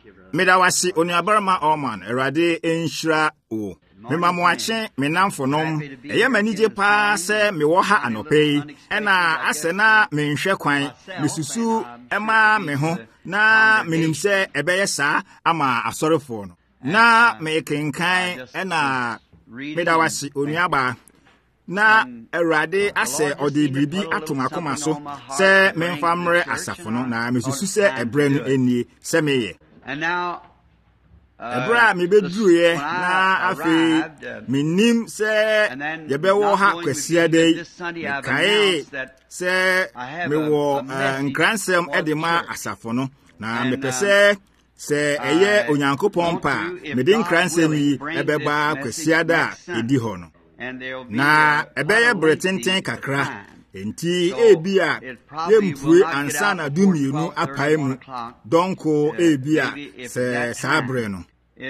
Medawasi onuabarama Oman Erade enhira o. Memamoache menamfonom eyemanije pa se mewoha anope ena asena menhwe kwan mesusu ema me ho na menimse ebeye sa ama asorefo no na mekenkan ena medawasi onuaba na Erade ase odi bibi atomakoma so se memfamre asafo no na mesusu se ebre no eni se meye. And now Ebra mi bedruye na afi minim se yebewo ha kwasia dei kai se mewo nkransem edema asafo no na mepese se eye onyankopon pa mede nkransem yi ebeba kwasia da edi ho no na ebeye bretenten kakra enti ebia yempue ansa na dumienu apae mu donko ebia se sabre no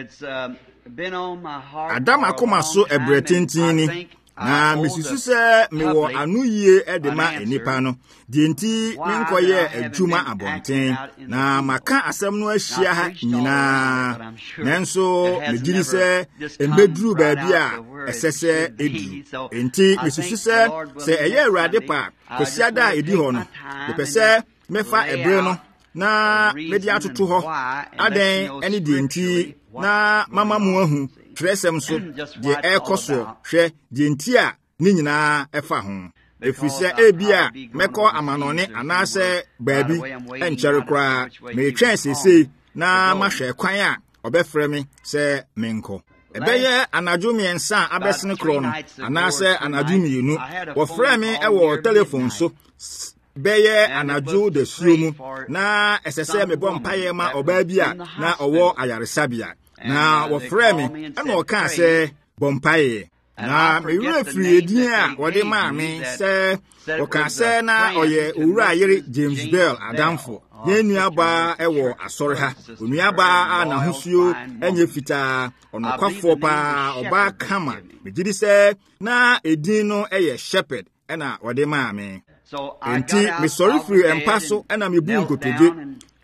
Adam akoma so ebretentini na misusu se mewo anuyie edema enipa no de enti menkoye adwuma abonten na maka asem no ahia ha nyina nanso megiri se embedru baabi a esese edu enti misusu se eye Awurade pa kwesiada edi ho no de pese mefa ebre no na medi atoto ho aden eni de enti na mama mu ahu tresem so de ekoso hwe de enti a ni nyina efa ho efise ebia meko amanone anase baabi enchere kra me twen sese na mahwe kwan a obefre me se menko ebeye anadwo miensa abesene kro no anase anadwo mienu wo frɛ me ewo telephone so beye anadwo de suomu na esese me bɔ mpaye ma oba bi a na owo ayaresabia na wo frɛ me na o ka se bɔ mpaye na me wura firi edin a wode ma me se o ka se na oye owura yere James Bell adamfo yenuaba ewo asɔre ha onuaba a na hosuo enye fita onokwafo pa oba kama megidi se na edin no eye shepherd na wode ma me enti me sorry free empaso na me bu nkotoje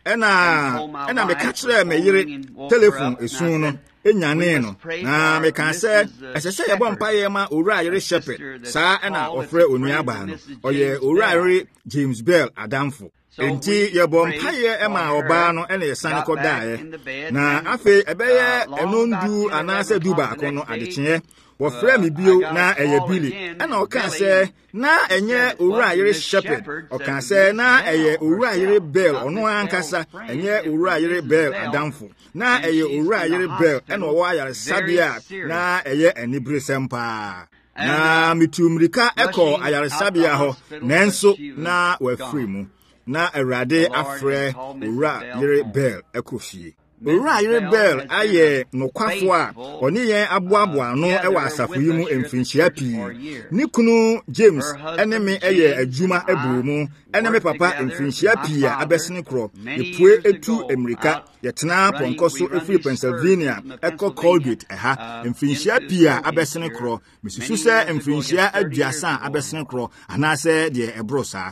na me ka kire me yire telephone esun no enyane no na me kan se esese ye bo mpaye ma owura yire shepherd sa na ofre onuaba no oye owura yire James Bell adamfo enti ye bo mpaye ma oba no na yesane ko dae na afi ebeye enondu anase duba akono adekye wo frɛ me bio na eye Billy na o kan se na enye owura yire shepherd o kan se na eye owura yire Bell ono ankasa enye owura yire Bell adamfo na eye owura yire Bell na o wa yare sabia na eye enibre sempa na mitumrika eko ayare sabia ho nanso na wa free mu na Awurade afrɛ owura yire Bell ekofie owura yire Bell aye nokwafo a oni yen aboaboa no ewa asafo yi mu emfinhia pii ni kunu James ene me eye adwuma ebu mu ene me papa emfinhia pii a abesene kro epue etu Amerika yetena ponkoso efiri Pennsylvania eko Colgate eha emfinhia pii a abesene kro misusu se emfinhia aduasa abesene kro anase de ebrosa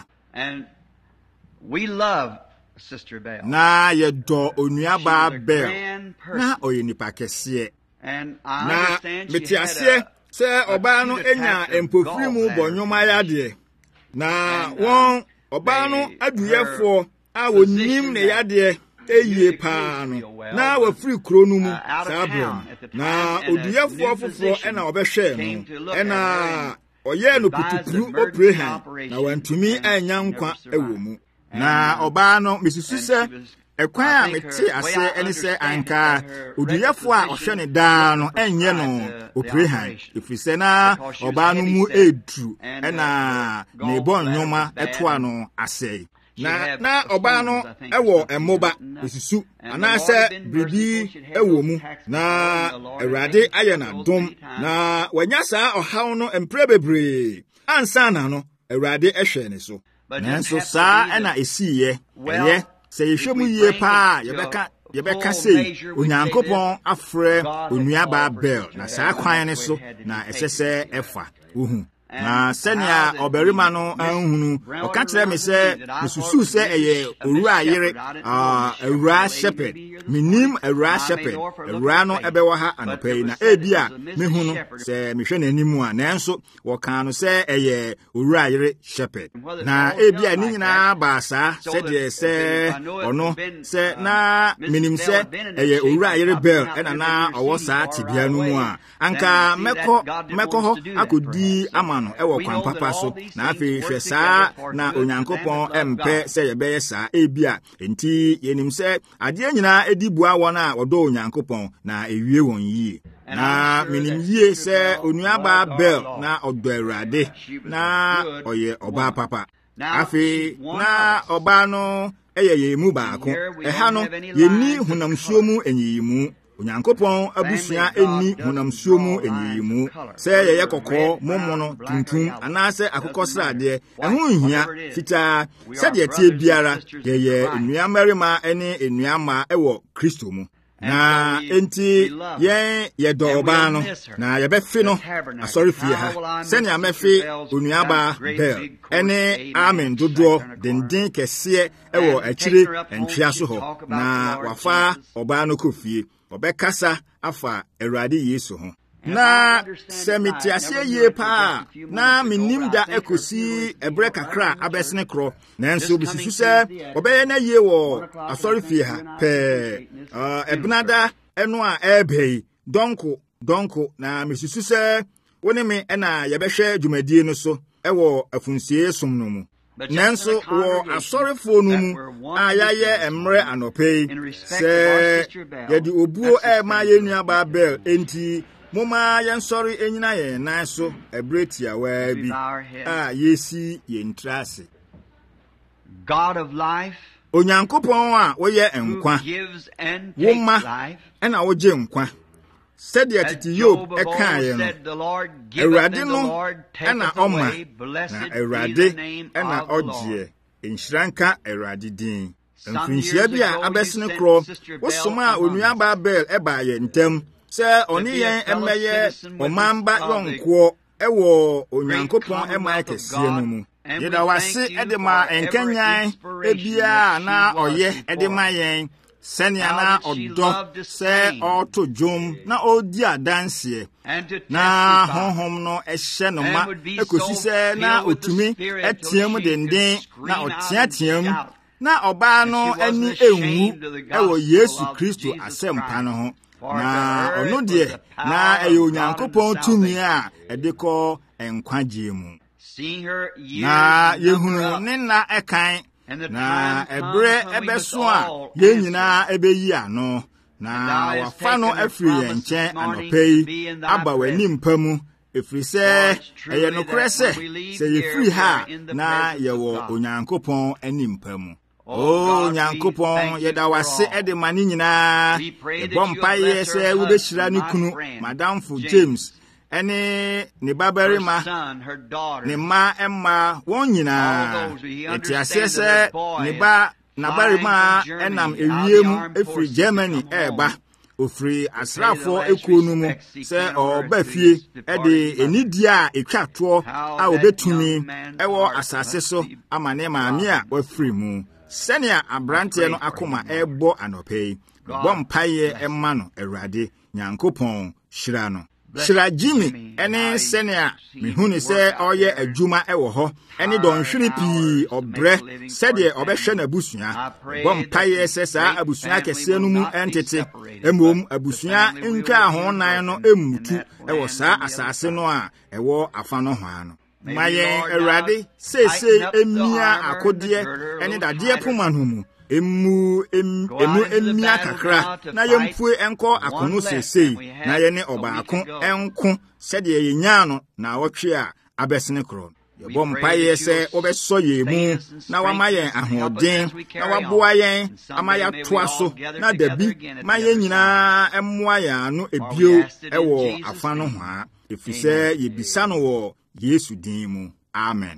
we love Sister Bell. Na yedo onuaba Bell na oyenipa kese na metiase se oba no enya empofiri mu bonyoma yade na won oba no aduyefo a wonim ne yade eyie pa no na wafiri kro no mu sabro na oduyefo foforo ena obehwe no ena oye no putukuru oprehan na wantumi anya nkwa ewo mu na oba no misusu se ekwan a mete ase eni se anka oduyefo a ohwe ne daa no enye no oprehan efise na oba no mu edu na ne bon nyoma etoa no ase na oba no ewo emoba misusu anase bibi ewo mu na Awurade aye na dom na wanya saa ohaw no emprebebre ansa na no Awurade ehwe ne so nanso saa na esiye eye se yehwemu yie pa yebeka sei onyankopon afrɛ onuaba Bell na saa kwan ne so na esese efa ohu na senia oberima no anhunu okakyere me se mesusu se eye owura ayere owura shepherd minim owura shepherd owura no ebewa ha anopai na ebia mehunu se mehwe n'animu a nanso woka no se eye owura ayere shepherd na ebia ni nyina ba sa se de se ono se na minim se eye owura ayere bell na owo sa tibia no mu a anka meko ho akodi amano ewo kwan papa so na afi hwe saa na onyankopon empe se yebeye saa ebia enti yenim se ade nyina edibua won a odo onyankopon na ewie won yie na minim yie se onuaba bell na odo Awurade na oye oba papa afi na oba no eyeye mu baako eha no yeni hunamsuo mu enyiyimu onyankopon abusua eni hunamsuo mu enyiyimu se yeye kokko momono tuntum anase akokosrade eho nhia fita se de tie biara yeye enuamarima ene enuama ewo Kristo mu na enti yedo oba no na yebefi no asori fie ha sene amefi onuaba bell ene amen dodo dendin kese ewo akire entwia so ho na wafa oba no kofie obekasa afa Awurade Yesu ho na semitiase ye pa na minim da ekosi ebre kakra abesene kro nanso bisusu se obeye na ye wo asori fie ha pe ebnada eno a ebei donko na misusu se woni me na yebehwe dwumadie no so ewo afunsie som no mu nanso wo asorefo no mu ayaye emre anopei se yedi obuo ma yenu aba bell enti moma yensori enyina ye nan so ebretia wa bi yesi yentrase God of life onyankopon a woye enkwa woma na woje nkwa sede atiti Yob ekaye no Awurade no na oma na Awurade na ogye enhyiranka Awurade din mfinhyia bi a abesene kro wosoma onuaba bell ebaye ntem se oni yen emeye omamba yonko ewo onyankopon ema kesie no mu yeda wase edema enkanyan ebia na oye edema yen senia na odo se otodwom na odi adanse na honhom no ehye no ma ekosi se na otumi etiem denden na otiatiam na oba no ani enwu ewo Yesu Kristo asempa no ho na ono de na eyo onyankopon tumi a edekọ enkwagye mu na yehunu ne na ekan na ebre ebeso a yenyina ebeyi ano na wafa no afiri yenchen anopei aba wani mpamu efrise eye nokure se yefiri ha na yewo onyankopon ani mpamu nyankopon yeda wase edemani nyina bompaye se wubeshira ne kunu madamfo James ene ne babarima ne ma emma won nyina etiase se ne ba na barima enam ewiem efiri Germany eba ofiri asrafo ekuonu mu se oba fie ede enidi a etwato a obetumi ewo asase so amane maame a wafiri mu senia abrante no akoma ebo anopei bompaye emma no Awurade nyankopon hyira no Shira Jimmy ene senia mihuni se oye adwuma ewo ho ene donhwere pii obre sede obehwe na busua bompaye se saa abusua kese no mu entete emom abusua ntwa ho nan no emutu ewo saa asase no a ewo afa no ho ano maye Awurade sese emia akode ene dade poma no mu emu emia kakra na yempue enko akono sesei na ye ne obaako enko sede ye nya no na wotwe a abesene kro yebo mpaye se obeso ye mu na wamaye ahoden na waboa yen amaya toaso na dabi maye nyina emmoa ya no ebio ewo afa no ho a efise yebisa no wo Yesu din mu amen.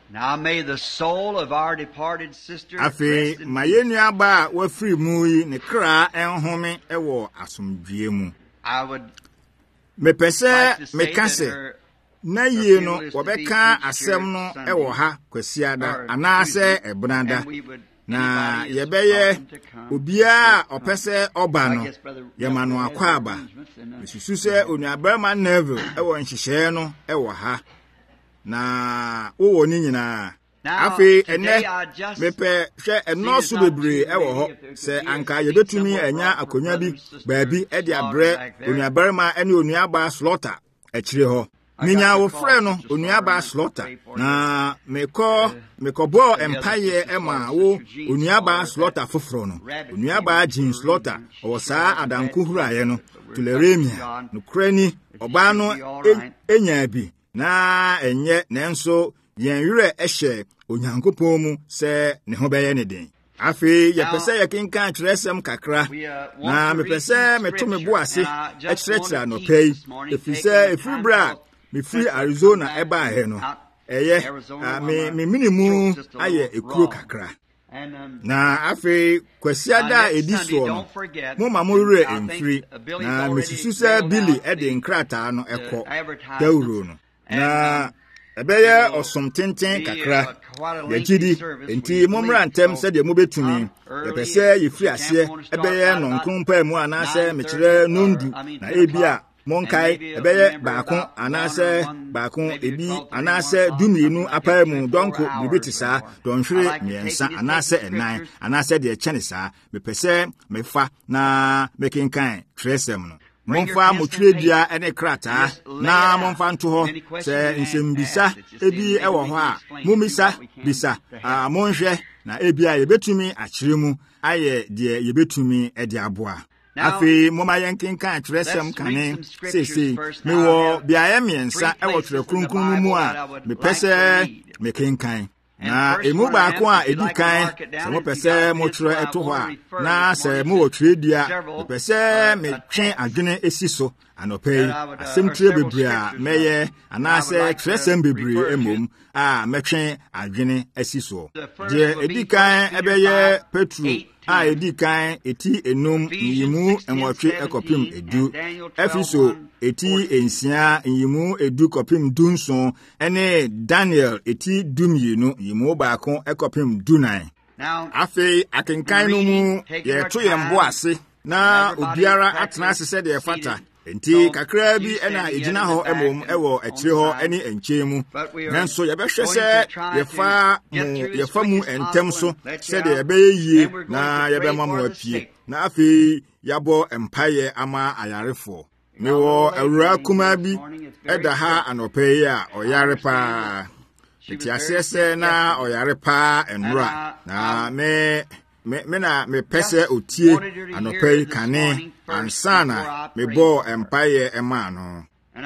Now may the soul of our departed sister Afi mayenu aba wa free mu yi ne kra enhome ewo asomdwie mu. I would mepese mekase na yie no wobeka asem no ewo ha kwasiada anase ebunada na yebeye obia opese oba no yemanu akwa aba mesusu se onuabarma Neville ewo nhihye no ewo ha na wo ni nyina afi ene mepe hwe enoso bebre ewo ho se anka yebetumi anya akonya bi baabi e de abre onuabarma ene onuaba slaughter akire ho minya wo frɛ no onuaba slaughter na mekobo empire ema wo onuaba slaughter foforo no onuaba Jean slaughter o saa adanko huraye no tuleremia no krani oba no enya bi na enye nenso yen werɛ ehye onyankopɔn mu sɛ ne ho bɛyɛ ne den afi yɛpɛsɛ yɛkenkan kyerɛsɛm kakra na mepɛsɛ meto me bo ase ɛkyerɛkyerɛ no pɛi efisɛ efibra me free Arizona eba he no ɛyɛ me minimu ayɛ ekuro kakra na afi kwasiada ediso no mo ma mo werɛ emfiri na mesusu sɛ Billy ɛde nkrata no ɛkɔ dawuro no na ebeye osomtenten kakra yagidi enti momra ntem sɛ de mobetumi epese yefiri ase ebeye nonkrompa mu anase mekire nondu na ebia monkai ebeye baako anase baako ebi anase dumienu apa mu donko bibiti saa donhwere miensa anase enan anase de echene saa mepese mefa na mekenkan tresem no monfa motweredua ene krata na monfa nto ho se nsembisa ebi ewo ho a mumisa bisa monhwe na ebia yebetumi akyire mu aye de yebetumi ede aboa afi moma yenkenkan tresem kane sese mewo biaye miensa ewo twerɛ kronkron mu a mepese mekenkan na emu baako a edikan se mo pese mo twerɛ eto ho a na se mo wotweredua pese me twen adwene esiso anopɛi asɛm tire bebre a mɛyɛ anase tresem bebre emom a mɛtwen adwene esiso de edikan ebɛyɛ Petro a edikan eti enum yimu enwotwe ekopim edu Efiso eti ensia yimu edu kopim dunson ene Daniel eti dumienu yimu baako ekopim dunan afi akenkan no mu ye to yembo ase na obiara atena sese de fata enti kakra bi ena ejina ho emom ewo akire ho ene enkyemu nanso yebehwe se yefa mu entem so se de yebeyie na yebema mu apie na afi yabo empaye ama ayarefo mewo awura kuma bi eda ha anopai a oyare pa eti asese na oyare pa enura na me pese otie anopai kane ansana me bo empire ema no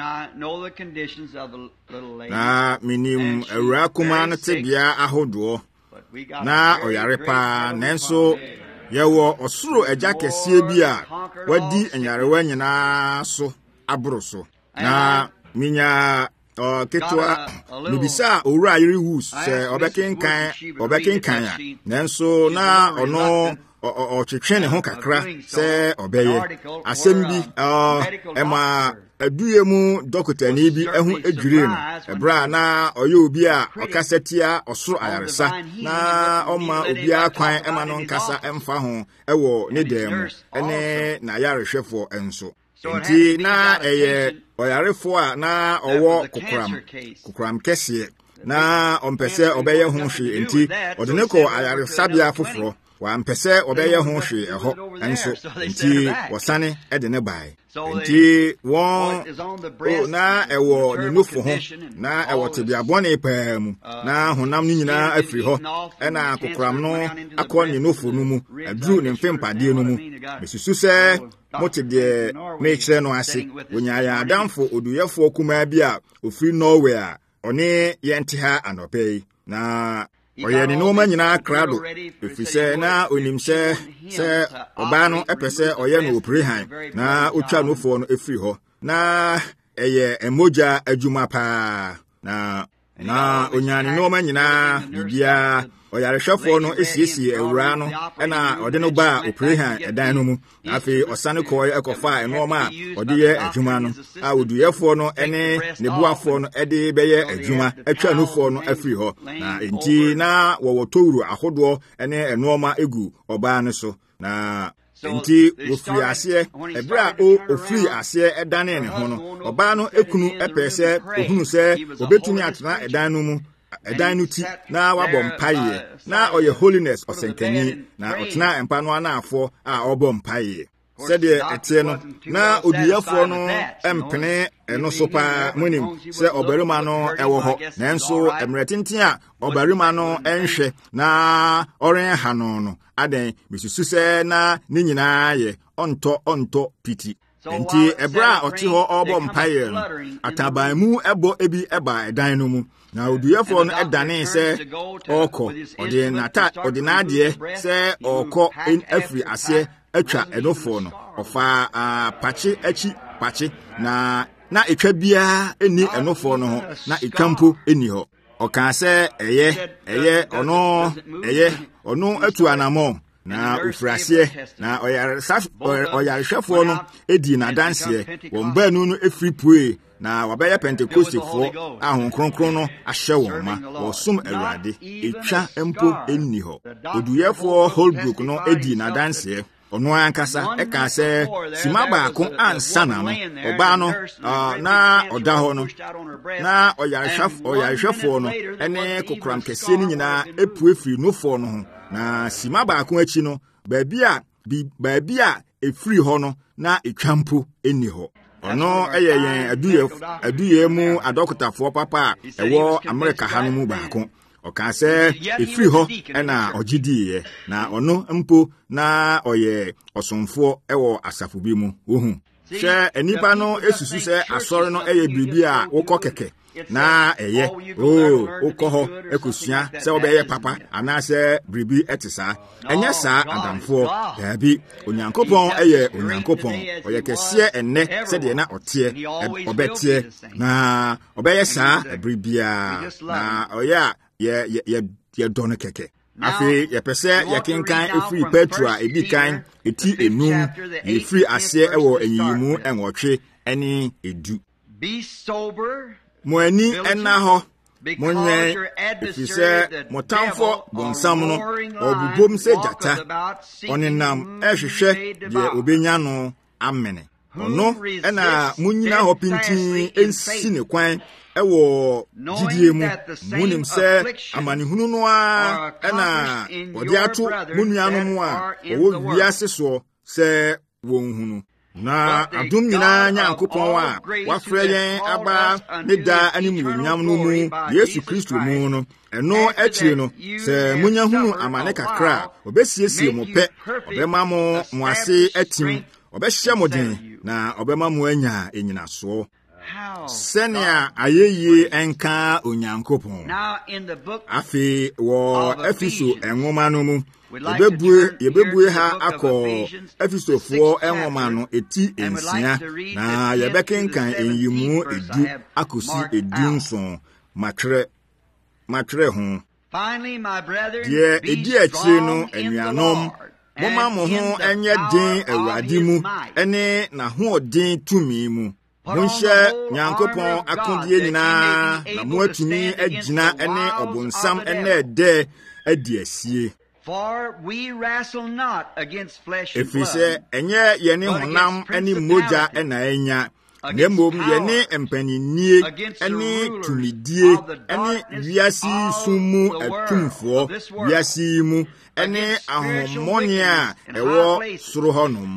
na minim awura kuma no tebia ahodo na oyare pa nenso yewo osuro agya kese bi a wadi anyarewa nyina so abro so na minya ketwa nibisa owura yiri wus se obekenkan ya nenso na ono otwetwe ne ho kakra se obeye asem bi ema aduye mu dokota ni bi ehu adwire no ebra na oye obi a okasatia osoro ayaresa na oma obi akwan ema no nkasa emfa ho ewo ne dem ene na yarehwefo enso enti na eye oyarefo a na owo kukuram kese na ompese obeye ho hwe enti odeneko ayaresabia foforo wa mpese obeye ho hwe eho enso enti wosane ede ne bai enti won na ewo ni nofo ho na ewo tebiabone paamu na honam ni nyina afiri ho ena kokuram no akọ ni nofo no mu aduru ne mfempade no mu mesusu se mote de mekire no ase wonya ya adamfo oduyefo kuma bi a ofiri Norway a one yente ha anopɛi na oye ni no ma nyina krado efise na onimse se oba no epese oye no oprehan na otwa nofo no efiri ho na eye emoja adwuma pa na na onyane no ma nyina bibia oyarehwefo no esiesie awura no na ode no ba oprehan edan no mu afi osane ko ekofa enoma ode ye adwuma no a oduyefo no ene nebuafo no ede beye adwuma atwa nufo no afiri ho na enti na wowotowuru ahodo ene enoma egu oba no so na enti ofiri ase ebra ofiri ase edane ne ho no oba no ekunu epese ohunu se obetuni atena edan no mu edan no ti na wabɔ mpaye na ɔyɛ holiness ɔsenkani na ɔtena empa no anafo a ɔbɔ mpaye sɛdeɛ ɛteɛ no na oduyɛfoɔ no empene ɛno so pa munim sɛ ɔbarima no ɛwɔ hɔ nanso emretenten a ɔbarima no ɛnhwɛ na ɔrenha no no adan misusu sɛ na ne nyinaa yɛ ɔntɔ piti enti ebra ɔte hɔ ɔbɔ mpaye no ataban mu ɛbɔ ebi ɛba ɛdan no mu na oduyefo no edane sɛ ɔkɔ ɔde n'adeɛ sɛ ɔkɔ afiri ase atwa ɛnofo no ɔfa pache akyi pache na etwa bia eni ɛnofo no ho na etwa mpo eni hɔ ɔka sɛ ɛyɛ ɔno atu anamɔ na ofraseɛ na ɔyarehwɛfoɔ no edi n'adanseɛ wɔn baanu no efiri pue na wabɛyɛ pentecostefoɔ ahon kronkron no ahyɛ wɔn ma wɔsom awurade etwa mpo enni hɔ oduyɛfoɔ Holbrook no edi n'adanseɛ ɔno ankasa ɛka sɛ sima baako ansa na no ɔbaa no na ɔda hɔ no na ɔyarehwɛfoɔ no ɛne kokoram kɛseɛ no nyinaa epue firi nofoɔ no ho na sima baako akyi no baabi a efiri hɔ no na etwa mpo enni hɔ ɔno ɛyɛ yɛn aduyɛ mu adɔkotafoɔ papa a ɛwɔ Amerika ha no mu baako ɔka sɛ efiri hɔ ɛna ɔgyidiiɛ na ɔno mpo na ɔyɛ ɔsomfoɔ ɛwɔ asafo bi mu wohu hwɛ enipa no esusu sɛ asɔre no ɛyɛ biribi a wokɔ kɛkɛ na ɛyɛ wokɔ hɔ ekosua sɛ wobɛyɛ papa anaasɛ biribi ɛte saa ɛnyɛ saa adamfoɔ daabi onyankopɔn ɛyɛ onyankopɔn ɔyɛ kɛseɛ ɛnnɛ sɛdeɛ na ɔteɛ ɔbɛteɛ na ɔbɛyɛ saa ɛbere biara na ɔyɛ a yɛdɔ no kɛkɛ afei yɛpɛ sɛ yɛkenkan efiri Petro a edi kan eti enum yɛfiri aseɛ ɛwɔ enyiyimu ɛnwɔtwe ɛne edu mo ani ɛna hɔ monyɛn efiri sɛ motamfo bonsam no ɔbubom sɛ gyata ɔnenam ɛhwehwɛ deɛ obenya no amene ɔno ɛna monyina hɔ pintin ensi ne kwan ɛwɔ gyidie mu munim sɛ amanehunu no a ɛna wɔde ato mo nuanom a wɔwɔ wiase soɔ sɛ wɔnhunu na adom nyinaa Nyankopɔn a wafrɛ yɛn aba ne da animuonyam no mu Yesu Kristo mu no ɛno akyiri no sɛ munya hunu amane kakra a ɔbɛsiesie mo pɛ ɔbɛma mo ase atim ɔbɛhyɛ mo den na ɔbɛma mo anya enyinasoɔ sɛnea ayɛyie ɛnka Onyankopɔn afei wɔ Efiso nwoma no mu yɛbɛbue ha akɔ Efisofoɔ nwoma no eti ensia na yɛbɛkenkan enyimu edu akosi edunson matwerɛ ho deɛ edi akyire no anuanom momma mo ho ɛnyɛ den Awurade mu ɛne n'ahoɔden tumi mu monhyɛ Nyankopɔn akodie nyinaa na mo atumi agyina ɛne ɔbonsam ɛna ɛdɛ adi asie ɛfiri sɛ ɛnyɛ yɛne honam ɛne mmogya ɛna ɛnya na mmom yɛne mpaninnie ɛne tumidie ɛne wiase sum mu atumfoɔ wiase mu ɛne ahommɔne a ɛwɔ soro hɔnom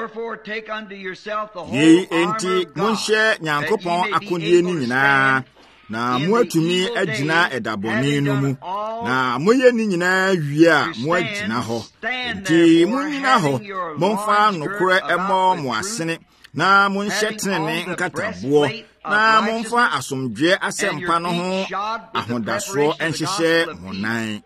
yei enti monhyɛ Nyankopɔn akodie no nyinaa na mo atumi agyina ɛdabɔne no mu na moyɛ ne nyinaa wie a mo agyina hɔ enti monnyina hɔ momfa nokorɛ ɛmmɔ mo asene na monhyɛ tenene nkataboɔ na momfa asomdwoe asɛmpa no ho ahodasoɔ ɛnhyehyɛ mo nan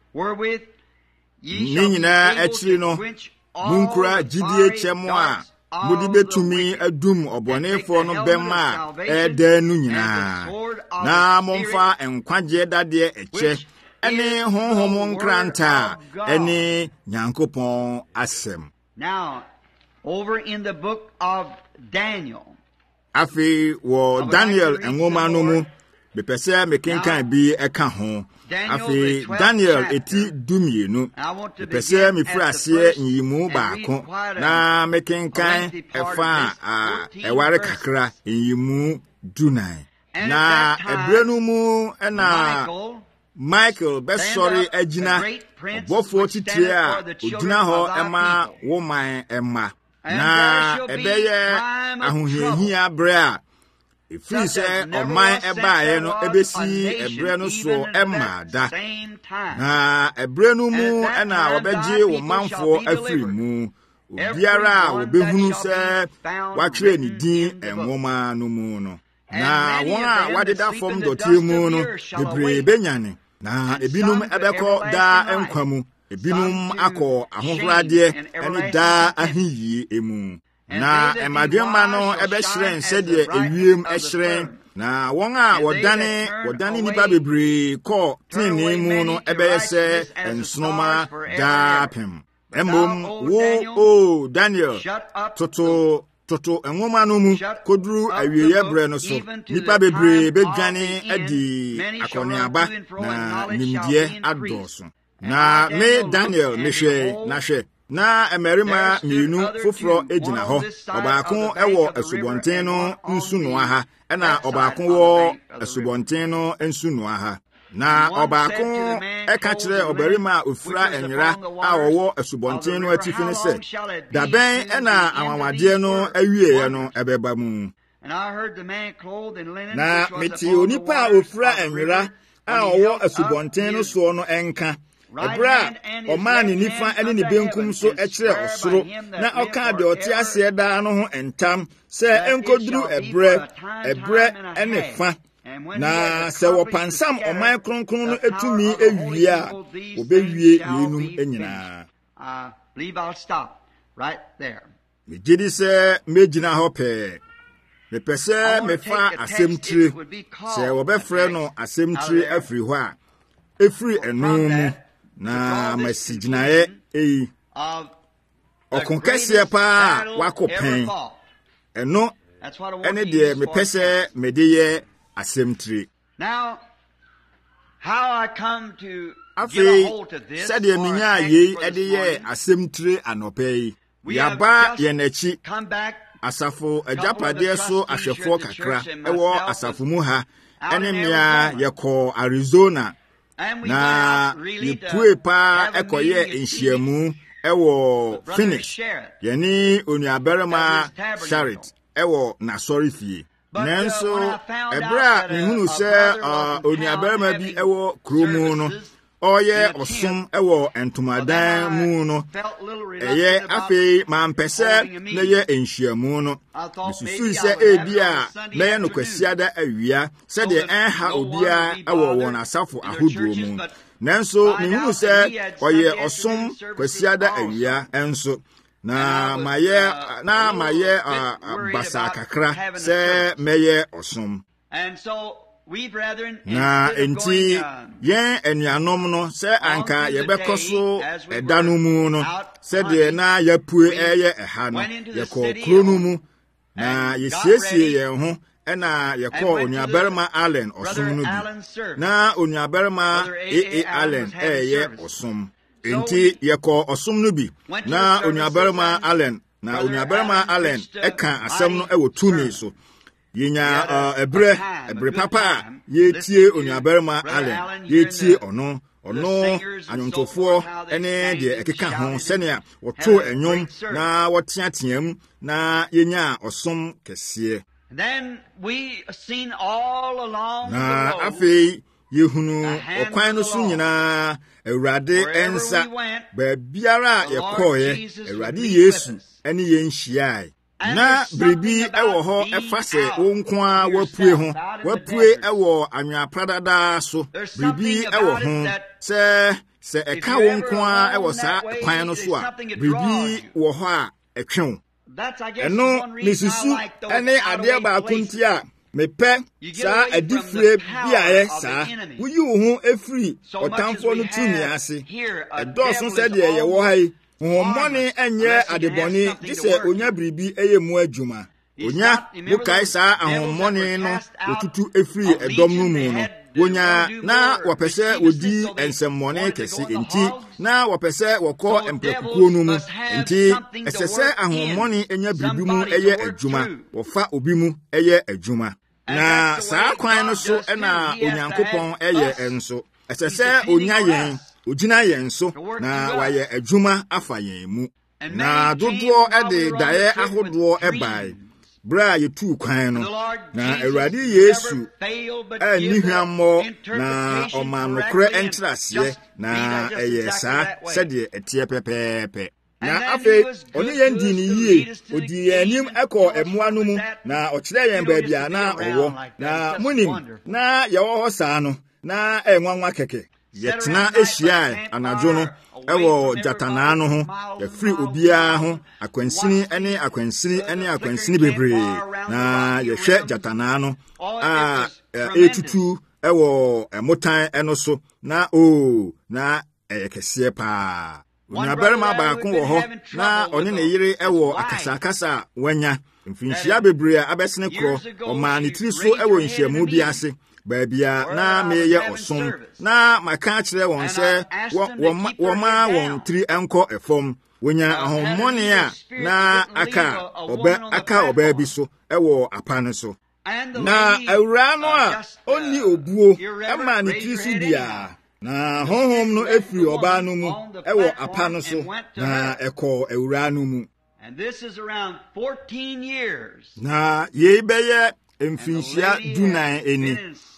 ne nyinaa akyiri no monkura gyidie kyɛm a mudi betumi adum obonefo no bema eda nu nyina na momfa enkwagye dade eche ene honhom nkranta ene Nyankopon asem. Now, over in the book of Daniel. Afi wo Daniel enwoma no mu bepese mekenkan bi eka ho. Afi Daniel eti dumienu. Bepese mefiri ase nyimu baako na mekenkan efa eware kakra nyimu dunan. Na ebrenu mu na Michael besori agina bofo titire a ogina ho ema woman ema na ebeye ahohehia bre a efiri se oman ebaaye no ebesi ebre no so ema da na ebre no mu na obeje wo manfo afiri mu obiara a obehunu se watwere ni din enwoma no mu no na won a wadeda fom dotie mu no bebre benyane na ebinum ebeko da enkwamu ebinum akọ ahohorade ene da ahiyi emu na emadwema no ebehire nsede ewiem ehire na won a wodane nipa bebre kọ tene mu no ebeyese ensonoma da pem emom wo Daniel toto enwoma no mu koduru awieye bre no so nipa bebre bedwane adi akoniaba na nimdie adoso na me Daniel mehwe na emerima mienu foforo ejina ho obaako ewo asubonten no nsunoa ha na obaako wo asubonten no nsunoa ha na obaako eka kire obarima ofura enwera a owo asubonten no atifi ne se daben na awawade no awieye no ebeba mu na meti onipa ofura enwera a owo asubonten no so no enka ebra omani nifa ene ne benkum so ekire osoro na oka de ote ase da no ho entam se enkoduru ebre ene fa na se wopansam oman kronkron no etumi ewie a obewie yenum enyina. Believe I'll stop right there. Me gidi se mejina ho pe me pese me fa asemtire se wobefre no asemtire afiri ho a efiri enum na masiginae okonkese pa wakopen eno ene de me pese me de ye asemtire. Now how I come to get a hold of this said ye minya ye ede ye asemtire anopai yaba ye nachi asafo ajapade so ahwefo kakra ewo asafo mu ha ene mia yeko Arizona na yepue pa ekoye enhyiamu ewo Phoenix yani onuaberema Sharit ewo na sorry fie nanso ebra mihunu se onuaberema bi ewo kromu no oye osom ewo entomadan mu no eye afi mampese na ye enhyiamu no susu se ebia na ye no kwasiada awia se de enha obia ewo won asafo ahoduo mu nanso mihunu se oye osom kwasiada awia enso na maye basa kakra se meye osom. And so na enti yen enuanom no se anka yebekoso edanu mu no se de na yapue eye eha no yeko kronu mu na yesiesie yen ho ena yeko onuaberma Allen osom no bi na onuaberma Allen eye osom enti yeko osom no bi na onuaberma Allen eka asem no ewo tumi so yenya ebre papa yetie onuaberma Allen yetie ono anyontofo ene de ekeka ho sene a woto enyom na woteateam na yenya osom kese. Then we seen all along na afei yehunu okwan no so nyina Awurade ensa ba biara yekoye Awurade Yesu ene yenhyiae na bribi ewo ho efase wonkwa wapue ewo anwapradada so bribi ewo ho se eka wonkwa ewo sa kwan no so a bribi wo ho a etwen eno misusu ene ade ba kuntia mepe sa adifre biaye sa wuyi wo ho efiri otamfo no tumi ase edoso se de ye wo hai hommone enye adeboni dise onya biribi eyemu adwuma onya bukai sa ahommone no otutu efiri edom no mu no wonya na wapese odi ensemmone kese enti na wapese wokọ emprekukuo no mu enti esese ahommone enya biribi mu eye adwuma wofa obi mu eye adwuma na saa kwan no so na onyankopɔn eye enso esese onya yen ogina yen so na waye adwuma afa yen mu na dodoɔ ede dae ahodoɔ ebai bra yetu kwan no na Awurade Yesu ani hwammo na ɔmanokre entrase na eye saa sɛde etie pɛpɛɛpɛ na afe oni yendi ni yie odi yanim ekɔ emoa no mu na ɔkyerɛ yɛn baabia na ɔwɔ na munim na yɛwɔ hɔ saa no na enwanwa kɛkɛ yɛtena ehyia anadwo no ɛwɔ jatana no ho yɛfiri obiara ho akwansini ene bebree na yɛhwɛ jatana no etutu ɛwɔ emotan ɛno so na na ɛyɛkɛseɛ paa onyabarima baako wɔ hɔ na ɔne ne yere ɛwɔ akasakasa wanya mfinhyia bebree abɛsene korɔ ɔmaa ne tiri so ɛwɔ nhyiamu bi ase baabia na meyɛ ɔsom na maka kyerɛ wɔn sɛ wɔma wɔn tiri ɛnkɔ ɛfam wonya ahommɔne a na aka ɔbaa bi so ɛwɔ apa no so na awura no a onni obuo ɛma ne tiri so biara na honhom no efiri ɔbaa no mu ɛwɔ apa no so na ɛkɔ awura no mu na yɛbɛyɛ mfinhyia 19 eni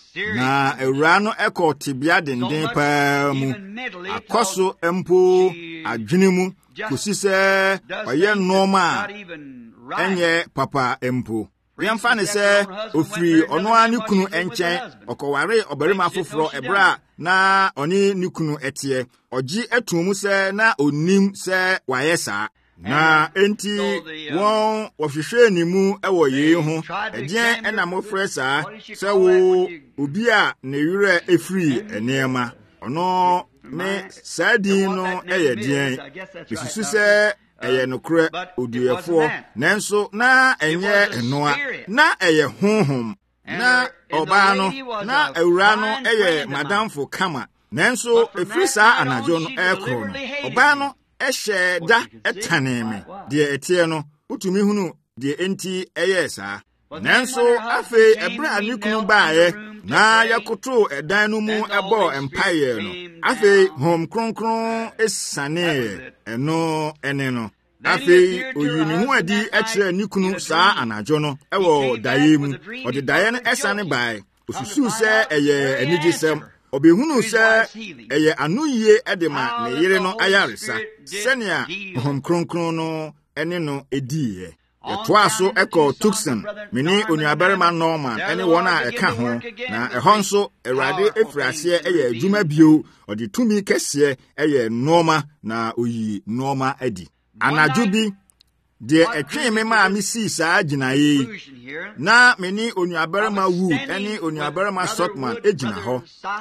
na awura no ɛkɔ tibia denden paa mu akɔso mpo adwene mu kosi sɛ ɔyɛ nneɛma a ɛnyɛ papa mpo yɛmfa ne sɛ ofiri ɔno a ne kunu nkyɛn ɔkɔware ɔbarima foforɔ ɛbra na ɔne ne kunu ɛteɛ ɔgye atum sɛ na onim sɛ wayɛ saa na enti wɔn wɔhwehwɛ ne mu ɛwɔ yei ho ɛdeɛn ɛna mofrɛ saa sɛ wo obi a ne werɛ efiri nneɛma ɔno ne saa din no ɛyɛ deɛn bisusu sɛ ɛyɛ nokorɛ oduyɛfoɔ nanso na ɛnyɛ ɛnoa na ɛyɛ honhom na ɔbaa no na awura no ɛyɛ madamfo kama nanso efiri saa anadwo no ɛkorɔ no ɔbaa no ɛhyɛ da ɛtane me deɛ ɛteɛ no utumi hunu deɛ enti ɛyɛ saa nanso afei ɛbrɛ a ne kunu baeɛ na yɛkoto ɛdan no mu ɛbɔ mpaeɛ no afei hom kronkron esiane ɛno ɛne no afei oyi ne ho adi ɛkyerɛ ne kunu saa anadwo no ɛwɔ daeɛ mu ɔde daeɛ no ɛsane bae osusuw sɛ ɛyɛ anigyesɛm obehunu sɛ ɛyɛ anoyie ɛde ma ne yere no ayaresa sɛnea hom kronkron no ɛne no ediiɛ yɛtoa so ɛkɔ Tucson mene onuabarima Norman ɛne wɔn a ɛka ho na ɛhɔ nso Awurade efiri aseɛ ɛyɛ adwuma bio ɔde tumi kɛseɛ ɛyɛ nneɛma na oyi nneɛma adi anadwo bi deɛ ɛtwe me maa me sii saa gyinaeɛ na mene onuabarima Wood ɛne onuabarima Sotman egyina hɔ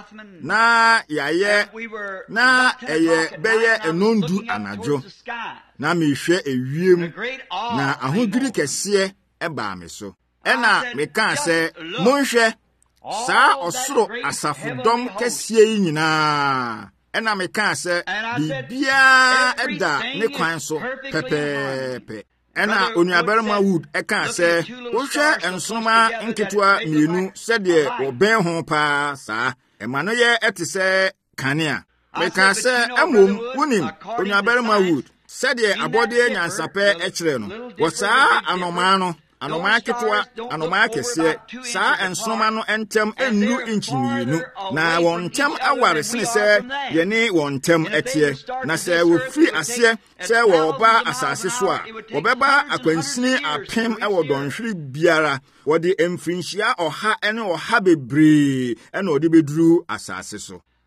na yɛayɛ na ɛyɛ bɛyɛ enondu anadwo na mehwɛ ewiem na ahodwiri kɛseɛ ɛbaa me so ɛna mekaa sɛ monhwɛ saa ɔsoro asafodɔm kɛseɛ yi nyinaa ɛna mekaa sɛ biribiara ɛda ne kwan so pɛpɛɛpɛ ɛna onuabarima Wood ɛkaa sɛ wohwɛ nsoma nketewa mmienu sɛdeɛ wɔbɛn ho paa saa ɛma no yɛ ɛte sɛ kanea mekaa sɛ amom wonim onuabarima Wood sɛdeɛ abɔdeɛ nyansapɛ ɛkyerɛ no wɔ saa anomaa ketewa anomaa kɛseɛ saa nsoma no ntɛm ennu inchimienu na wɔn ntɛm aware sene sɛ yɛne wɔn ntɛm ɛteɛ na sɛ wofiri aseɛ sɛ wɔba asase so a wɔbɛba akwansini apem ɛwɔ dɔnhwere biara wɔde mfinhyia 100 bebree ɛna wɔde beduru asase so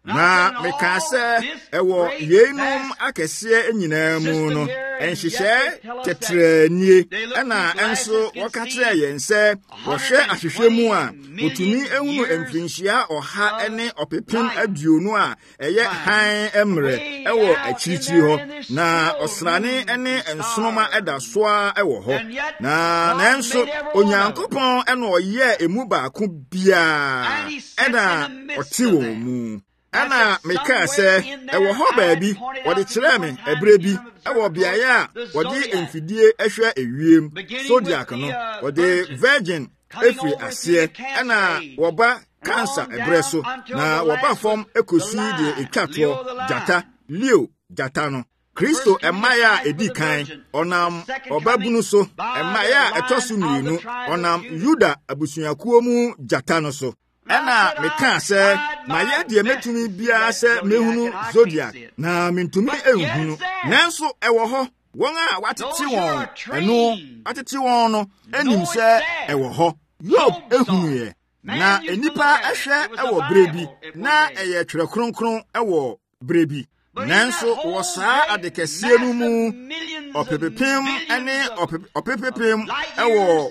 na meka sɛ ɛwɔ yeinum akɛseɛ nyinaa mu no ɛnhyehyɛ tetrɛnie ɛna ɛnso wɔka kyerɛ yɛn sɛ wɔhwɛ ahwehwɛ mu a otumi ehunu mfinhyia 100 ne ɔpepem 20 a ɛyɛ han mmerɛ ɛwɔ akyirikyiri hɔ na ɔsrane ne nsoroma ɛda soa ɛwɔ hɔ na nanso Onyankopɔn ɛna ɔyɛ emu baako biara ɛna ɔte wɔn mu ɛna meka sɛ ɛwɔ hɔ baabi wɔde kyerɛ me ɛbrɛ bi ɛwɔ beaeɛ a wɔde mfidie ɛhwɛ ewiem zodiac no wɔde virgin efiri aseɛ ɛna wɔba cancer ɛbrɛ so na wɔba fam ekosi deɛ etwatoɔ jata leo jata no Kristo ɛmaeɛ a edi kan ɔnam ɔbabunu so ɛmaeɛ a ɛtɔ so mmienu ɔnam Yuda abusuakuo mu jata no so ɛna meka sɛ mayɛ deɛ metumi biara sɛ mehunu zodiac na mentumi ehunu nanso ɛwɔ hɔ wɔn a watete wɔn ɛno atete wɔn no anim sɛ ɛwɔ hɔ Yob ehunuɛ na enipa ɛhwɛ ɛwɔ bere bi na ɛyɛ twerɛ kronkron ɛwɔ bere bi nanso wɔ saa adekɛseɛ no mu ɔpepepem ne ɔpepepem ɛwɔ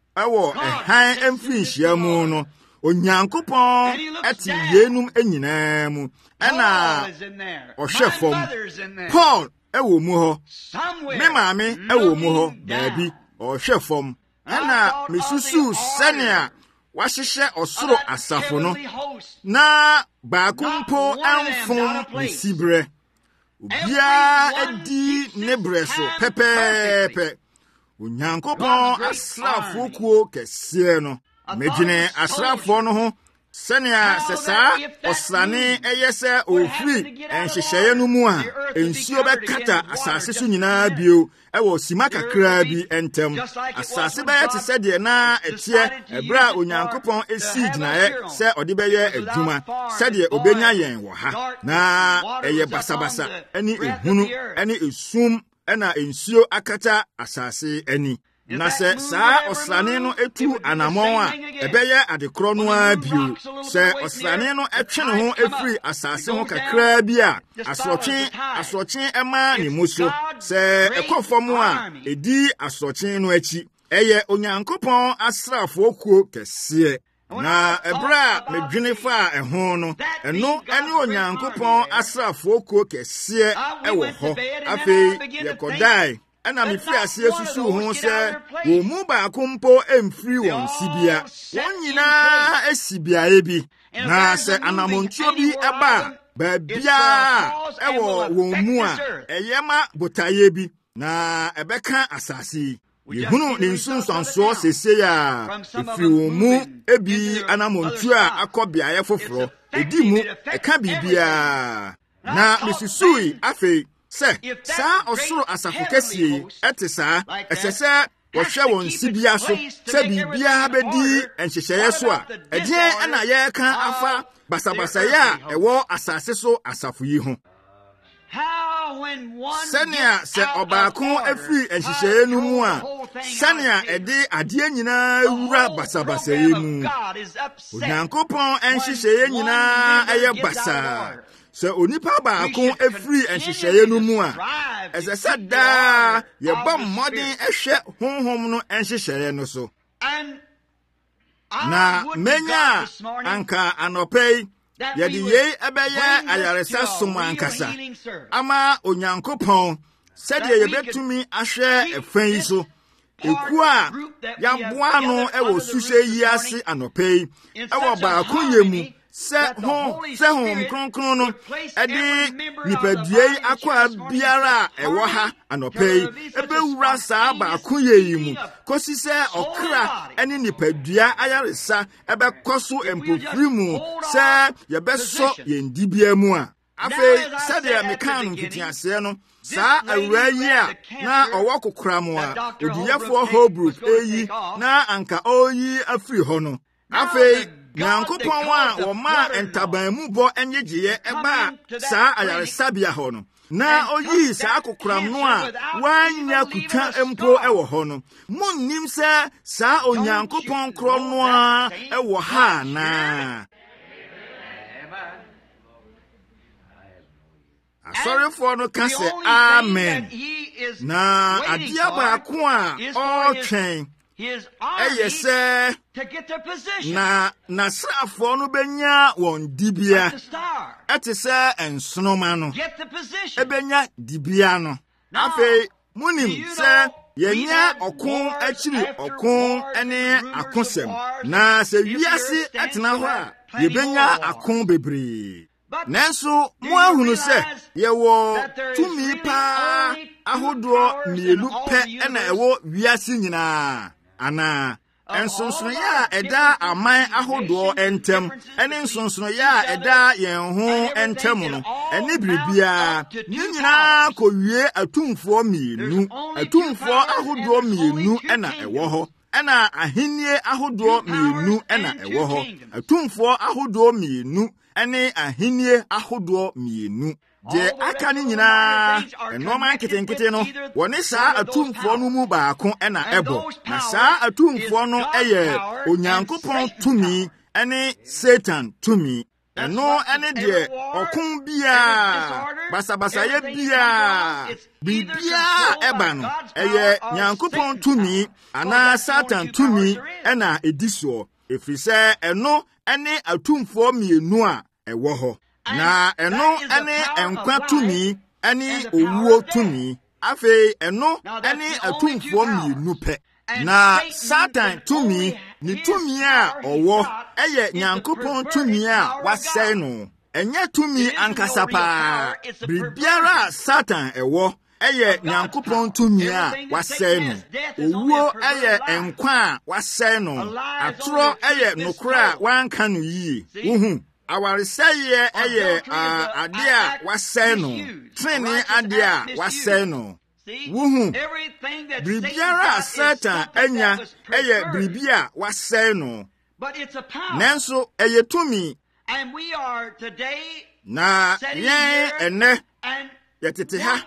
ɛhan mfirinhyia mu no Onyankopɔn ɛte yenum nyinaa mu ɛna ɔhwɛ fam Paul ɛwɔ mu hɔ me maame ɛwɔ mu hɔ baabi ɔhwɛ fam ɛna mesusu sɛnea wahyehyɛ ɔsoro asafo no na baako mpo amfom ne sibrɛ obiara adi ne brɛ so pɛpɛɛpɛ Onyankopɔn asrafo kuo kɛseɛ no medwene asrafoɔ no ho sɛnea sɛ saa ɔsrane ɛyɛ sɛ ofiri nhyehyɛeɛ no mu a nsuo bɛkata asase so nyinaa bio ɛwɔ sima kakraa bi ntɛm asase bɛyɛ te sɛ deɛ na ɛteɛ ɛberɛ a Onyankopɔn esii gyinaeɛ sɛ ɔde bɛyɛ adwuma sɛdeɛ obenya yɛn wɔ ha na ɛyɛ basabasa ɛne ehunu ɛne esum ɛna nsuo akata asase ani na sɛ saa ɔsrane no etu anamɔn a ɛbɛyɛ adekorɔ no ara bio sɛ ɔsrane no ɛtwe ne ho efiri asase ho kakraa bi a asorɔkye ɛma ne mu so sɛ ɛkɔ fam a edi asorɔkye no akyi ɛyɛ Onyankopɔn asrafoɔ kuo kɛseɛ na ɛberɛ a medwene fa ɛho no ɛno ɛne Onyankopɔn asrafoɔ kuo kɛseɛ ɛwɔ hɔ afei yɛkɔdae ɛna mefiri aseɛ susu ho sɛ wɔn mu baako mpo emfiri wɔn sibia wɔn nyinaa esi beaeɛ bi na sɛ anamontuo bi ɛba baabiara ɛwɔ wɔn mu a ɛyɛ ma botaeɛ bi na ɛbɛka asase yi yehunu ne nsunsuansoɔ sesei a efiri wɔn mu ebi anamontuo a akɔ beaeɛ foforɔ edi mu ɛka biribiara na mesusui afei sɛ saa ɔsoro asafo kɛseɛ ɛte saa ɛsɛ sɛ wɔhwɛ wɔn sibia so sɛ biribiara bɛdi nhyehyɛeɛ so a ɛdeɛn ɛna yɛreka afa basabasayɛ a ɛwɔ asase so asafo yi ho sɛnea sɛ ɔbaako afiri nhyehyɛeɛ no mu a sɛnea ɛde adeɛ nyinaa wura basabasayɛ mu Onyankopɔn nhyehyɛeɛ nyinaa ɛyɛ basaa sɛ onipa baako afiri nhyehyɛeɛ no mu a ɛsɛ sɛ daa yɛbɔ mmɔden ɛhwɛ honhom no nhyehyɛeɛ no so na menya anka anɔpɛ yi yɛde yei ɛbɛyɛ ayaresa som ankasa ama Onyankopɔn sɛdeɛ yɛbɛtumi ahwɛ ɛfa yi so ekuo a yɛaboa no ɛwɔ suhyɛ yi ase anɔpɛ yi ɛwɔ baako yɛ mu sɛ hom kronkron no ɛde nipadua yi akɔa biara a ɛwɔ ha anɔpɛ yi ɛbɛwura saa baako yɛ yi mu kɔsi sɛ ɔkra ɛne nipadua ayaresa ɛbɛkɔ so mpofiri mu sɛ yɛbɛsɔ yɛn dibea mu a afei sɛdeɛ meka no mfitiaseɛ no saa awura yi a na ɔwɔ kokora mu a odiyɛfoɔ Holbrook eyi na anka ɔyi afiri hɔ no afei Nyankopɔn a wɔma ntaban mu bɔ nyegyeɛ ɛba saa ayaresabea hɔ no na oyi saa kokoram no a wanya kutwa mpo ɛwɔ hɔ no monnim sɛ saa Onyankopɔn korɔ no a ɛwɔ ha na Asorefo no ka se amen. Na adia baako a otwen eyese na nasrafo no benya won dibia etese ensonoma no ebenya dibia no afi munim se yenya okon akiri okon ene akosem na se wiase atena ho a yebenya akon bebre nanso mo ahunu se yewo tumi pa ahodo mielu pe ena ewo wiase nyina ana ensonsono ya eda aman ahodo entem ene ensonsono ya eda yen ho entem no ene biribia nyina kowie atumfo mienu atumfo ahodo mienu ena ewo ho ena ahennie ahodo mienu ena ewo ho atumfo ahodo mienu ene ahennie ahodo mienu je aka ni nyina enoma ketenkete no woni saa atumfo no mu baako ena ebo na saa atumfo no eye onyankopɔn tumi ene satan tumi eno ene de okun bia basabasa ye bia bibia eba no eye nyankopɔn tumi ana satan tumi ena ediso efrise eno ene atumfo mienu a ewo ho na eno ene enkwa tumi ene owuo tumi afi eno ene atumfo mienu pe na satan tumi ni tumi a owo eye nyankopɔn tumi a wasɛe no enye tumi ankasa pa bibiara satan ewo eye nyankopɔn tumi a wasɛe no owuo eye enkwa a wasɛe no atoro eye nokora wanka no yi uhu awaresɛye eye ade a wasɛe no trene ade a wasɛe no wuhu bribiara satan anya eye bribia wasɛe no nanso eye tumi na yen ene yetete ha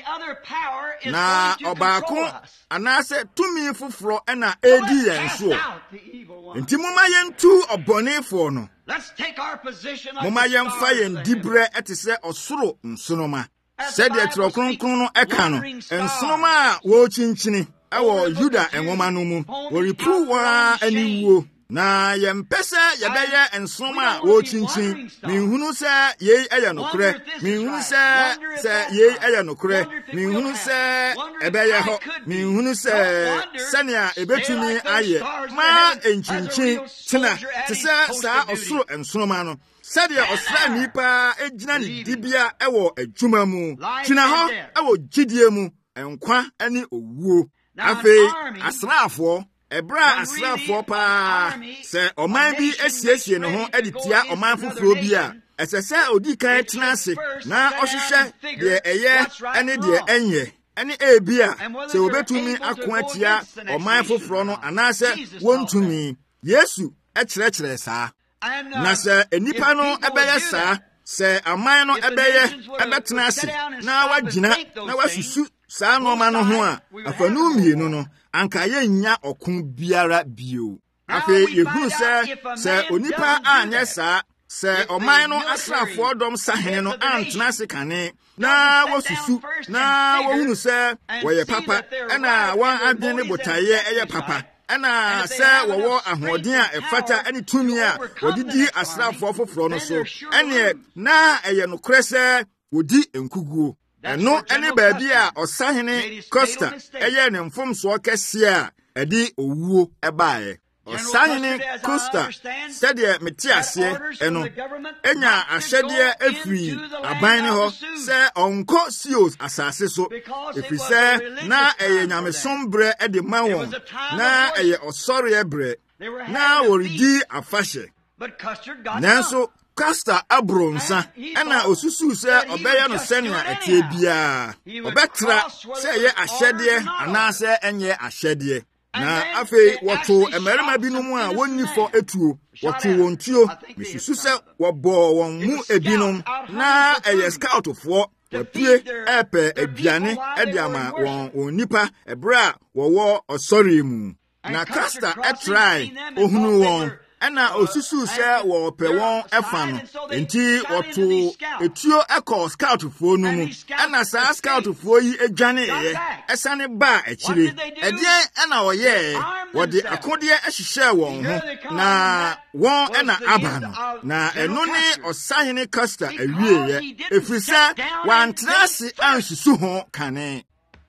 na obaako anase tumi foforo ena edi yenso enti moma yentu obonefo no moma yemfa yen dibre etese osoro nsonoma sede tro kronkron no eka no nsonoma a wo chinchini ewo Yuda enwoma no mu wo ripu wa aniwuo na yempese yebeye ensonoma a wo chinchin minhunu se yei eye nokre minhunu se yei eye nokre minhunu se ebeye ho minhunu se sania ebetumi aye ma enchinchin tena tese sa osoro ensonoma no sede osra nipa ejina ni dibia ewo adwuma mu tina ho ewo gidie mu enkwa ani owuo afi asraafo ebra asraafo pa se oman bi esiesie ne ho editia oman foforo bi a esese odi kan tena ase na ohwehwe de eye ene de enye ene ebia se obetumi akoatia oman foforo no anase wontumi Yesu ekyerɛkyerɛ saa na se enipa no ebeye saa se aman no ebetena ase na wagina na wasusu saa noma no ho a afanu mienu no anka yenya okun biara bio afi yehu se onipa anya saa se oman no asrafo dom sahene no antena se kane na wosusu na wohunu se woye papa ena wan adwene botaye eye papa ena se wowo ahoden a efata ene tumi a wodidi asrafo foforo no so ene na eye no krese wodi enkuguo eno ene baabi a osahene Costa eye ne mfomso kese a edi owuo ebaaye osahene Costa sede metiase eno enya ahyede afiri aban ne ho se onko sios asase so efise na eye nyamesombre ede mawon na eye osore ebre na woridi afahye nanso Costa abronsa ena osusu se obeye no senia etie bia obetra se ye ahyede anase enye ahyede na afei woto emerima binom a wonnifo etuo woto wontuo misusu se wobo won mu ebinom na eye scoutfo wapie epe aduane ede ama won nipa ebra wowo osore mu na Costa etrai ohunu won Ana osusu sɛ wo pe won ɛfa no enti woto etuo ɛkɔ scout fo no mu ana saa scout fo yi adwane ɛsane ba akire ɛdeɛ ana wɔyɛ wɔde akode ɛhyehyɛ wɔn ho na wɔn ɛna aba no na ɛno ne ɔsahene Custer awieyɛ efisɛ wantra ase ansusu ho kane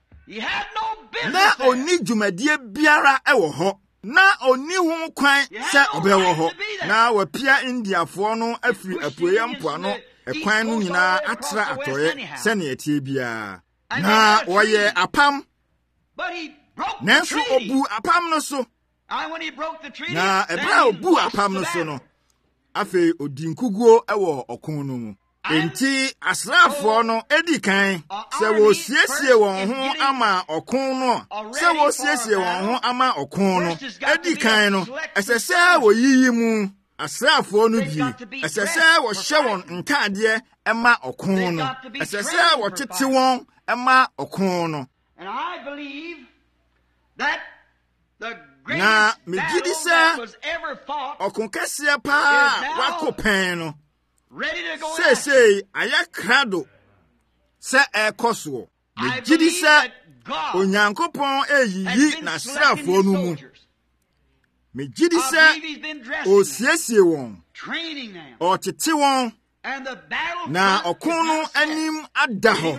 na oni dwumadie biara ɛwɔ hɔ na oni ho kwan sɛ ɔbɛwɔ hɔ na wapia Indiafoɔ no afiri apueya mpoano ɛkwan no nyinaa atra atɔyɛ sɛnea tie biara na wɔyɛ apam nanso obu apam no so na ɛbɛrɛ a obu apam no so no afei odi nkuguo ɛwɔ ɔko no mu enti asraafoɔ no edi kan sɛ wɔsiesie wɔn ho ama ɔko no sɛ wɔsiesie wɔn ho ama ɔko no edi kan no ɛsɛ sɛ wɔyiyi mu asraafoɔ no bi ɛsɛ sɛ wɔhyɛ wɔn ntaadeɛ ɛma ɔko no ɛsɛ sɛ wɔtete wɔn ɛma ɔko no na megidi sɛ ɔko kɛseɛ paa wakɔ pɛn no seesei ayɛ krado sɛ ɛkɔ soɔ megidi sɛ Onyankopɔn eyiyi n'asraafoɔ no mu megidi sɛ osiesie wɔn ɔtete wɔn na ɔko no anim ada hɔ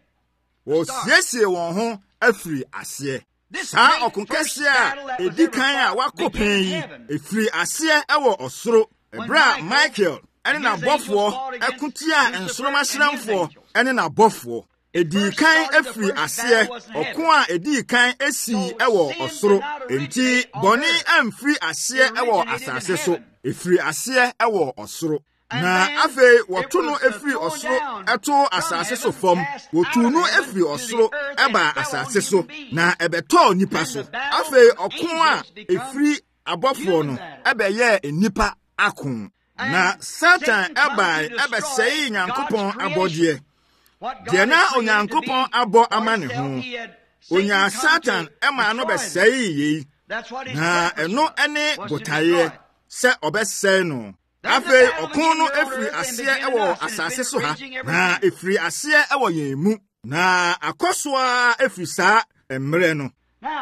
wɔsiesie wɔn ho afiri aseɛ saa ɔko kɛseɛ a edi kan a wakɔ pɛn yi efiri aseɛ ɛwɔ ɔsoro ɛberɛ a Michael ɛne n'abɔfoɔ ɛkotia nsoroma hyerɛmfoɔ ɛne n'abɔfoɔ edi kan efiri aseɛ ɔko a edi kan esi ɛwɔ ɔsoro enti bɔne amfiri aseɛ ɛwɔ asase so efiri aseɛ ɛwɔ ɔsoro na afei wɔto no efiri ɔsoro ɛto asase so fam wɔtu no efiri ɔsoro ɛba asase so na ɛbɛtɔɔ nipa so afei ɔko a efiri abɔfoɔ no ɛbɛyɛ nipa ako na Satan ɛbɛsɛe Nyankopɔn abɔdeɛ deɛ na Onyankopɔn abɔ ama ne ho onya Satan ɛma no bɛsɛe yei na ɛno ɛne botaeɛ sɛ ɔbɛsɛe no afei ɔko no efiri aseɛ ɛwɔ asase so ha na efiri aseɛ ɛwɔ yɛn mu na akɔsoa efiri saa mmerɛ no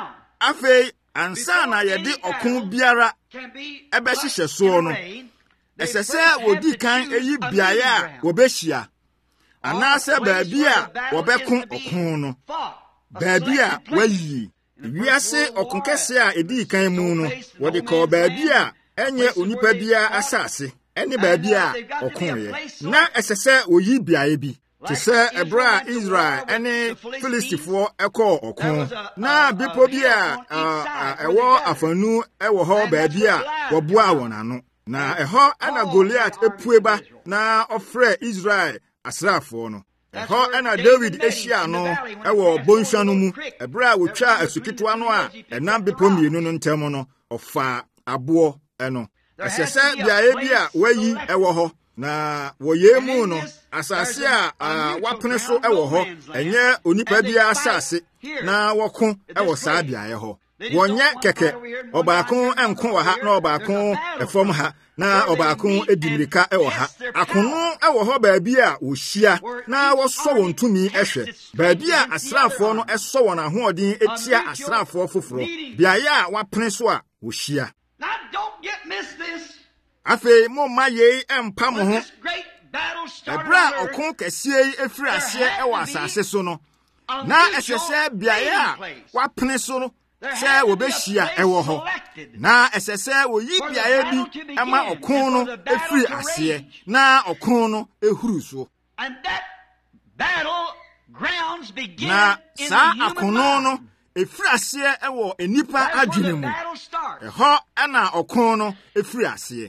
afei ansa na yɛde ɔko biara ɛbɛhyehyɛ soɔ no ɛsɛ sɛ wodi kan eyi beaeɛ a wɔbɛhyia anaasɛ baabi a wɔbɛko ɔko no baabi a wayi wiase ɔko kɛse a edi kan mu no wɔde kɔɔ baabi a ɛnyɛ onipa biara asase ɛne baabi a ɔkoeɛ na ɛsɛ sɛ oyi beaeɛ bi te sɛ ɛberɛ a Israel ɛne Filistifoɔ ɛkɔɔ ɔko na bepɔ bi a ɛwɔ afanu ɛwɔ hɔ baabi a wɔboaa wɔn ano na ɛhɔ ɛna Goliath epue ba na ɔfrɛ Israel asraafoɔ no ɛhɔ ɛna David ehyia no ɛwɔ bonsua no mu ɛberɛ a wotwa asukitoa no a ɛnam bepɔ mmienu no ntam no ɔfa aboɔ ɛno ɛsɛ sɛ beaeɛ bi a wayi ɛwɔ hɔ na wɔyɛ mu no asase a wapene so ɛwɔ hɔ ɛnyɛ onipa biara asase na wɔko ɛwɔ saa beaeɛ hɔ wɔnyɛ kɛkɛ ɔbaako ɛnko wɔ ha na ɔbaako ɛfam ha na ɔbaako edi mmirika ɛwɔ ha akono ɛwɔ hɔ baabi a wɔhyia na wɔsɔ wɔn tumi ɛhwɛ baabi a asraafoɔ no ɛsɔ wɔn ahoɔden etia asraafoɔ foforɔ beaeɛ a wapene so a wɔhyia afei momma yei ɛmpa mo ho ɛberɛ a ɔko kɛseɛ yi efiri aseɛ ɛwɔ asase so no na ɛhwɛ sɛ beaeɛ a wapene so no sɛ wɔbɛhyia ɛwɔ hɔ na ɛsɛ sɛ wɔyi beaeɛ bi ɛma ɔko no efiri aseɛ na ɔko no ehuru so na saa akono no efiri aseɛ ɛwɔ enipa adwene mu ɛhɔ ɛna ɔko no efiri aseɛ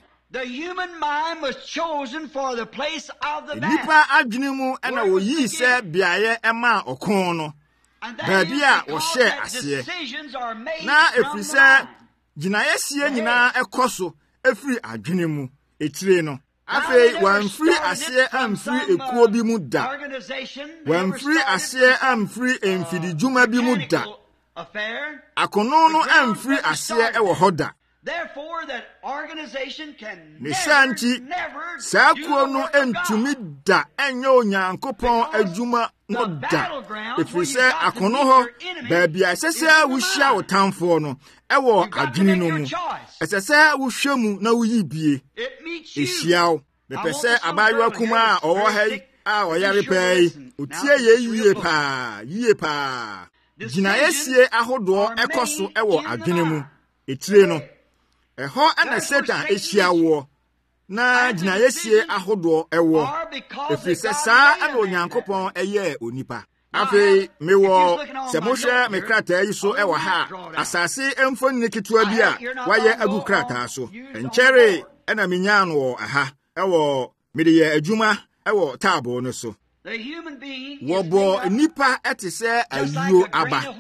nipa adwene mu ɛna wɔyi sɛ beaeɛ ɛma ɔko no baabi a wɔhyɛ aseɛ na efiri sɛ gyinaeɛsie nyinaa ɛkɔ so efiri adwene mu etire no afei wɔamfiri aseɛ amfiri ekuo bi mu da wɔamfiri aseɛ amfiri mfididwuma bi mu da akono no amfiri aseɛ ɛwɔ hɔ da Therefore, that organization can never Sakuo no entumi da enye Onyankopɔn adwuma no da. Efiri sɛ akono hɔ baabi a ɛsɛ sɛ wohyia wo tamfo no ɛwɔ adwene no mu. Ɛsɛ sɛ wohwɛ mu na woyi bie. Ehyia wo. Mepɛ sɛ abayewa kuma a ɔwɔ ha yi a ɔyare paa yi otie yie paa. Gyinaesie ahodoɔ ɛkɔ so ɛwɔ adwene mu. Etire no ɛhɔ ana Satan ehyia wo na gyinaesie ahodoɔ ɛwɔ. Efiri sɛ saa ana Onyankopɔn ɛyɛ onipa. Afei mewɔ sɛ mohwɛ me krataa yi so ɛwɔ ha asase ɛmfoni ketewa bi a wayɛ agu krataa so. Nkyɛre ɛna menyaa no wɔ aha ɛwɔ mede yɛ adwuma ɛwɔ taabo no so. Wɔbɔ nipa ɛte sɛ ayuo aba.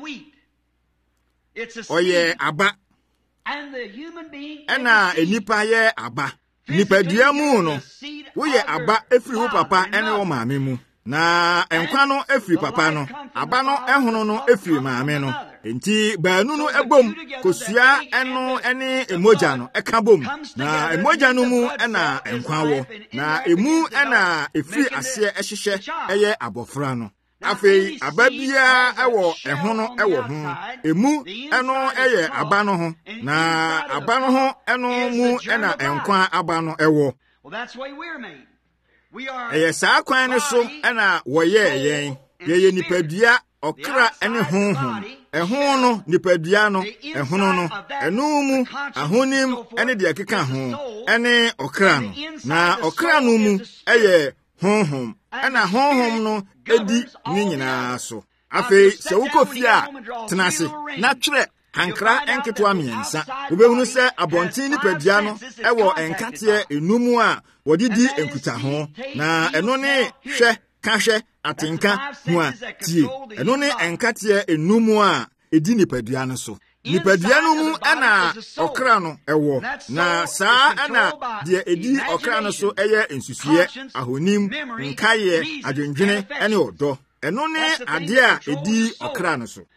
Ɔyɛ aba. Ɛna enipa yɛ aba. Nipadua mu no woyɛ aba efiri wo papa ɛne wo maame mu. Na enkwa no efiri papa no, aba no ɛhono no efiri maame no. Enti baanu no ebom kosua ɛno ɛne emogya no ɛka bom. Na emogya no mu ɛna enkwa wɔ. Na emu ɛna efiri aseɛ ɛhyehyɛ ɛyɛ abofra no. Afei aba bia ɛwɔ ɛhono ɛwɔ ho. Emu ɛno ɛyɛ aba no ho. Na aba no ho ɛno mu ɛna enkwa aba no ɛwɔ. Ɛyɛ saa kwan ne so ɛna wɔyɛ yɛn. Yɛyɛ nipadua ɔkra ɛne honhom. Ɛho no nipadua no, ɛhono no, ɛno mu ahonim ɛne deɛ keka ho ɛne ɔkra no. Na ɔkra no mu ɛyɛ honhom. Ɛna honhom no edi ne nyinaa so. Afei sɛ wokɔ fie a tena ase na twerɛ hankra enketewa mmiɛnsa. Wobɛhunu sɛ abɔnten nipadua no ɛwɔ enkateɛ enum a wɔde di enkuta ho. Na ɛno ne hwɛ kahwɛ atenka ho a tie. Ɛno ne enkateɛ enum a edi nipadua no so. Nipadua no mu ɛna ɔkra no ɛwɔ. Na saa ɛna deɛ edi ɔkra no so ɛyɛ nsusuɛ, ahonim, nkaeɛ, adwendwene ɛne ɔdɔ. Ɛno ne adeɛ a edi ɔkra no so.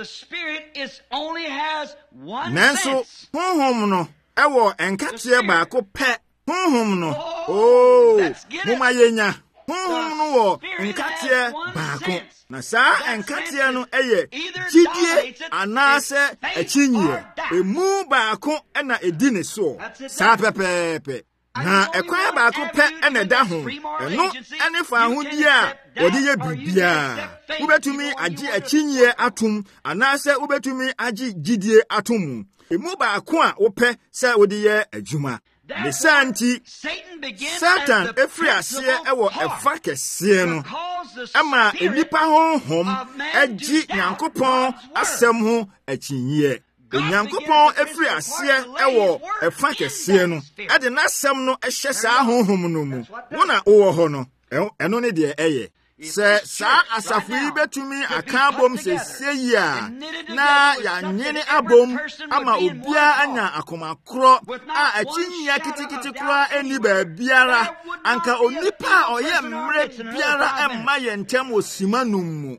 Nanso honhom no ɛwɔ enkateɛ baako pɛ. Honhom no moma yɛnya. Honhom no wɔ enkateɛ baako. Na saa enkateɛ no ɛyɛ gyidie anaasɛ akyinnyɛ. Emu baako ɛna edi ne so. Saa pɛpɛɛpɛ. Na ɛkwan baako pɛ ɛna ɛda ho. Ɛno ɛne fa ahodie a wɔde yɛ biribiara. Wobɛtumi agye akyinnyɛ atom anaasɛ wobɛtumi agye gyidie atom. Emu baako a wopɛ sɛ wode yɛ adwuma. Nisa nti Satan efiri aseɛ ɛwɔ ɛfa kɛseɛ no ama enipa honhom agye Nyankopɔn asɛm ho akyinnyɛ. Onyankopɔn efiri aseɛ ɛwɔ ɛfa kɛseɛ no ɛde n'asɛm no ɛhyɛ saa honhom no mu. Wona wowɔ hɔ no ɛno ne deɛ ɛyɛ. Sɛ saa asafo yi betumi aka abom sɛsie yi a na yɛanyene abom ama obiara anya akoma korɔ a akyinnyia kitikiti korɔ ɛni baabiara anka onipa a ɔyɛ mmerɛ biara ɛmma yɛn ntɛm wɔ sima no mu.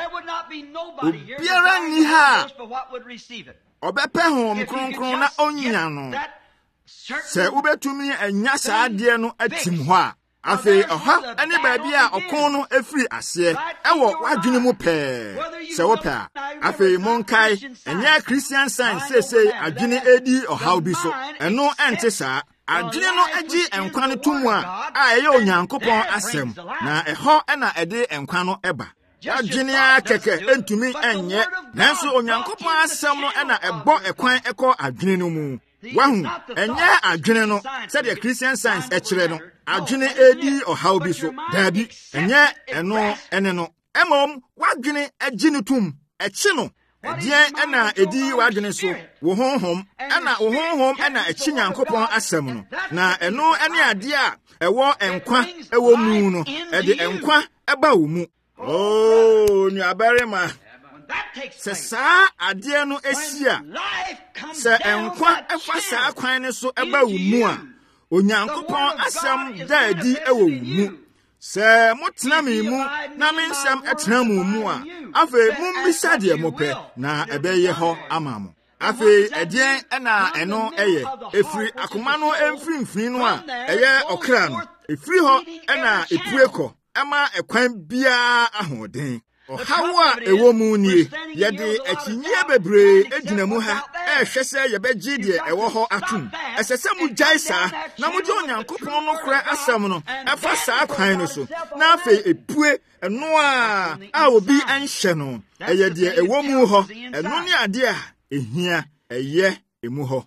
Obiara nni ha a ɔbɛpɛ honhom kronkron na ɔnya no. Sɛ wobɛtumi anya saa adeɛ no atim hɔ a afei ɔha ɛne baabi a ɔkon no efiri aseɛ ɛwɔ wadwene mu pɛɛ. Sɛ wopɛ a afei monkae ɛnyɛ Christian Science sesei adwene edi ɔhaw bi so. Ɛno ɛnte saa. Adwene no agye nkwa no to mu a ɛyɛ Onyankopɔn asɛm. Na ɛhɔ ɛna ɛde nkwa no ɛba. Adwene a kɛkɛ entumi ɛnyɛ. Nanso Onyankopɔn asɛm no ɛna ɛbɔ ɛkwan ɛkɔ adwene no mu. Wahu ɛnyɛ adwene no sɛdeɛ Christian Science ɛkyerɛ no. Adwene edi ɔhaw bi so. Daabi ɛnyɛ ɛno ɛne no. Ɛmom wadwene agye no tum ɛkyi no. Ɛdeɛn ɛna edi wadwene so. Wo honhom ɛna wo honhom ɛna ɛkyi Nyankopɔn asɛm no. Na ɛno ɛne adeɛ a ɛwɔ nkwa ɛwɔ mu no. Ɛde nkwa ɛba wo mu. Nuabarima. Sɛ saa adeɛ no esi a sɛ nkwa ɛfa saa kwan ne so ɛba wo mu a Onyankopɔn asɛm da adi ɛwɔ wo mu. Sɛ motena me mu na me nsɛm ɛtena mo mu a afei mommisa deɛ mopɛ na ɛbɛyɛ hɔ ama mo. Afe edien ena eno eye efiri akoma no emfimfini no a eye okra no efiri ho ena epueko ama ekwan bia ahoden hawa ewo mu nie yede akinye bebre edina mu ha hwese yebegye de ewo ho atum esese mu jaisa na mu je onyankopon no kra asam no afa saa kwan no so na afi epue eno a obi anhye no eye de ewo mu ho eno ne ade a ehia eye emu ho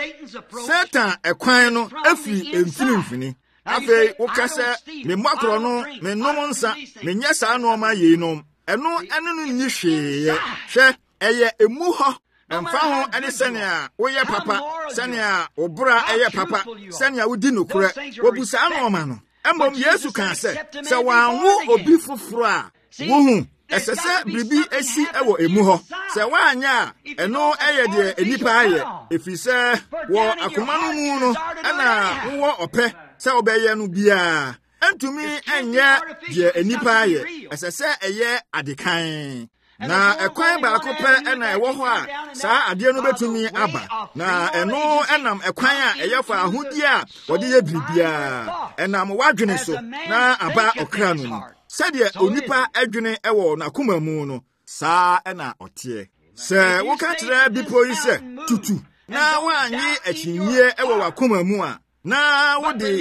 Satan ekwan no afi emfinimfini afi wokasa me makro no me nom nsa me nya saa no ma yinom eno no nyi hweye hwe eye emu ho emfa ho ene senia woye papa senia obra eye papa senia wodi nokura wobusa no ma no embom Yesu kan se wanwo obi foforo a wohu esese bribi esi ewo emu ho se wanya eno eye de enipa aye efise wo akoma no mu no ana wo ope se obeye no bia Entumi enye die enipa aye esese eye adekan na ekwan ba akopɛ ena ewo ho a saa ade no betumi aba na eno enam ekwan a eye fa ahudi a wode ye bibia enam wadwene so na aba okra no mu sɛdeɛ onipa adwene ewo na koma mu no saa ena otie sɛ woka kyerɛ bipo yi sɛ tutu na wanyi akyinye ewo wakoma mu a na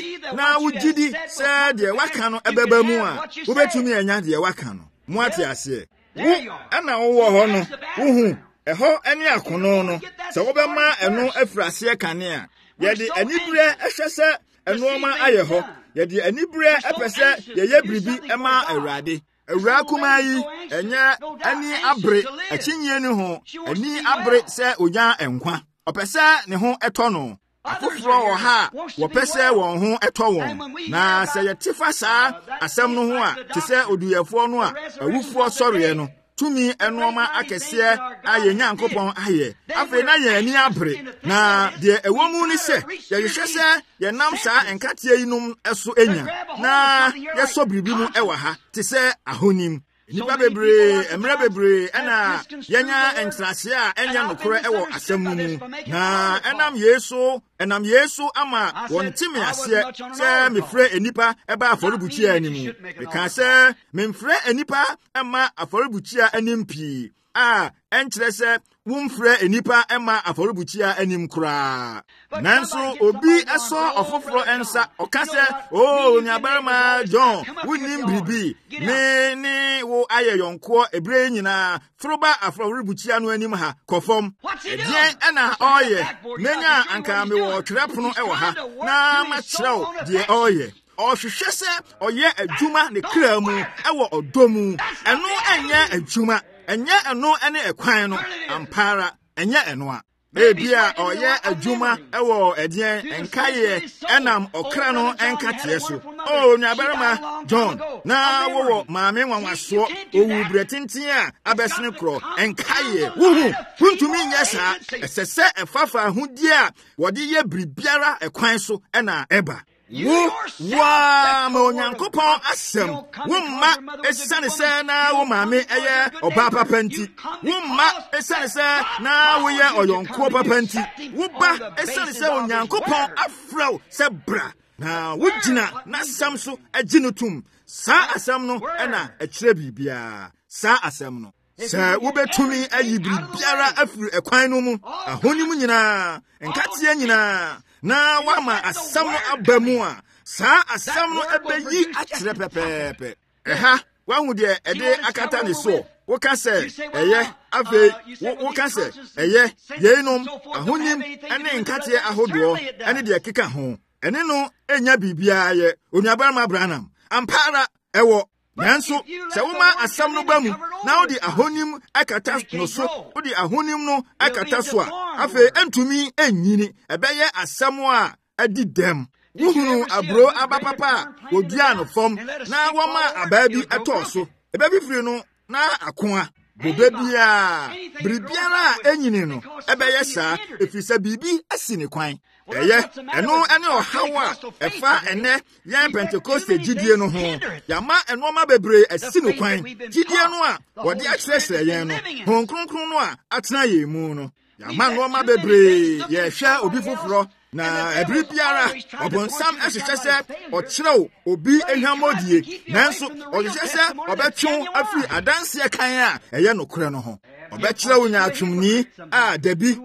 wugidi sɛ deɛ waka no ebeba mu a wobetumi anya deɛ waka no mu ate ase wo ana wo ho no wohu ɛhɔ ani akono no sɛ wobɛma ɛno afirase kane a yɛde anibere ɛhwɛ sɛ ɛnoɔma ayɛ hɔ yɛde anibere ɛpɛ sɛ yɛyɛ biribi ɛma awurade awura kuma yi ɛnyɛ ani abre akyinye ne ho ani abre sɛ onya enkwa ɔpɛ sɛ ne ho ɛtɔ no afoforo wɔ ha wɔpɛ sɛ wɔn ho ɛtɔ wɔn na sɛ yɛtefa saa asɛm no ho a te sɛ oduyɛfoɔ no a awufoɔ sɔreɛ no tumi ɛnoɔma akɛseɛ a yɛn Nyankopɔn ayɛ afei na yɛn ani abere na deɛ ɛwɔ mu ne sɛ yɛhwehwɛ sɛ yɛnam saa nkateɛ yinom ɛso enya na yɛsɔ biribi mu ɛwɔ ha te sɛ ahonim nipa bebre emre bebre ena yenya entrase a enya nokore ewo asɛm mu na enam Yesu ama wontimi ase sɛ mefrɛ enipa eba afɔrebukyia animu meka sɛ memfrɛ enipa ama afɔrebukyia anim pii a enkyerɛ sɛ wumfrɛ enipa ema afɔrebukyia anim koraa nanso obi ɛsɔ ɔfoforo ensa ɔka sɛ o nuabarima John wunim biribi ne wo ayɛ yɔnko ebre nyina foroba afɔrebukyia no anim ha kɔfɔm ɛdeɛn ɛna ɔyɛ menya anka me wɔ twerɛpono ɛwɔ ha na makyerɛw deɛ ɔyɛ ɔhwehwɛ sɛ ɔyɛ adwuma ne kra mu ɛwɔ ɔdɔ mu ɛno ɛnyɛ adwuma enye eno ene ekwan no ampara enye eno a ebia oyɛ adwuma ɛwɔ ɛdeɛn enkaye enam okra no enkateɛ so o nuabarima John na wo maame nwanwaso owu bretintin a abɛsene kro enkaye wuhu kuntumi nyɛ saa ɛsɛsɛ ɛfafa ahudi a wɔde yɛ biribiara ekwan so ɛna ɛba wa ma Onyankopɔn asɛm wo mma esane sɛ na wo maame ɛyɛ ɔba papa nti wo mma esane sɛ na wo yɛ ɔyɔnko papa nti wo ba esane sɛ Onyankopɔn afrɛw sɛ bra na wo gyina na asɛm so agye no tum saa asɛm no ɛna ɛkyerɛ biribiara saa asɛm no sɛ wobɛtumi ayi biribiara afiri ɛkwan no mu ahonim nyinaa nkateɛ nyinaa na wama asɛm no aba mu a saa asɛm no ɛbɛyi akyerɛ pɛpɛɛpɛ ɛha wahu deɛ ɛde akata ne so woka sɛ ɛyɛ afei woka sɛ ɛyɛ yeinom ahonim ɛne nkateɛ ahodoɔ ɛne deɛ keka ho ɛne no ɛnya biribiara yɛ onuabarima Branham ampara ɛwɔ nanso sɛ woma asɛm no ba mu na wode ahonim akata no so wode ahonim no akata so a afei entumi enyini ɛbɛyɛ asɛm a adi dɛm wuhunu aburo aba papa a wodua no fam na wɔma abaa bi ɛtɔɔ so ɛbɛfifiri no na akoa bobe biribiara a enyini no ɛbɛyɛ saa efisɛ biribi asi ne kwan ɛyɛ ɛno ɛne ɔhaw a ɛfa ɛnɛ yɛn Pentecoste gyidie no ho yama ɛnoɔma bebree asi no kwan gyidie no a wɔde akyerɛkyerɛ yɛn no Honhom Kronkron no a atena yɛn mu no Yama no ma bebre ye hwe obi foforo na ebri biara obonsam ehwehwe se okyerew obi ehwamodie nanso ohwehwe se obetwon afi adanse kan a eye nokure no ho obekyerew nya atwumni a dabi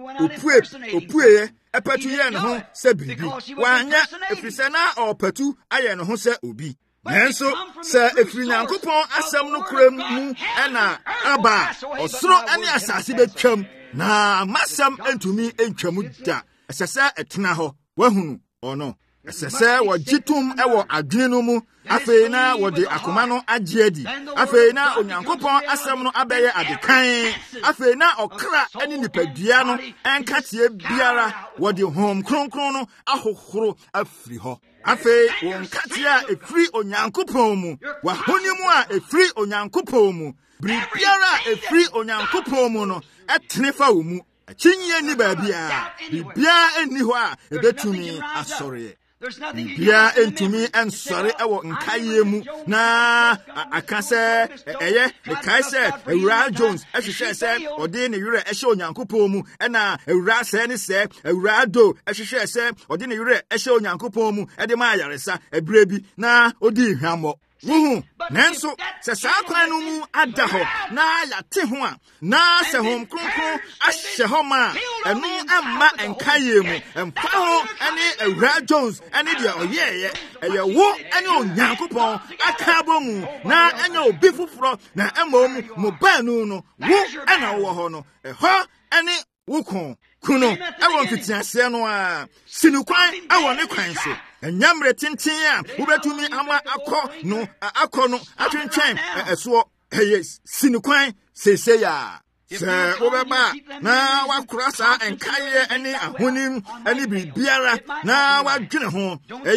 opue epatu ye no ho se bibi wanya efrise na opatu aye no ho se obi nanso se efiri Nyankopɔn asɛm no kura mu ɛna aba osoro ane asase betwam na masam entumi entwamu da esese etena ho wahunu ono esese wogitum ewo adwene no mu afei na wode akoma no agye adi afei na Onyankopɔn asɛm no abɛyɛ adekan afei na okra ani nipadua no enkatie biara wode hom kronkron no ahohoro afiri ho afei wonkatia efiri Onyankopɔn mu wahoni mu a efiri Onyankopɔn mu bibiara efiri Onyankopɔn mu no etene fa wo mu akyinye ni baabia bibia enni ho a ebetumi asɔre bibia entumi ensɔre ɛwɔ nkaye mu na akase ɛyɛ ne kaise Ewura Jones ɛhwehwɛ sɛ ɔde ne yure ɛhyɛ Onyankopɔn mu ɛna Ewura sɛ ne sɛ Ewura do ɛhwehwɛ sɛ ɔde ne yure ɛhyɛ Onyankopɔn mu ɛde ma ayaresa ɛbrɛ bi na odi hwamɔ wuhu nanso sɛ saa kwan no mu ada hɔ na yate ho a na sɛ hom kronkron ahyɛ hɔ ma ɛno amma enkaye mu ɛmfa ho ɛne Ewura Jones ɛne deɛ ɔyɛɛyɛ ɛyɛ wo ɛne Onyankopɔn aka bɔ mu na ɛnyɛ obi foforo na ɛmmom mo baanu no wo ɛna wɔ hɔ no ɛhɔ ɛne wo kuno ɛwɔ mfitiaseɛ no a sinukwan ɛwɔ ne kwan so enyamre tintin a wobetumi ama akɔ no atwentwɛn ɛsoɔ ɛyɛ sinukwan sese ya sɛ wobɛba na wakora saa enkaye ɛne ahonim ɛne biribiara na wadwene ho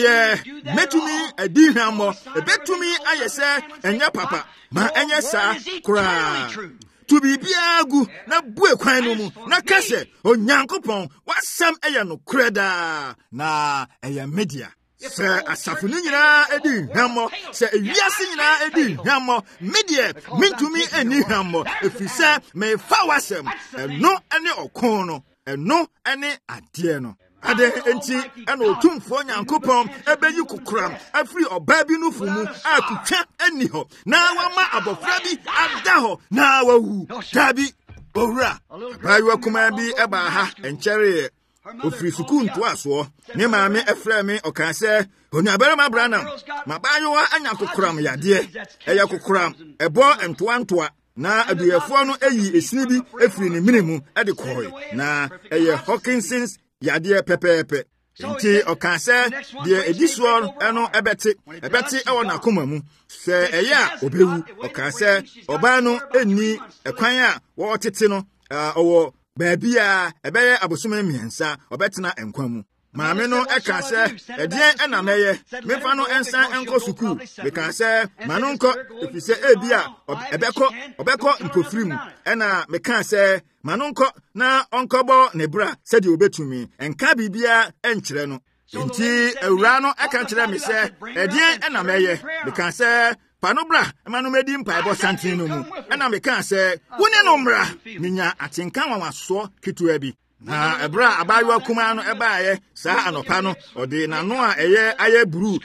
ɛyɛ metumi adi hwammɔ ebetumi ayɛ sɛ ɛnyɛ papa ma ɛnyɛ saa koraa to bibia gu na bue kwan no mu na kase Onyankopɔn wasɛm ɛyɛ no koreda na ɛyɛ media sɛ asafo no nyinaa edi hwammɔ sɛ ewiase nyinaa edi hwammɔ media mintumi eni hwammɔ efisɛ mefa wasɛm ɛno ɛne ɔkon no ɛno ɛne adeɛ no ade enti ɛna otumfo Nyankopɔn ebeyi kokoram afiri ɔbaa bi no fumu a kutwa ani hɔ na wama abɔfra bi ada hɔ na wawu dabi owura bayiwa kuma bi ɛba ha enkyere ofiri sukuu ntoasoɔ ne maame ɛfrɛ me ɔka sɛ Onuabarima Branham mabayiwa anya kokoram yadeɛ ɛyɛ kokoram ɛbɔ ntoa na aduyefoɔ no eyi esini bi efiri ne mene mu ɛde kɔe na ɛyɛ Hawkinson's yadeɛ pɛpɛɛpɛ nti ɔka sɛ deɛ edi soɔ ɛno ɛbɛte ɛwɔ n'akoma mu sɛ ɛyɛ a obewu ɔka sɛ ɔbaa no enni ɛkwan a wɔtete no ɔwɔ baabi a ɛbɛyɛ abosome mmiɛnsa ɔbɛtena nkwa mu maame no ɛka sɛ ɛdeɛn ɛna mɛyɛ mefa no ɛnsan ɛnkɔ sukuu meka sɛ ma no nkɔ efisɛ ebi a ɔbɛkɔ nkofiri mu ɛna meka sɛ ma no nkɔ na ɔnkɔbɔ ne bra sɛdeɛ obetumi ɛnka biribiara ɛnkyerɛ no nti Ewura no ɛka kyerɛ me sɛ ɛdeɛn ɛna mɛyɛ meka sɛ pano bra ma no medi mpaebɔ santen no mu ɛna meka sɛ wo ne no mmra minya atenka wawasoɔ ketewa bi na ebra abayiwa kuma no ɛbaayɛ saa anɔpa no ɔde n'ano a ɛyɛ ayɛ buru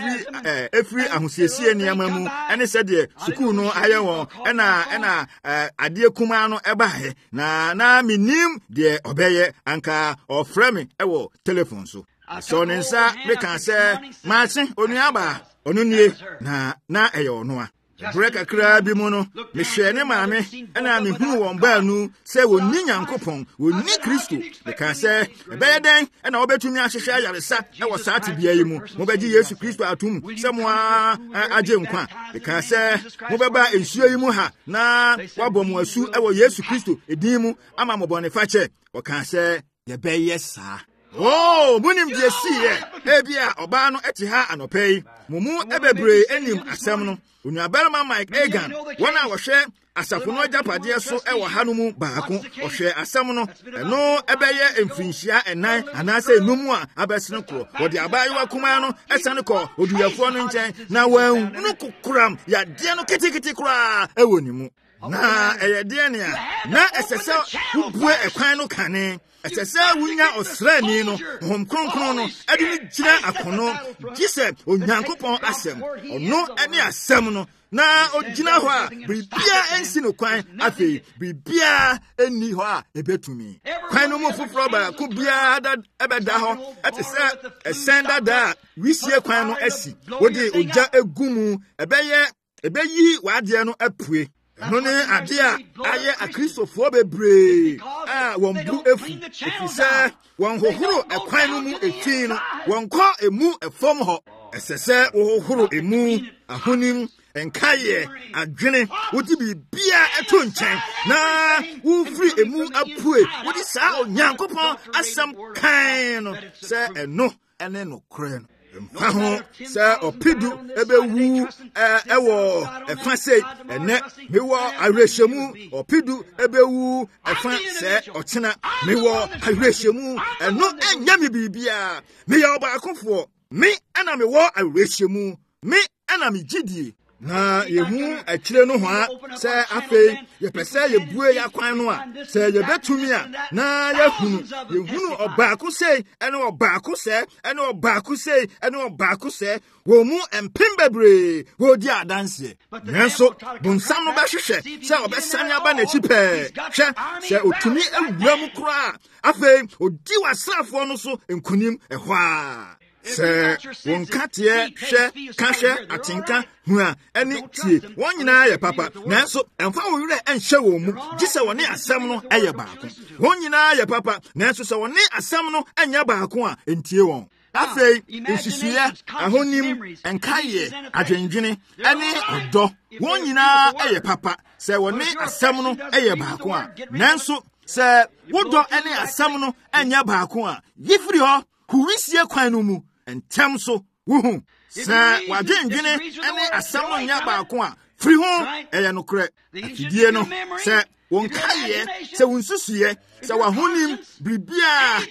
efiri ahosiesie nneɛma mu ɛne sɛdeɛ sukuu no ayɛ wɔn ɛna adeɛ kuma no ɛbaayɛ na minim deɛ ɔbɛyɛ anka ɔfrɛ me ɛwɔ telephone so sɛ ne nsa meka sɛ maase onuaba ɔno nie na ɛyɛ ɔno a brɛ kakra bi mu no mehwɛ ne maame ɛna mehunu wɔn baanu sɛ wɔnni Nyankopɔn wɔnni Kristo meka sɛ ɛbɛyɛ dɛn ɛna wɔbɛtumi ahyehyɛ ayaresa ɛwɔ saa tebea yi mu mobɛgye Yesu Kristo atom sɛ mo agye nkwa meka sɛ mobɛba nsuo yi mu ha na wɔabɔ mo asu ɛwɔ Yesu Kristo edin mu ama mo bɔne fakyɛ wɔka sɛ yɛbɛyɛ saa munim deɛ siiɛ ebia ɔbaa no ɛte ha anɔpɛ yi mo mu ɛbɛbree anim asɛm no Onuabarima Mike Egan wɔn a wɔhwɛ asafo no agyapadeɛ so ɛwɔ ha no mu baako ɔhwɛ asɛm no ɛno ɛbɛyɛ mfinhyia ɛnan anaasɛ enum a abɛsene korɔ wɔde abayewa kumaa no ɛsane kɔ oduyafoɔ no nkyɛn na wɔn no kokoram yadeɛ no ketekete koraa ɛwɔ ne mu na eyedenia na esese ubue ekwan no kane esese wunya osrani no hom kronkron no ade ni gina akono gise onyankopon asem ono ene asem no na ogina ho a bibia ensi no kwan afei bibia eni ho a ebetumi kwan no mo foforo ba ko bia da ebeda ho etese esenda da wisie kwan no asi wodi oja egumu ebeyi wade no apue no ne ade a aye akristofo bebre won bu efu efise won hohoro ekwan no mu etwi no won kɔ emu efom ho esese wo hohoro emu ahonim enkaye adwene wodi bibia eto nkyɛn na wo firi emu apue wodi saa onyankopɔn asɛm kan no sɛ eno ene no kore no mfaho sɛ opidu ebewu ɛwɔ ɛfa sei ene mewɔ awerɛhyɛmu opidu ebewu ɛfa sɛ ɔkyena mewɔ awerɛhyɛmu ɛno ɛnya me bibia meyɛ ɔbaakofoɔ me ana mewɔ awerɛhyɛmu me ana me gyidie na yehu akire no ho a sɛ afei yɛpɛsɛ yebue yakwan no a sɛ yebetumi a na yehunu ɔbaako sei ɛne ɔbaako sɛ ɛne ɔbaako sei ɛne ɔbaako sɛ wɔ mu empem bebree wodi adanse nanso bonsam no bɛhwehwɛ sɛ ɔbɛsane aba n'akyi pɛɛ hwɛ sɛ otumi awura mu koraa afei odi wasrafoɔ no so nkunim ɛhɔ a sɛ wɔn kateɛ hwɛ ka hwɛ atenka hu a ɛne tie wɔn nyinaa yɛ papa nanso ɛmfa wɔn werɛ ɛnhyɛ wɔn mu gye sɛ wɔne asɛm no ɛyɛ baako wɔn nyinaa yɛ papa nanso sɛ wɔne asɛm no ɛnyɛ baako a ɛntie wɔn afei nsusuyɛ ahonim ɛnkayeɛ adwendwene ɛne ɔdɔ wɔn nyinaa ɛyɛ papa sɛ wɔne asɛm no ɛyɛ baako a nanso sɛ wodɔ ɛne asɛm no ɛnyɛ baako a yifiri hɔ huwisie kwan no mu ntɛm so wuhu sɛ wadwendwene ɛne asɛm no nyɛ baako a firi ho ɛyɛ nokorɛ afidie no sɛ wɔn kayeɛ sɛ wɔn susuyɛ sɛ wahonim biribiaa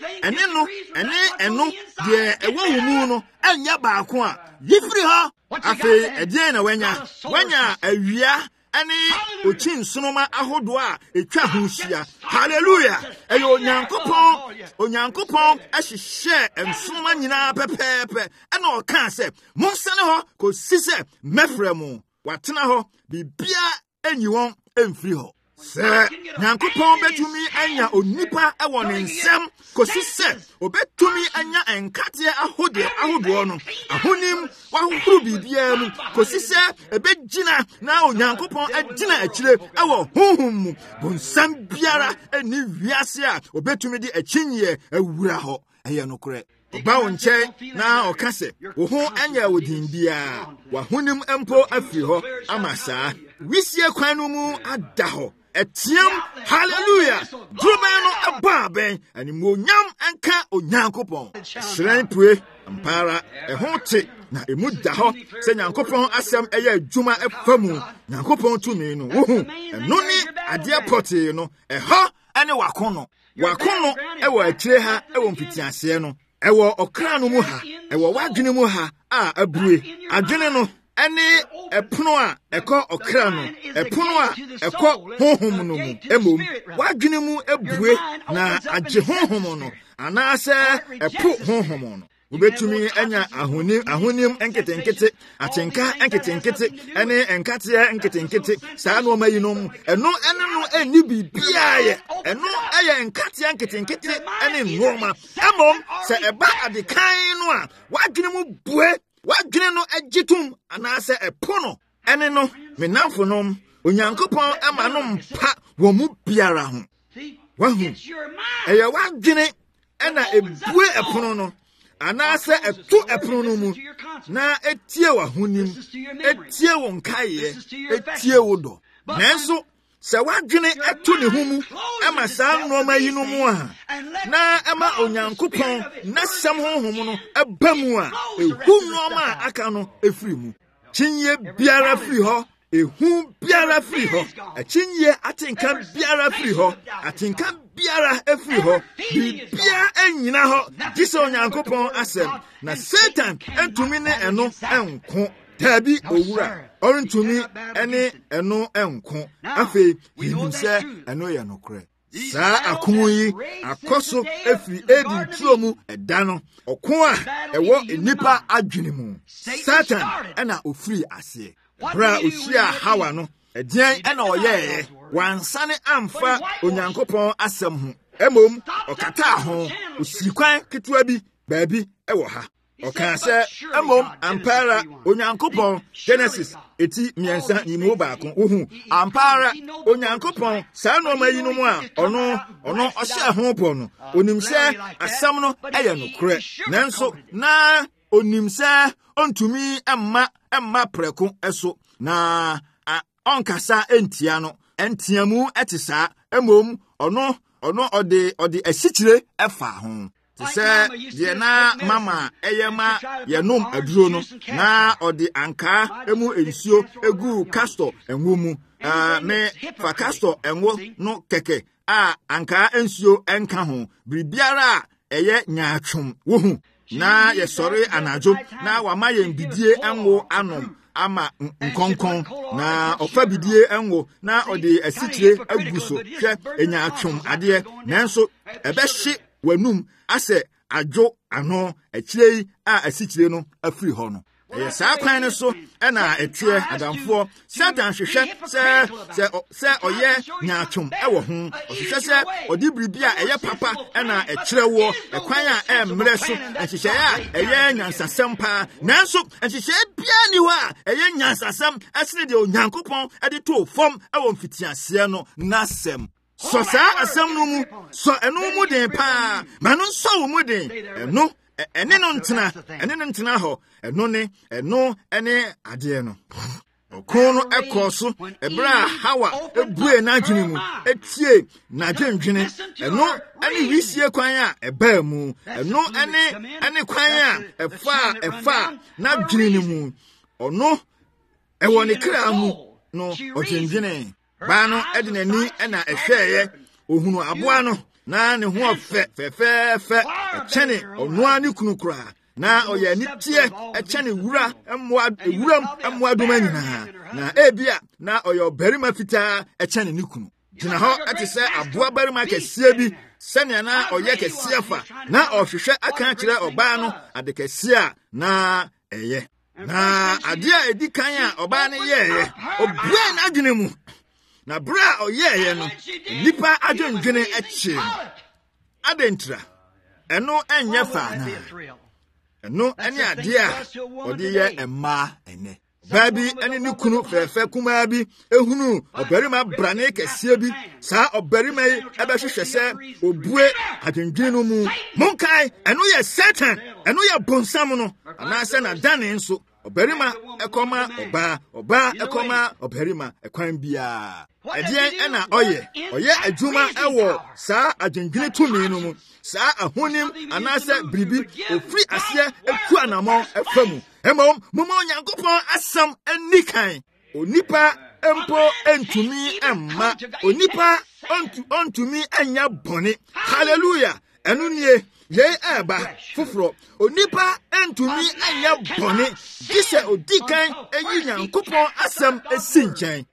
ɛno deɛ ɛwɔ wo mu no ɛnyɛ baako a yifiri hɔ afei ɛdeɛn na wanya awia ɛne okyi nsonoma ahodoɔ a etwa ho hyia hallelujah ɛyɛ onyankopɔn ahyehyɛ nsonoma nyinaa pɛpɛɛpɛ ɛna ɔkaa sɛ monsane hɔ kɔsi sɛ mɛfrɛ mo watena hɔ bibia enyi wɔn emfiri hɔ sɛ nyankopɔn betumi anya onipa ɛwɔ ne nsɛm kɔsi sɛ obetumi anya nkateɛ ahodoɔ no ahonim wahohoro biribiara mu kɔsi sɛ ebegyina na onyankopɔn agyina akyire ɛwɔ honhom mu bonsam biara ɛne wiase a obetumi de akyinyeɛ awura hɔ ɛyɛ nokorɛ ɔba wo nkyɛn na ɔka sɛ wo ho ɛnyɛ wo din biara wahonim mpo afiri hɔ ama saa wisie kwan no mu ada hɔ etiam hallelujah drumen no aba ben animonyam anka onyankopɔn hyerɛn pue ampara ɛho te na emu da hɔ sɛ nyankopɔn asɛm ɛyɛ adwuma ɛfa mu nyankopɔn tumi no wohu ɛno ne adeɛ pɔtee no ɛhɔ ɛne wakono ɛwɔ akyire ha ɛwɔ mpitiaseɛ no ɛwɔ ɔkra no mu ha ɛwɔ wadwene mu ha a abue adwene no ɛne ɛpono a ɛkɔ ɔkra no ɛpono a ɛkɔ honhom no mu emom wadwene mu abue na agye honhom no anaasɛ ɛpo honhom no wobetumi anya ahonim nketenkete atenka nketenkete ɛne nkateɛ nketenkete saa nneɛma yi no ɛno ɛni biribiara yɛ ɛno ɛyɛ nkateɛ nketenkete ɛne nneɛma emom sɛ ɛba adekan no a wadwene mu bue wadwene no agyitum anaasɛ ɛpo no ɛne no menamfo nom onyankopɔn ama no mpa wɔ mu biara ho wahu ɛyɛ wadwene ɛna ebue ɛpono no anaasɛ ɛto ɛpono no mu na etie wahonim etie wo nkaeɛ etie wo dɔ nanso sɛ wadwene ɛto ne ho mu ɛma saa nneɛma yi no mu a na ɛma onyankopɔn n'asɛm honhom no ɛba mu a ehu nneɛma a aka no efiri mu kyinye biara firi hɔ ehu biara firi hɔ akyinye atenka biara firi hɔ atenka biara efiri hɔ bibia enyina hɔ gye sɛ onyankopɔn asɛm na Satan entumi ne ɛno ɛnko Tabi owura orintumi ene eno enko afi yinse eno ye nokre saa akon yi akoso efiri edi tuomu edano okon a ewo enipa adwene mu Satan ena ofiri ase bra ohia Hawa no edian ena oyeye wansane amfa onyankopon asem ho emom okata ho osikwan ketewa bi baabi ewo ha okase emom ampara onyankopon Genesis eti miensa ni mu baako wohu ampara onyankopon saa no mayinu mu a ono ohye ho po no onimse asam no eye no kure nanso na onimse ontumi emma preko eso na onkasa entia no entiamu etisa emom ono ode asikyire efa ho se ye na mama eyema yenom aduro no na ode anka emu ensuo egu castor enwo mu me fa castor enwo no keke anka ensuo enka ho biribiara eye nyaatwom wohu na ye sori anajo na wama ye mbidie enwo anom ama nkonkon na ofa bidie enwo na ode asikyire aguso hwe enyaatwom ade nanso ebehye wanum ase adwo ano akyirei asikyire no afiri ho no saa kwan ne so na etie adamfo Satan hwehwe se oye nyaatwom ewo ho ohwehwe se odi biribia eye papa na ekyerewo ekwan a emre so nhyehyɛ a eye nyansasam pa nanso nhyehyɛ bia ni ho a eye nyansasam asene de onyankopɔn ade to fam ewo mfitiase no nasem so saa asam no mu so eno mu den pa ma no so wo mu den eno ene no ntena ho eno ene ade no okon no ekoso ebra Hawa ebue na adwene mu etie na dwendwene eno ene wisie kwan a eba mu eno ene kwan a efa na adwene mu ono ewo ne kra mu no odwendwene ba no edinani na ehweye ohunu aboa no na ne ho fe echene onua ne kunu kura na oye nitie echene wura emmoa doma nyina na ebia na oye obarima fita echene ne kunu gina ho ate se aboa barima kese bi sene na oye kese fa na ohwehwe aka kire oba no ade kese na eye na ade a edikan a oba ne ye obue na adwene mu na bra oyeye no nipa adwendwene echi adentra eno enye fa na eno ene ade a ode ye emma ene baby ene ni kunu fefe kuma bi ehunu obarima brane kese bi saa obarima yi ebehwehwe se obue adwendwene no mu monkai eno ye Satan eno ye bonsam no anase na dane nso obarima ekoma oba ekoma obarima ekwan bia edien ena oye adwuma ewo saa adwendwene tumi no mu saa ahonim anase bribi ofri ase eku anamon efamu emom momo Nyankopon asam anikan onipa empo entumi emma onipa ontumi anya bone hallelujah enu nie ye eba fufuro onipa entumi anya bone gise odikan eyi Nyankopon asam esinchen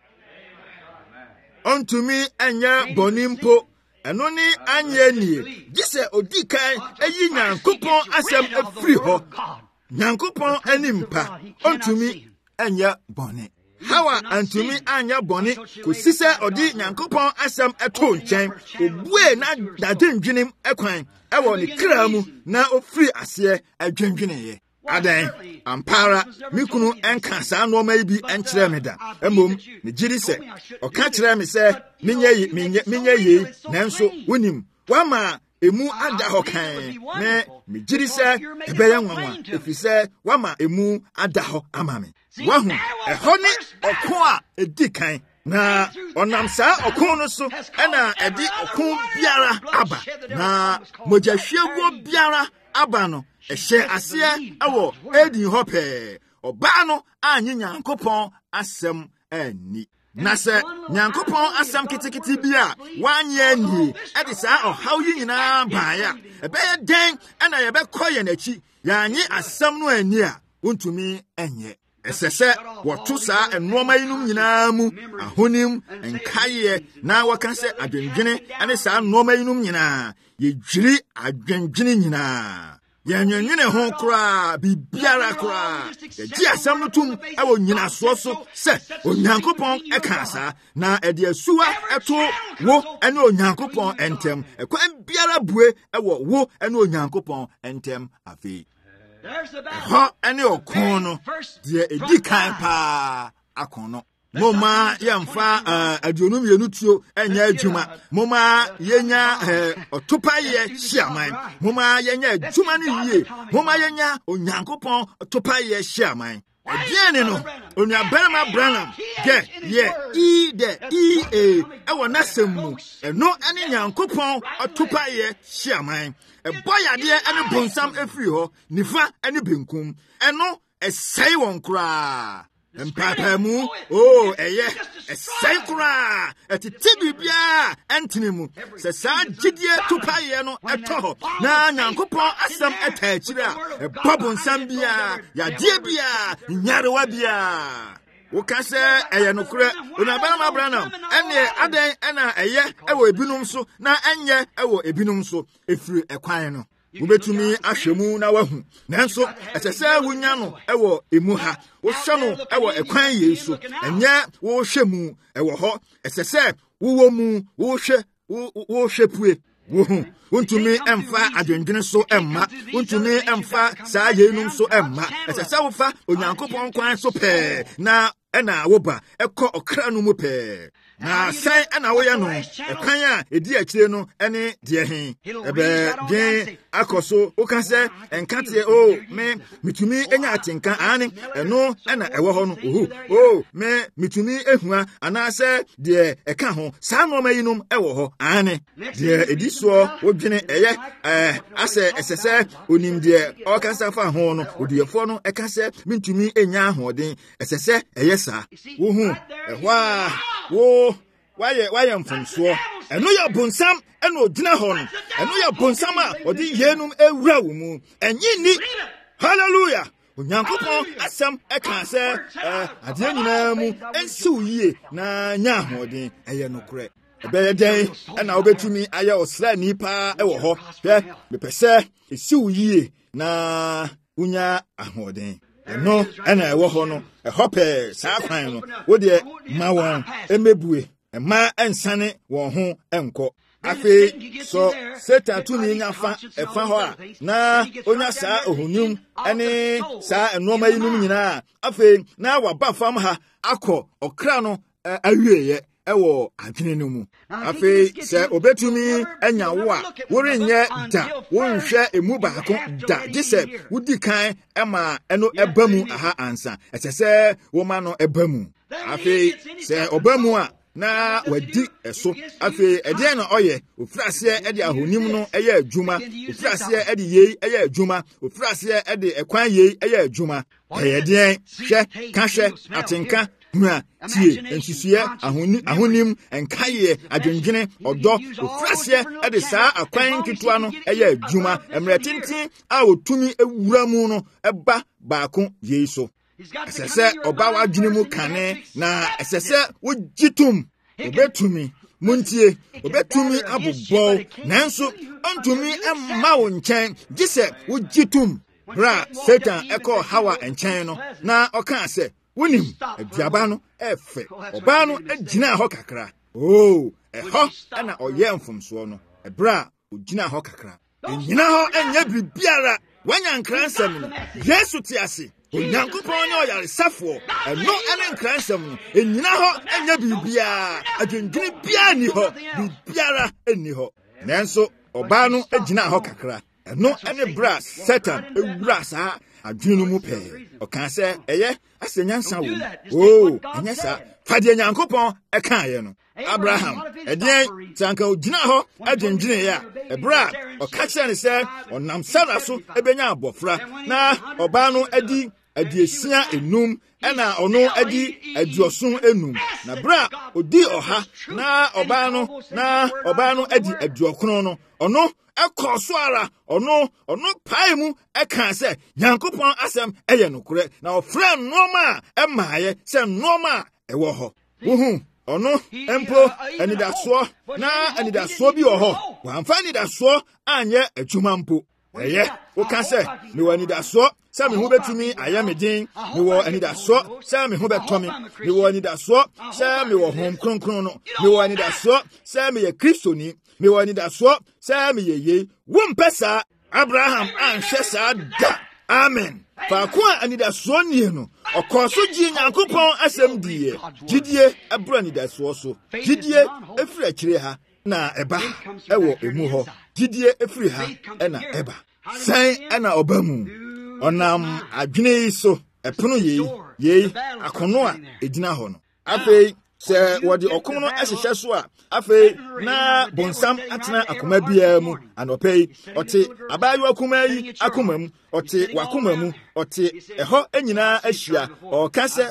ontumi anya bone mpo eno ni anya nie gise odikan eyi Nyankopon asam efiri ho Nyankopon animpa ontumi anya bone Hawa antumi anya bone kosise odi Nyankopon asam eto nchen obue na dadendwenem ekwan ewo ne kra mu na ofiri ase adwendwene ye adan ampara mikunu enka saa no ma bi enkyere me da emom me giri se oka kyere me se menye yi nanso wonim wama emu ada ho kan me giri se ebeye nwanwa efise wama emu ada ho ama me wahu eho ni okon a edikan na onam saa okon no so na edi okon biara aba na mojahwego biara aba no ehye ase ewo edi hope oba no anyi Nyankopon asem ani na se Nyankopon asem kitikiti bia wanye ni edi saa ohaw yi nyina baaya ebeye den na ye be koye nachi ya anyi asem no ani a wontumi enye Esese woto saa enoma yinum nyinaa mu ahonim enkaye na waka se adwendwene ane saa enoma yinum nyinaa yedwiri adwendwene nyinaa yenyenwene ho kura bibiara kura ye asam no tum ewo nyinaso so se onyankopon eka saa na ede asuwa eto wo ene onyankopon entem ekwan biara bue ewo wo ene onyankopon entem afi ha ene okono de edikan pa akono moma yamfa aduonum yenu tuo enya adwuma moma yenya otopaye hyiaman moma yenya adwuma no yie moma yenya onyankopon otopaye hyiaman Again, no, on your Bama Branham, get, yeah, ewa nasemu, and no any young coupon or tupaye, shaman, a boy idea and a bonsam a free ho, nifa and a binkum, and no, a say won't cry. And Papa Moo, oh, a say cry, at the Tibia, Antonimu, Sasa Gidia Tupayano at Toho, Nan coupon asam attachira, a bubble sambia, ya debia, Yarawabia. Ukase ayanokure unabama branam ene aden ena eye ewo ebinum so na enye ewo ebinum so efiri ekwan no ubetumi ahwemu na wahu nanso esese wunya no ewo emu ha wo hwe no ewo ekwan yesu enye wo hwemu ewo ho esese wo mu wo hwe pue wo untumi emfa adwendwene so emma untumi emfa saa yenum so emma esese wo fa onyankopon kwan so pe na ena woba ekọ okra no mu pe na sai ena wo ya no ekwan a edi akire no ene de hen ebe gen akoso o kan se enkate o me mitumi enya atenka ane eno ena ewo ho no o me mitumi ehua ana se de eka ho saa no mayinum ewo ho ane de edi so odwene eye ase esese onim de o kan sa fa ho no odiyefo no eka se mitumi enya ahoden esese eye sa wo hu ehwa wo waye mfonso eno ya bonsam eno ogina ho no eno ya bonsam a odi yenum ewura wo mu enyi ni hallelujah onyankopon asam eka se ade nyina mu ensiw yie na nya ahoden eye nokure ebe den ena obetumi aye osra nipa ewo ho hwe mepese esiw yie na unya ahoden eno ena ewo ho no ehope saa kwan no wo de ma won emebue ema ensane won ho enko afi so Satan tumi nyafa efa ho a na onya saa ohunum ene saa enoma yinum nyina afi na waba fam ha akọ okra no awieye ewo adwene no mu afi se obetumi anya wo a worenye da wonhwe emu baako da gise wudi kan ema eno ebamu aha ansa etese wo ma no ebamu afi se obamu a na wadi eso afi ede na oye ofrase ede ahonim no eye adwuma ofrase ede yei eye adwuma ofrase ede ekwan yei eye adwuma ede hwe ka hwe atenka hua tie ensusue ahonim enkaye adwendwene odo ofrase ede saa akwan kitwa no eye adwuma emretintin a otumi ewura mu no eba baako yei so esese oba wadwene mu kane na esese wogitum obetumi muntie obetumi abobbo nanso ontumi emma wo nchen gise wogitum bra Satan eko hawa enchen no na oka se wonim aduaba no efe oba no agina ho kakra eho ana oye mfomso no ebra ogina ho kakra enyina ho enya bibiara wanya nkransam no Yesu tiase onyankopon no yare safo eno ene nkransam no enyina ho enya bibia adwendwene bia ni ho bibiara eni ho nanso oba no agina ho kakra eno ene bra Satan ewura saa adwene mu pe okan se eye asenyansa wo enya sa fade nyankopon eka ye no Abraham edien tanka ogina ho adwendwene ya ebra okache ne se onam Sara so ebenya abofra na oba no adi adiesia enum ena ono adi aduoson enum na bra odi oha na oba no adi aduokron no ono ekoso ara ono pae mu eka se Nyankopɔn asɛm eye nokore na ofra noma emaaye se noma ewo ho wohu ono empo anidaso na anidaso bi oho wamfa anidaso anye adwuma mpo eye woka se me wani daso se me ho betumi ayamedin me wo anidaso se me ho betomi me wo anidaso se me wo hom kronkron no me wo anidaso se me ye kristoni me wo anidaso se me ye wo mpesa Abraham anhwe sa da amen fa ko anidaso nie no okoso gi Nyankopɔn asɛm die gidie abro anidaso so gidie efiri akire ha na eba ewo emu ho gidie efiri ha ena eba san ena obamu onam adwene so epono yei akono a edina ho no afei se wodi okom no ahyehyɛ so a afei na bonsam atena akoma bia mu anopei ɔte abayo akoma yi akoma mu ɔte wakoma mu ɔte ɛhɔ anyina ahyia ɔka sɛ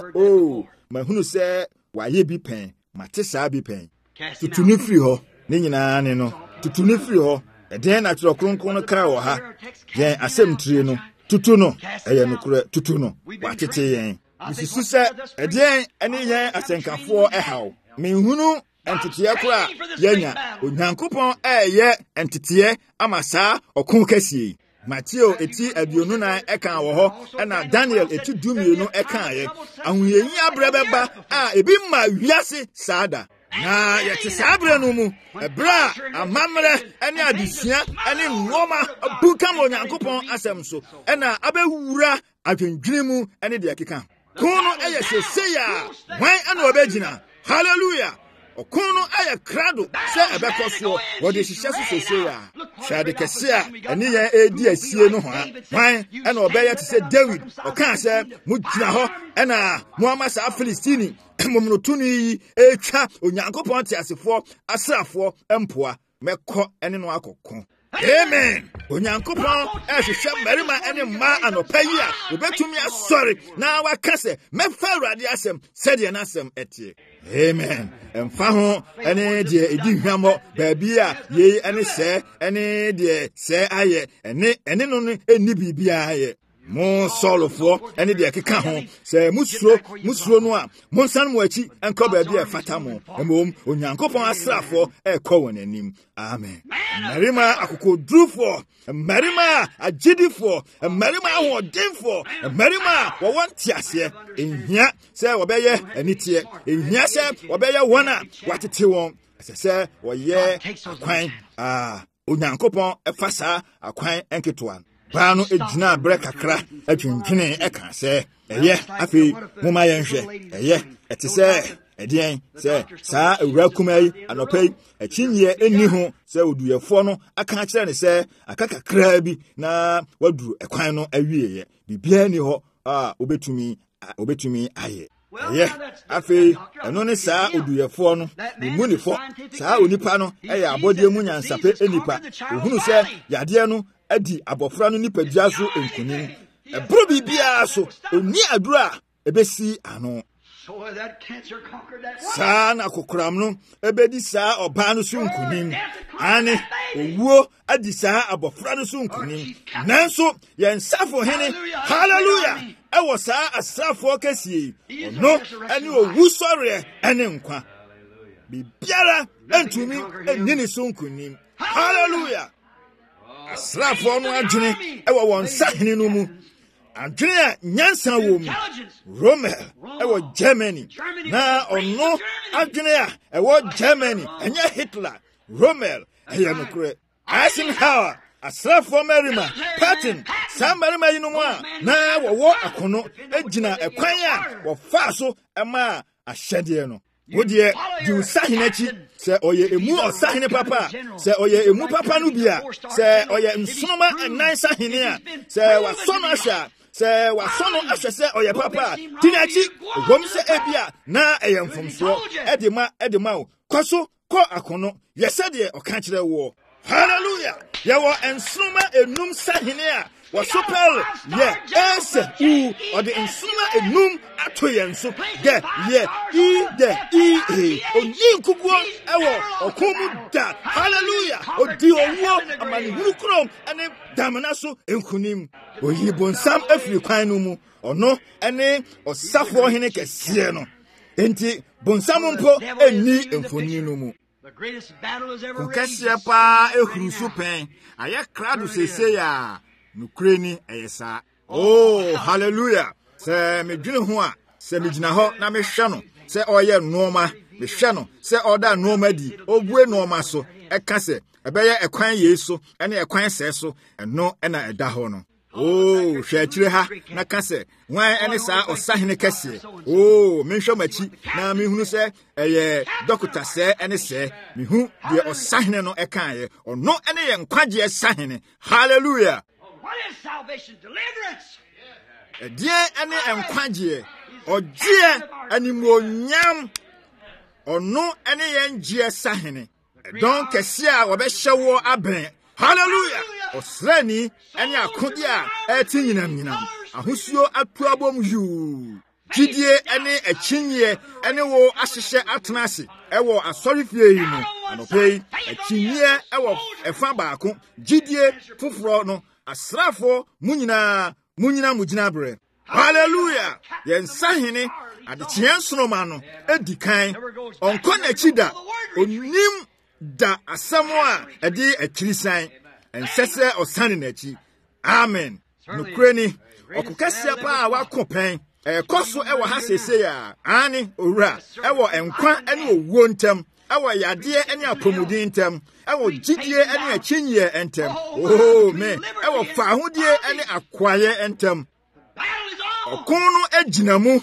mahunu sɛ waye bi pɛn mate saa bi pɛn tutuni firi hɔ ne nyina ne no tutuni firi hɔ ɛden na tro kronkron no kra wɔ ha yɛn asɛm tire no tutu no ɛyɛ nokora tutu no watete yɛn misisu sɛ ɛden ɛne yɛn asɛnkafoɔ ɛhaw menhunu entiteɛ kora yɛnya Onyankopɔn ɛyɛ entiteɛ ama saa ɔko kɛsie Mateo eti aduonu na ɛka wɔ hɔ ɛna Daniel eti dumienu ɛka yɛ ahoyɛyi abrɛbɛba a ebi ma wiase saada na yɛte saa abrɛ no mu ɛbra amammerɛ ɛne adesua ɛne nnoma abuka ma Onyankopɔn asɛm so ɛna abɛwura adwendwene mu ɛne deɛ keka kono ɛyɛ seseya wan ɛna ɔbɛgyina hallelujah okono aya krado se ebekɔ so wɔde hyehyɛ so seseya hwade kɛse a ɛne yɛn edi asie no ho a wan ɛna ɔbɛyɛ te sɛ David ɔka sɛ mo gyina hɔ ɛna mo ama saa Filistini momnotuni yi etwa Onyankopɔn te asefoɔ asrafoɔ empoa mɛkɔ ɛne no akɔkɔ amen Onyankopɔn ɛhwehwɛ mmarima ɛne mmaa anɔpa yi a obetumi asɔre na waka sɛ mɛfa Awurade asɛm sɛdeɛ n'asɛm ɛteɛ amen emfa ho ene de edi hwamɔ baabi a yei ene sɛ ene de sɛ ayɛ ene no eni bibia ayɛ mo solofo ene de keka ho sɛ musuro no a monsan mo achi enko baabi a fata mo emom Onyankopɔn asrafo ekɔ won anim amen marima akokodrufo marima agidifo marima ahodenfo marima wɔwɔ ntiase ehia sɛ wɔbɛyɛ anitie ehia sɛ wɔbɛyɛ wɔn a watete wɔn sɛ wɔyɛ akwan Onyankopɔn ɛfa saa akwan enketoa baa no egyina brɛ kakra atwentwene ɛka sɛ ɛyɛ afei moma yɛnhwɛ ɛyɛ ɛte sɛ ɛdeɛn sɛ saa awura kuma yi anɔpa yi akyinyeɛ ɛnni ho sɛ oduyɛfoɔ no aka kyerɛ ne sɛ aka kakra bi na waduru ɛkwan no awieɛ biribiara ni hɔ a obetumi ayɛ ɛyɛ afei ɛno ne saa oduyɛfoɔ no ne mu nifɔ saa onipa no ɛyɛ abɔdeɛ mu nyansape enipa ohunu sɛ yadeɛ no adi abɔfra no nipadua so nkunim ɛboro biribiara so onni aduro a ebesi ano saa na kokoram no ebedi saa ɔbaa no so nkunim ane owuo adi saa abɔfra no so nkunim nanso yɛn safo hene hallelujah ɛwɔ saa asrafoɔ kɛsie ɔno ɛne owu sɔreɛ ɛne nkwa bibiara ɛntumi ɛnni ne so nkunim hallelujah asrafoɔ no adwene ɛwɔ wɔn sahene no mu adwene a nyansa wɔ mu Rommel ɛwɔ Germany na ɔno adwene a ɛwɔ Germany ɛnyɛ Hitler Rommel ɛyɛ nokore Eisenhower asrafoɔ marima Patton saa marima yi no mu a na wɔwɔ akono egyina ɛkwan a wɔfaa so ɛma ahyɛdeɛ no wodeɛ di usahene akyi sɛ ɔyɛ emu ɔsahene papa sɛ ɔyɛ emu papa no bi a sɛ ɔyɛ nsonoma ɛnan sahene a sɛ wasɔ no ahyɛ sɛ wasɔ no ahyɛ sɛ ɔyɛ papa tini akyi wɔm sɛ ebia na ɛyɛ mfomsoɔ ɛde ma wo kɔ so kɔ akono yɛsɛ deɛ ɔka kyerɛ wo hallelujah yɛwɔ nsonoma enum sahene a wasopel ye ese u ode nsuma enum ato yen so de ye e oni kukuo ewo okomu da hallelujah odi owo amani hurukrom ene damana so enkunim oyi bonsam afiri kwan no mu ono ene osafo hene kese no enti bonsam mpo eni enkunim no mu kukasia pa ehuru so pen aya krado sese ya nukreni eyesa oh hallelujah se medwene ho a se medina ho na mehwe no se oye noma mehwe no se oda noma di obue noma so eka se ebeye ekwan yeso ene ekwan se so eno ena eda ho no oh hwachire ha na ka se wan ene sa osahene kese oh menhwe machi na mehunu se eye dokota se ene se mehu de osahene no eka ye ono ene ye nkwaje sahene hallelujah. What is salvation? Deliverance. Die ene nkwaje ogie animonyam ono ene ye ngie sahene don kese a wobehyewo aben hallelujah. Osrani ene akodi a etinyinam ahosuo atuabom yu gidie ene akyinye ene wo ahyehye atenase ewo asorifie yi mu anopei akyinye ewo efa baako gidie foforo no asrafo munyina mugina bre hallelujah. Yen sahene adekyen sonoma no edikan onko na chida onim da asamo a edi akirisan ensese osane na chi amen nukreni okukasia pa wakopen koso ewo ha sese ya ani owura ewo enkwa ene owuo ntem ewo yade ene apomudin ntem ewo gidie ene akyinye ntem oh me ewo fahodie ene akwaye ntem okono aginamu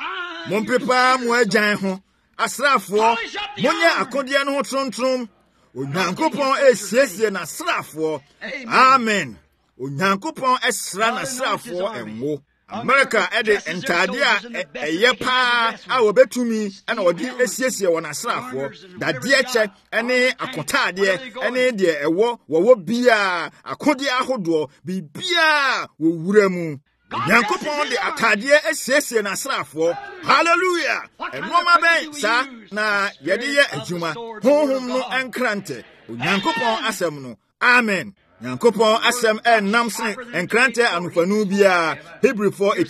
mompepa mu agyan ho asrafo monye akodie no ho trontrom onyankopon esiesie na asrafo amen onyankopon esra na asrafo enwo America ede entade a eyepa a obetumi na odi esiesie wona asrafo da de che ene akotade ene de ewo wo bia akodi ahodo bibia wo wuramu Yankopon de atade esiesie na asrafo hallelujah enoma ben sa na yede ye adwuma honhom no enkrante Yankopon asem no amen. Yankopon asem nam sen enkrante anufanu bia Hebrew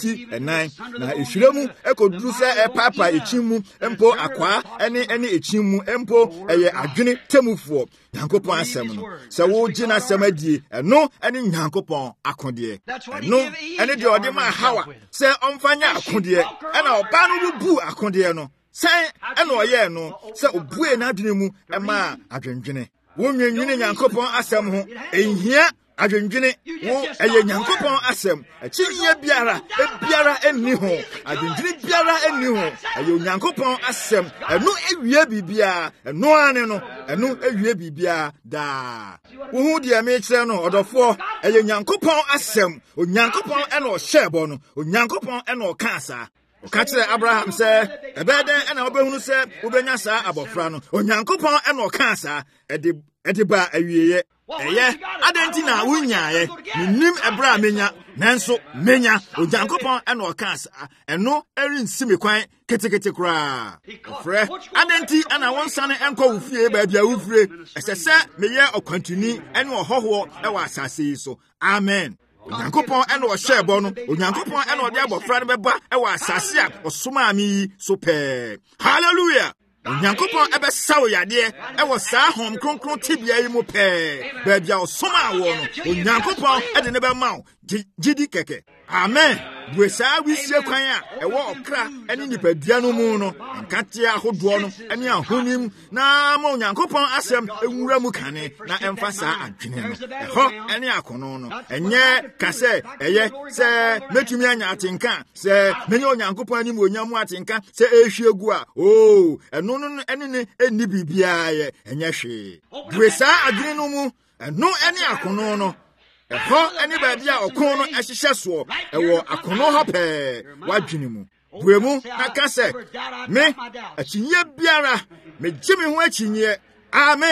4:8-9 na ehiremu ekoduru se papa echimu empo akwa ene echimu empo eye adwene temufo Yankopon asem no se wo gina asem adie eno ene Yankopon akode eno ene de ode ma hawa se omfanya akode ena oba no bu akode no se ena oye no se obue na adwene mu ema adwendwene wonwenwene Yankopon asem ho ehia adwendwene wo eye Yankopon asem akyinye biara enni ho adwendwene biara enni ho eye Yankopon asem eno ewie bibia eno ane no eno ewie bibia da wo hu de me kire no odofo eye Yankopon asem Onyankopon ena o hyebo no Onyankopon ena o kansa okachire Abraham se ebeden ena obehunu se obenya sa abofra no Onyankopon ena o kansa edi ba awieye eye adenti na wunyaye nim ebra menya nanso menya Onyankopon ena o kansa eno erinsi kwan ketekete kura ofre adenti ana wonsane enko wufie ba bia wufre esese meye okwantuni ena ohoho e wa asase yi so amen. Onyankopon ena o hyebo no Onyankopon ena o de abofra no beba e wa asase a osoma ami so pe hallelujah. Onyankopon ebe sawo yade e wo saa hom kronkron tibia yi mu pe ba bia osoma awo no Onyankopon ede ne be ma gidi keke amen. Bwe saa wisie kwan a e wo okra ene nipadua no mu no nkate ahodo no ene ahonim na ma Onyankopon asem enwura mu kane na emfa saa adwene no ho ene akono no enye kase eye se metumi anya atenka se menye Onyankopon ani mu onyam atenka se ehwiegu a oh eno no ene ne eni bibia ye enye hwe bwe saa adwene no mu eno ene akono no ho eni ba dia okon no ehihye so ewo akono ho pe wadwene mu buemu aka se me akyinye biara me gimi ho akyinye amen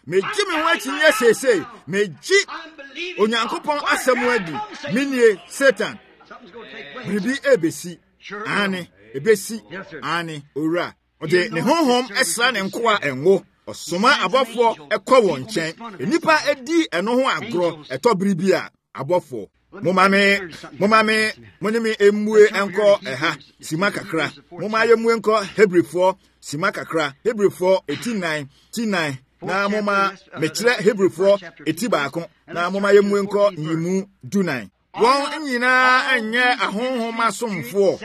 me jimi ho akinye sese me ji onyankopon asemu adi minie Satan bibi ebesi ane ebesi ane owura ode ne honhom esra ne nkoa enwo osoma abofo ekọ won nchen enipa edi eno ho agro eto biribia abofo momame monimi emue enko eha sima kakra momaye mu enko Hebrewfo sima kakra Hebrewfo 89 na moma mekire Hebrewfo etibaako na momaye mu enko yimu 29 won nyina enye ahonhoma somfo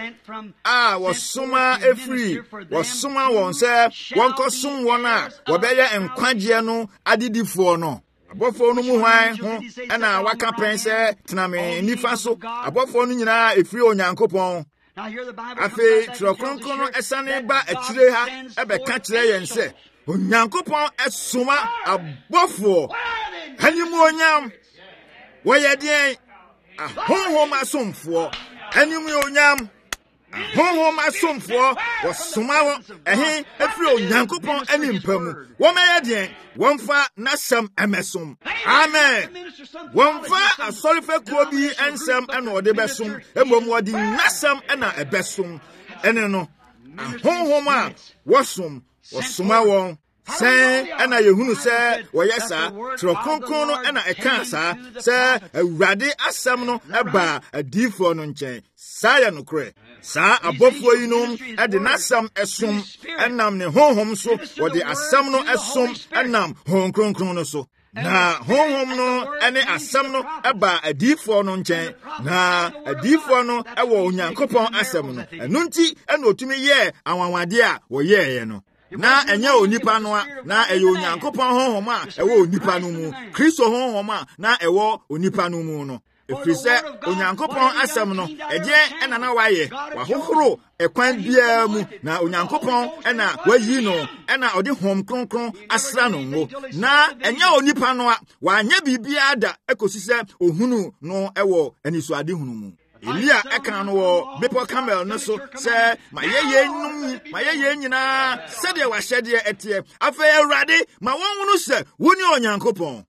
wosoma efri wosoma won se won kosom won a wobeye enkwagye no adidifo no abofo no mu hwan ho na waka pense tename nifa so abofo no nyina efri onyankopon afi trokronkron no esane ba akire ha ebeka kire yen se onyankopon esoma abofo hanimu onyam woyedien ahonhom asomfo anim onyam ahonhom asomfo wosoma wo ehe efri onyankopon animpamu womeyedien wonfa nasam emesom amen wonfa asorife kuobi ensam ena ode besom emom wodi nasam ena ebesom ene no ahonhom a wosoma won sen ena yehunu se woyesa trokonkon no ena eka sa se awurade asam no eba adifo no nchen saya no kre sa abofo yinom ede nasam esom enam ne honhom so wode asam no esom enam honkronkron no so na honhom no ene asam no eba adifo no nchen na adifo no ewo onyankopon asam no enu nti ena otumi ye awanwade a woye ye no na enye onipa no a na eyo onyankopon honhom a ewo onipa no mu Kristo honhom a na ewo onipa no mu no efrise onyankopon asem no eje ena na waye wahohoro ekwan bia mu na onyankopon ena wayi no ena ode hom kronkron asra no ngo na enye onipa no a wanya bibia da ekosise ohunu no ewo aniso ade hunu mu Elia eka no wo bepo camel no so se mayeye nyina se de wa hyede etie afa Awurade ma wonhunu se woni onyankopon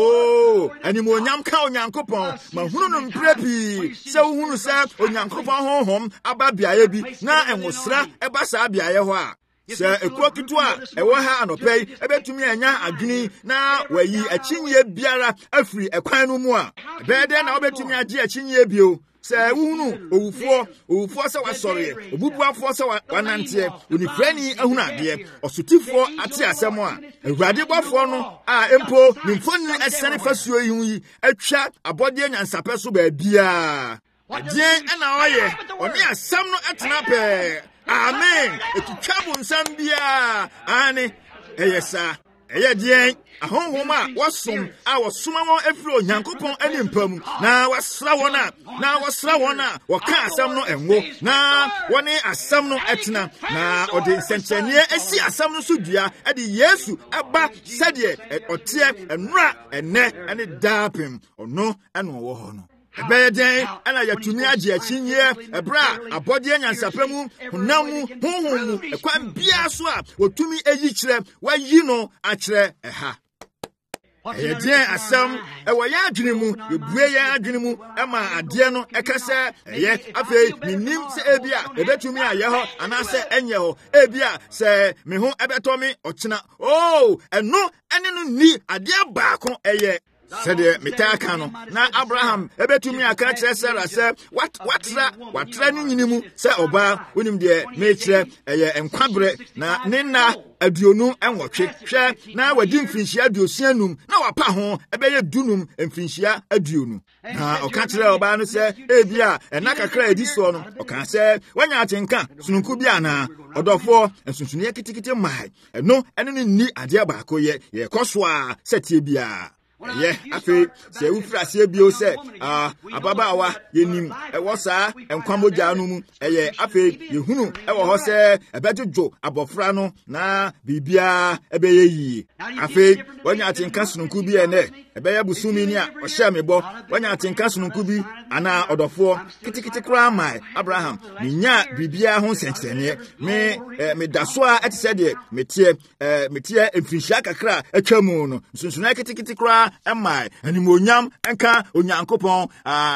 animo onyam ka onyankopon ma hunu no mprepi se wohunu se onyankopon honhom aba biaye bi na enwosra eba sa biaye ho a se ekokitu a ewo ha anopei ebetumi anya adwini na wayi akinye biara afiri ekwan no mu a bede na obetumi agi akinye bio se wunu owufo se wasore obubuafo se wanante onifrani ahunu ade osotifo ate asem a Awurade bofo no a empo nimfoni esene fasuo yi atwa abode nyansapɛ so ba bia adien na oye oni asem no atena pe amen etutwa bu nsam bia ane eyesa eyedien ahonhom a wasoma won efiri onyankopon animpam na wasra won a waka asam no enwo na woni asam no etena na ode nsentenie esi asam no so dua ade Yesu aba sede otie enura ene ane dapem ono ene wo ho no ebeden ana yatumi agi akinye ebra abode nyansapamu hunamu honhomu ekwan bia so a wotumi eyi kire wayi no akire eha eyedien asam ewo ya adwene mu ebue ya adwene mu ema ade no ekase eye afei minim se ebia ebetumi aye ho anase enye ho ebia se me ho ebetomi okina eno ene no ni ade baako eye sede mitaka no na Abraham ebetumi aka kire Sarah se watra ni nyinimu se oba wonim de mekire eye enkwabre na nena aduonu enwotwe hwe na wadi mfinhia aduosianum na wapa ho ebeye dunum mfinhia aduonu na oka kire oba no se ebia ena kakra edi so no oka se wanya atenka sununku bia na odofo ensunsune kitikiti mai eno ene ni ade baako ye koso a setie bia afi se ufra se bio se ababaawa yenim ewo saa enkwamogya no mu afi yehunu ewo ho se ebejojo abofra no na bibia ebeye yi afi wanya atinka sununku bi ene ebeye busumi ni a ohye mebo wanya atinka sununku bi ana odofo kitikiti kra mai Abraham ninya bibia ho senkyene me daso a etise de metie emfinhia kakra atwamu no sunsunai kitikiti kra emai animonyam enka onyankopon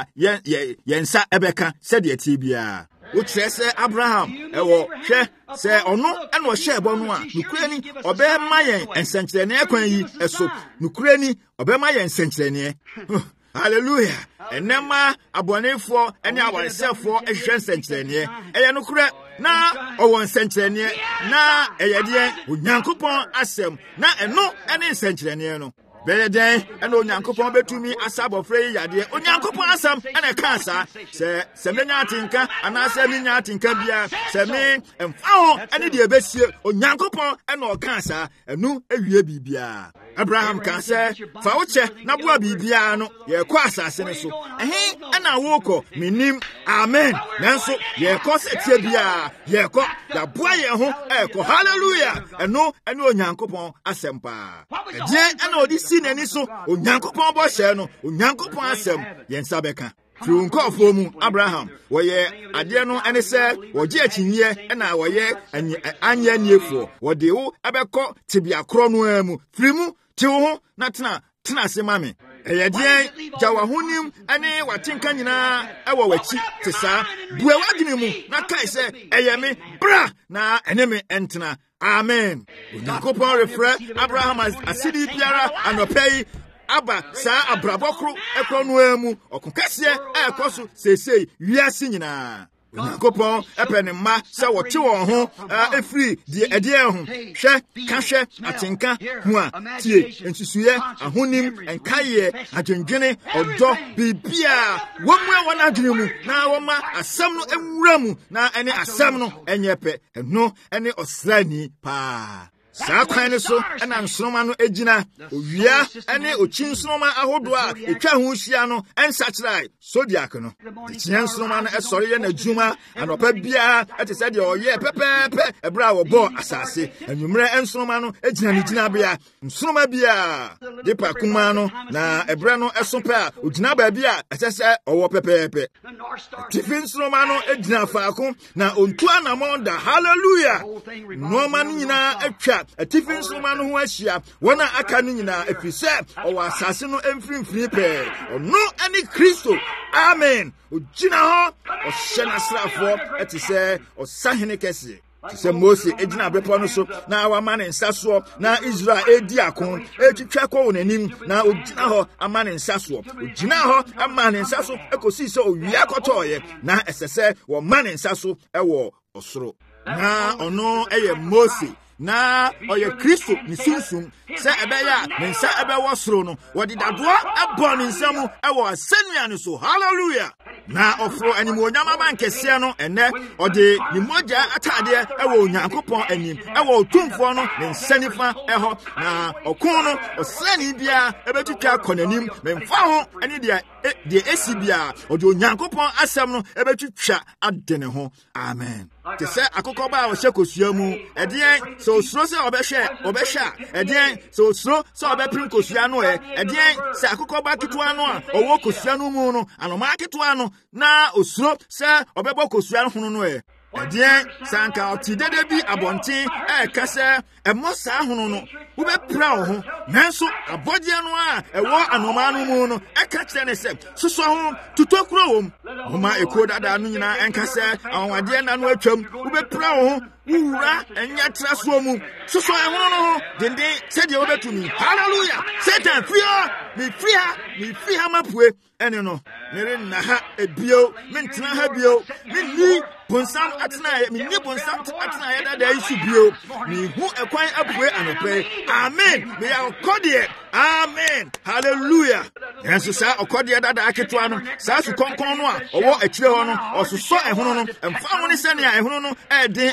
yensa ebeka sede atibia wo kyerese Abraham ewo hwe se ono ena o hye ebo no a nukurani obema yen ensenkyene akwan yi eso nukurani obema yen ensenkyene hallelujah enema abonefo ene awaresefo ehwe ensenkyene eye nukure na owo ensenkyene na eyede onyankopon asem na eno ene ensenkyene no Beleden and Onyankopon betumi asabo frey yade Onyankopon asam ene kansa se menya tinka anase menya tinka bia se me emfaho ene de ebesie Onyankopon ene o kansa enu ewie bibia Abraham kan se fa woche na boa bibia no ye kwa asase ne so ena woko minim amen nanso ye ko setie bia ye ko ya boa ye ho eko hallelujah eno ene Onyankopon asempa ena odi sinani so Onyankopon bo hye no Onyankopon asem yensa beka Trunkofo mu Abraham woye ade no ene se woje akinye na woye anya niefo wode wo abekọ tibia kro no amu firimu ti wo na tena se mame eyedien jawa hunim ane watinka nyina ewo wachi te saa bua wadini mu na kai se eyeme bra na eneme entena amen Onyankopon refre Abraham asidi biara anopei aba saa abrabokro ekro no amu okukase ekoso sesei wiase nyina Onyankopon epene ma se wote won ho efri die ede ho hwe kahwe atenka hu a tie ensusuye ahonim enkaye adwendwene odo bibia womwe wona adwene mu na woma asam no ewura mu na ene asam no enyepe eno ene osrani pa saa kwan so ena nsonoma no egina owia ene ochinsonoma ahodo a etwa ho hia no ensachrai zodiac no tian nsonoma no esore ye na djuma anopa bia etese de oye pepepe ebra wo bo asase anwumre ensonoma no egina ni gina bia nsonoma bia de pa kuma no na ebra no esope a ogina ba bia etese owo pepepe tifin nsonoma no egina faako na ontu anamonda hallelujah no man nyina atwa atifi nsoma no ho ahia wona aka no nyina efise owa asase no emfrimfri pe ono ani Kristo amen ogina ho ohye nasrafo etise osahene kese tise Mose egina brepo no so na wa ne nsaso na Israel edi akon etwitwa ko wonanim na ogina ho ama ne nsaso ogina ho ama ne nsaso ekosi se owi akotoye na esese wo ma ne nsaso ewo osoro na ono eye Mose na oye Kristo ni sunsum se ebeya mensa ebewo soro no wodi dadoa ebo ni nsamu ewo asenia ni so hallelujah na ofro animu onyama bankese no ene ode ni moja atade ewo Onyankopon anim ewo otumfo no ne nsanifa eho na okun no osani bia ebetutwa konanim memfa ho ene de esibia ode Onyankopon asem no ebetutwa adene ho amen te se akokoba o hye mu edien so suro se obehwe edien so suro se obeprim kosua no edien se akokoba kitwa no a owo kosua no mu no anoma kitwa no na osuro se obebo kosua no no edien sanka otidede bi abonten kase emosa hono no wo be pra wo ho nanso abodie no a ewo anoma no mu no eka kire ne se soso ho tutokuro wom homa ekodada no nyina enkase awade na no atwam wo be pra wo ho wura enya traso mu soso ehono no ho dende se de obetumi hallelujah satan free ha mapue ene no mere na ha ebio mentena ha bio menni bonsam atena menni bonsam atena ya da isu bio ni hu ekwan apue anope amen me ya okodie amen hallelujah yenso sa okodie dada aketwa no sa su konkon no a owo akire ho no ososo ehono no emfa ho ne sene a ehono no eden efa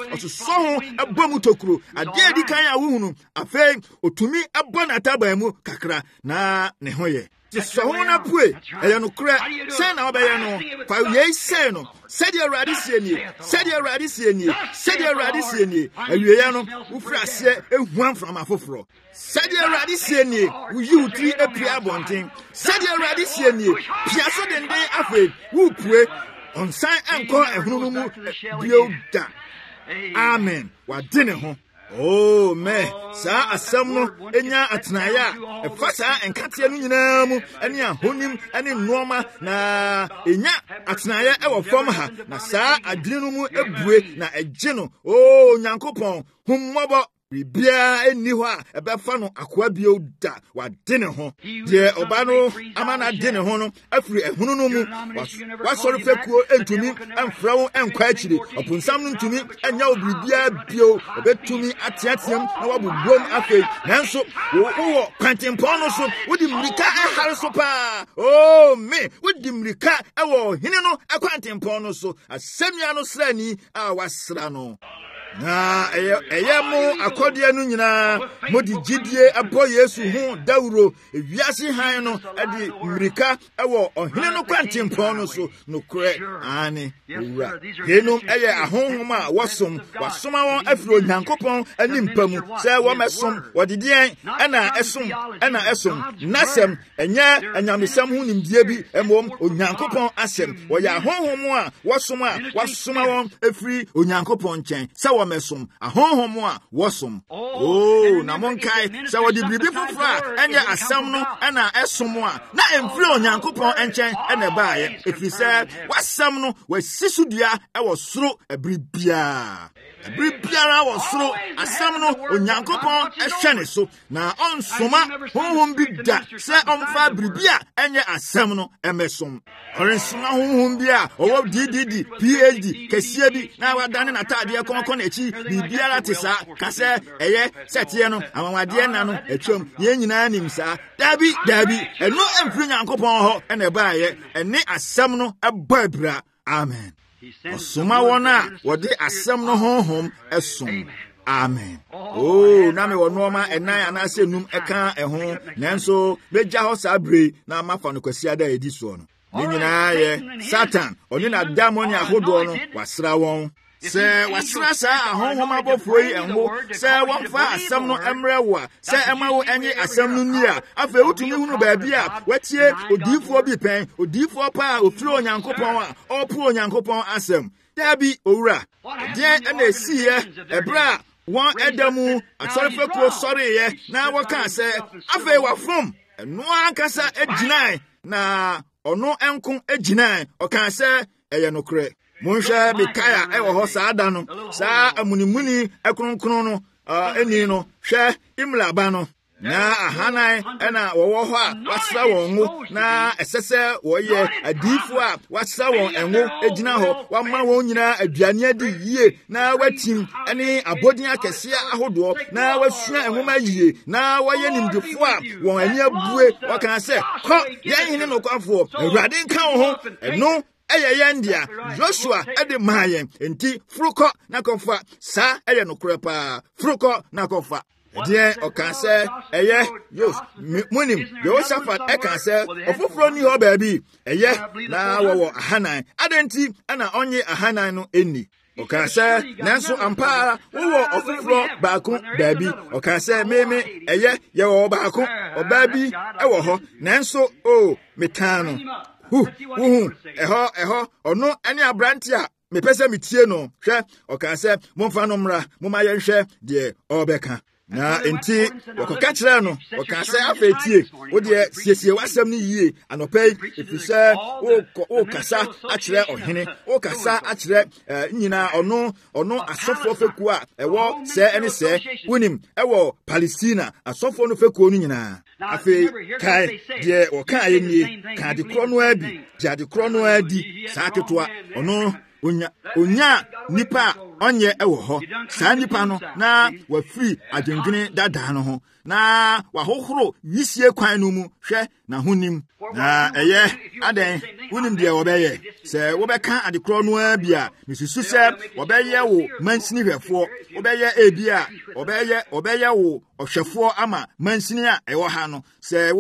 ɔsosɔ ho ɛbɔ mu tokuro ade adi kan a wohunu afei otumi ɛbɔ n'ataban mu kakra na ne ho yɛ sɛ ho na pue ɛyɛ no korɛ sɛ na ɔbɛyɛ no fa yei sɛ no sɛdeɛ Awurade sie nie sɛdeɛ Awurade sie nie sɛdeɛ Awurade sie nie awieyɛ no wofiri aseɛ ehua mframa foforɔ sɛdeɛ Awurade sie nie woyi wo tiri apue abɔnten sɛdeɛ Awurade sie nie pia so denden afei wopue ɔnsan ɛnkɔ ɛhono no mu bio da amen wade ne ho oh me saa asɛm no enya atenaeɛ a ɛfa saa nkateɛ no nyinaa mu ɛne ahonim ɛne nnoɔma na enya atenaeɛ ɛwɔ fam ha na saa adwene no mu ebue na ɛgye no oh Nyankopɔn hummɔbɔ biribiara enni hɔ a ɛbɛfa no akoa bio da wade ne ho deɛ ɔba no ama no ade ne ho no afiri ɛhono no mu wasɔre fɛkuo ntumi ɛmfra wo ɛnkɔ akyiri ɔponsam no ntumi ɛnyɛ wo biribiara bio ɔbɛtumi ateateam na wabobom afei nanso wowɔ kwantempɔn no so wode mmirika ɛhare so paa oh me wode mmirika ɛwɔ hene no akwantempɔn no so asɛnnua no srani a wasra no na ɛyɛ mo akɔdeɛ no nyinaa mode gyidie abɔ Yesu ho dawuro ewiase han no ɛde mmirika ɛwɔ ɔhene no kwantempɔn no so nokorɛ ane owura yenom ɛyɛ ahonhom a wasoma wɔn afiri Onyankopɔn animpa mu sɛ wɔmɛsom wɔde deɛn ɛna ɛsom nasɛm ɛnyɛ anyamesɛm ho nimdeɛ bi mmom Onyankopɔn asɛm wɔyɛ ahonhom a wasoma wɔn afiri Onyankopɔn nkyɛn sɛ wɔmɛsom ahonhom a wɔsom oh na monkae sɛ wɔde biribi foforɔ a ɛnyɛ asɛm no ɛna ɛsom a na ɛmfiri Onyankopɔn nkyɛn ɛna ɛbaeɛ ɛfiri sɛ wasɛm no wasi so dua ɛwɔ soro ɛbere biara wɔ soro asɛm no Onyankopɔn ɛhwɛ ne so na ɔnsoma honhom bi da sɛ ɔmfa biribi a ɛnyɛ asɛm no ɛmɛsom ɔrensoma honhom bi a ɔwɔ DDD PhD kɛseɛ bi na wadane n'ataadeɛ kɔnkɔn n'akyi biribiara te saa ka sɛ ɛyɛ sɛteɛ no amawadeɛ na no atwam yɛn nyinaa nim saa dabi ɛno ɛmfiri Nyankopɔn hɔ ɛna ɛbaeɛ ɛne asɛm no ɛbɔ abira amen ɔsoma wɔn a wɔde asɛm no honhom ɛsom amen oh na me wɔ nneɛma ɛnan anaasɛ num ɛka ɛho nanso megya hɔ saa bere na mafa no kwasi ada edi soɔ no ne nyinaa yɛ Satan ɔne na damoni ahodoɔ no wasra wɔn sɛ wasra saa ahonhom abɔfoɔ yi ɛnho sɛ wɔmfa asɛm no ɛmrɛ wo a sɛ ɛma wo ɛnye asɛm no ni a afei wotumi hunu baabi a watie odiyifoɔ bi pɛn odiyifoɔ pa a ofiri Onyankopɔn a ɔpo Onyankopɔn asɛm dabi owura deɛ ɛna esiiɛ ɛberɛ a wɔn ɛda mu asɔrefɛkuo sɔreeɛ na wɔkaa sɛ afei wafom ɛno ankasa agyinae na ɔno ɛnko agyinae ɔkaa sɛ ɛyɛ nokorɛ monhwɛ Mikaia ɛwɔ hɔ saa da no saa amunimuni ɛkronkron no ɛni no hwɛ Imla ba no na ahanan ɛna wɔwɔ hɔ a wasra wɔn ngo na ɛsɛ sɛ wɔyɛ adiifo a wasra wɔn ngo egyina hɔ wama wɔn nyinaa aduane adi yie na watim ɛne abɔden akɛseɛ ahodoɔ na wasua nwoma yie na wɔyɛ nimdefo a wɔn ani abue wɔka sɛ kɔ yɛn hene nokwafoɔ Awurade nka wo ho ɛno ɛyɛ yɛn dea Joshua ɛde maa yɛn enti furukɔ na kɔfa saa ɛyɛ nokorɛ paa furukɔ na kɔfa deɛ ɔka sɛ ɛyɛ munim Yehosafat ɛka sɛ ɔfoforɔ ni hɔ baabi ɛyɛ na wɔwɔ ahanan adɛnti ɛna ɔnye ahanan no ɛnni ɔka sɛ nanso ampa wowɔ ɔfoforɔ baako baabi ɔka sɛ meme ɛyɛ yɛwɔ baako ɔbaa bi ɛwɔ hɔ nanso mekaa no wohu ɛhɔ ɔno ɛne aberante a mepɛ sɛ metie no hwɛ ɔka sɛ momfa no mmra momma yɛnhwɛ deɛ ɔbɛka na enti wɔkɔka kyerɛ no ɔka sɛ afei tie wodeɛ siesie w'asɛm no yie anɔpa yi ɛfiri sɛ wokasa akyerɛ ɔhene wokasa akyerɛ nyinaa ɔno asɔfoɔ fɛkuo a ɛwɔ sɛ ne sɛ wonim ɛwɔ Palestina asɔfoɔ no fɛkuo no nyinaa afei kae deɛ wɔka yɛ nie ka ade korɔ no abi gye ade korɔ no adi saa ketewa ɔno onya nipa onye ewo ho saa nipa no na wafiri adwendwene dada no ho na wahohoro wisie kwan no mu hwɛ na honim na aden wonim de obeye se wobɛka adekro no abia misusu se obeye wo mansini hwɛfo obeye ebia obeye wo ɔhwɛfo ama mansini a ɛwɔ ha no se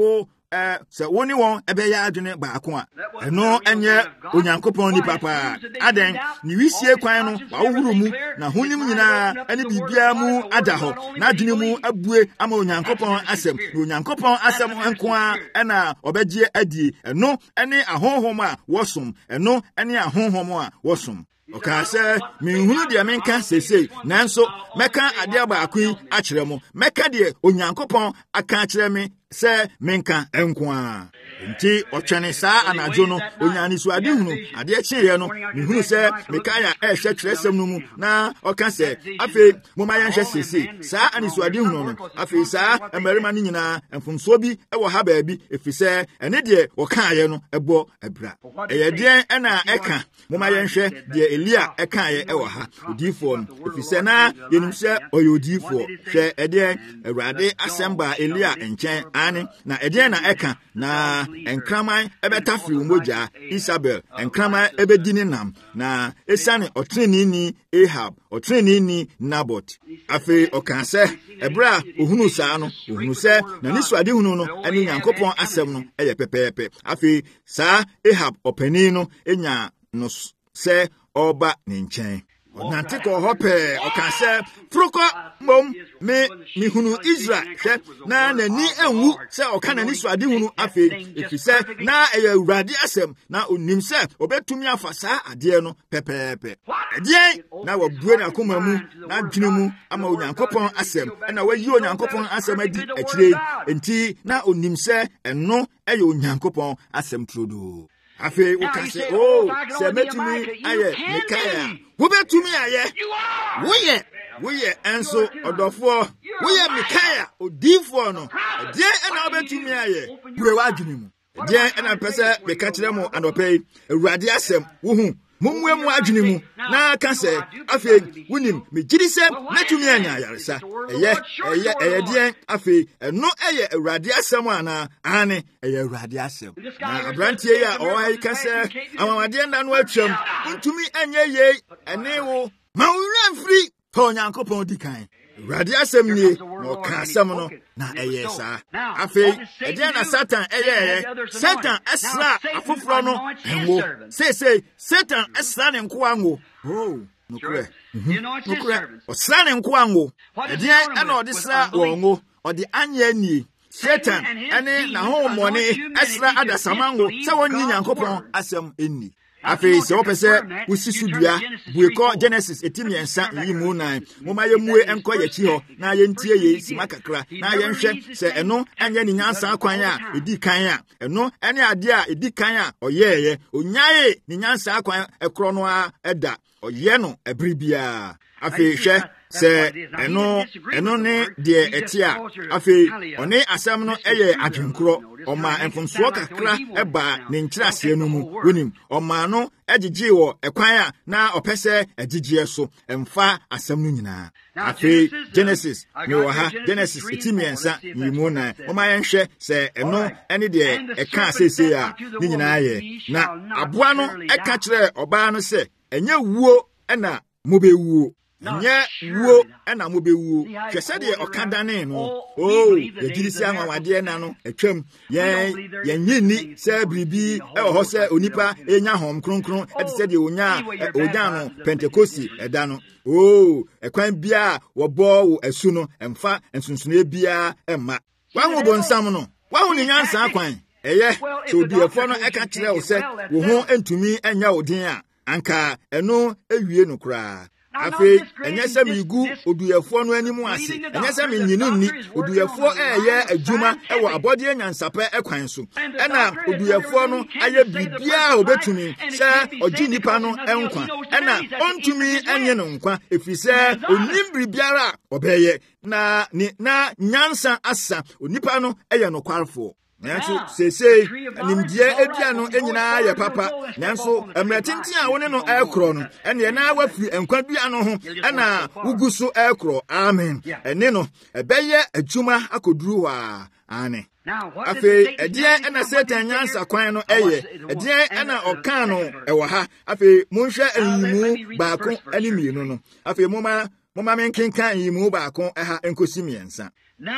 woni won ebeya adwene baako a eno enye onyankopɔn ni papa aden ni wisie kwan no wawohuru mu na honim nyina ene bibia mu ada hɔ na adwene mu abue ama onyankopɔn asɛm na onyankopɔn asɛm nko a ɛna obegye adi eno ene ahonhom a wɔsom eno ene ahonhom a wɔsom okase minhunu de menka sesei nanso meka ade baako yi akyerɛ mo meka de onyankopɔn aka akyerɛ me sɛ menka enko a nti ɔtwene saa anadwo no onyani so ade hunu ade kyerɛ no mihunu sɛ Mikaia ɛhwɛ kyerɛsɛm no mu na ɔka sɛ afei moma yɛnhwɛ sesei saa aniso ade hunu no afei saa mmarima no nyinaa mfomso bi ɛwɔ ha baabi efisɛ ɛne deɛ wɔkaayɛ no ɛbɔ abra ɛyɛ deɛn ɛna ɛka moma yɛnhwɛ deɛ Elia ɛkaayɛ ɛwɔ ha odiifoɔ no efisɛ na yenim sɛ ɔyɛ odiifoɔ hwɛ ɛdeɛn Awurade asɛm ba Elia nkyɛn ane na ɛdeɛn na ɛka na enkraman ebetafiri umogya Isabel enkraman ebedi ne nam na esane otrenini Ahab otrenini Nabot afi okanse ebra ohunu saa no ohunu se na nisu ade hunu no ene Nyankopɔn asɛm no eye pepepe afi saa Ahab opani no enya no se oba ne nkyɛn onante ko hope okanse fruko mom me hunu Israel hwɛ na nani enwu sɛ ɔka nani so ade hunu afi efisɛ na ɛyɛ Awurade asɛm na onim sɛ obetumi afa saa ade no pepepe ɛdeɛn na wabue na akoma mu na dwene mu ama Onyankopɔn asɛm ɛna wayi Onyankopɔn asɛm adi akyire enti na onim sɛ ɛno ɛyɛ Onyankopɔn asɛm trodo afi ukase sɛ metumi ayɛ Mikaia wobetumi ayɛ woyɛ enso ɔdɔfo woyɛ Mikaia odiifoɔ no deɛ ɛna wobetumi ayɛ bure wadwene mu deɛ ɛna pɛsɛ meka kyerɛ mo anɔpɛ Awurade asɛm wohu mumwe mu adwene mu na ka sɛ afei wonim megyiri sɛ metumi anya yaresa ɛyɛ deɛ afei ɛno ɛyɛ Awurade asɛm ana ane ɛyɛ Awurade asɛm na abrantie yi a ɔwɔ yi ka sɛ amawadeɛ nda no atwam ntumi anya yei ɛne wo ma wo wura mfiri tɔ Onyankopɔn di kan Awurade asɛm nie na ɔka asɛm no na ɛyɛ saa afei ɛdeɛ na Satan ɛyɛ Satan ɛsra afoforo no ngo sei Satan ɛsra ne nkoa ngo nokure ɔsra ne nkoa ngo ɛdeɛ ɛna ɔde sra wɔ ngo ɔde anya nie Satan ɛne na hommɔne ɛsra adasama ngo sɛ wɔnyi Nyankopɔn asɛm enni afei sɛ wopɛ sɛ wosi so dua buekɔ Genesis etimiensa yi mu nan moma yɛmue ɛnkɔ yɛkyi hɔ na yɛntie yɛ sima kakra na yɛnhwɛ sɛ ɛno ɛnyɛ ne nyansa kwan a edi kan a ɛno ɛne ade a edi kan a ɔyɛɛyɛ onyae ne nyansa kwan ɛkorɔ no a ɛda ɔyɛ no ɛbere biara afei hwɛ sɛ ɛno ne deɛ ɛte a afei ɔne asɛm no ɛyɛ adwenkorɔ ɔma mfomsoɔ kakra ɛba ne nkyerɛaseɛ no mu wonim ɔma no ɛgyegye wɔ ɛkwan a na ɔpɛ sɛ ɛgyegyeɛ so ɛmfa asɛm no nyinaa afei Genesis mewɔ ha Genesis etimiensa yimu nan ɔma yɛnhwɛ sɛ ɛno ɛne deɛ ɛka seesei a ne nyinaa yɛ na aboa no ɛka kyerɛ ɔbaa no sɛ ɛnyɛ wuo ɛna mobɛwuo nye wuo ɛna mobɛwuo hwɛ sɛdeɛ ɔka dane no yɛgyiri sɛ anwawadeɛ na no atwam yɛnye nni sɛ biribi ɛwɔ hɔ sɛ onipa ɛnya hom kronkron ɛte sɛdeɛ onya no Pentekosti ɛda no ɛkwan biaa wɔbɔ wo asu no ɛmfa nsonsonoe biaa ɛmma wahu bɔnsam no wahu ne nyansa kwan ɛyɛ sɛ odiɛfoɔ no ɛka kyerɛ wo sɛ wo ho ntumi ɛnyɛ wo den a anka ɛno awie no koraa afei ɛnyɛ sɛ migu oduyɛfoɔ no anim ase ɛnyɛ sɛ menyini nni oduyɛfoɔ ɛyɛ adwuma ɛwɔ abɔdeɛ nyansapɛ ɛkwan so ɛna oduyɛfoɔ no ayɛ biribiara obetumi sɛ ɔgye nipa no ɛnkwa ɛna ɔntumi ɛnyɛ no nkwa efisɛ onim biribiara ɔbɛyɛ na nyansa asa onipa no ɛyɛ nokwarefo nanso sesei nimdie edua no enyina ye papa nanso emretintin a woni no ekro no ene na wafi enkwadua no ho na wuguso ekro amen ene no ebeye adwuma akoduru wa ane afe edie ena Satan nyansa kwan no eye edie ena okan no ewo ha afe monhwe ayimu baako ani mienu no afe moma menkenkan ayimu baako ha enkosi miensa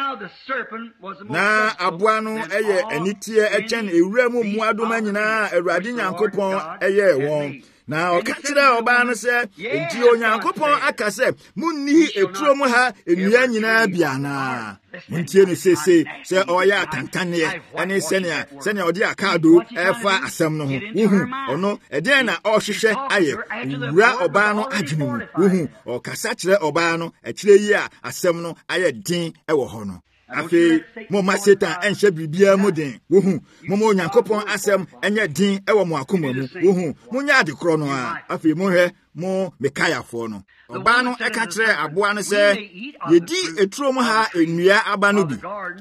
na aboa no eye anitie echen ewura mu muadoma nyina Awurade Nyankopɔn eye won na okachira oba no se enti Onyankopɔn aka se munni eturo mu ha enua nyina biana muntie ne sese se oya tantane ene senia odi akado efa asem no ho wuhu ono eden na ohwehwe aye wura oba no adwene mu wuhu okasa kire oba no akire yi a asem no aye din ewo ho no afi moma Satan enhye bibia mu den wuhu moma Onyankopɔn asem enye din ewo mo akoma mu wuhu munya adekro no a afi mo hwe mo mekayafo no oba no eka kire aboa no se yedi eturo mu ha enua aba no bi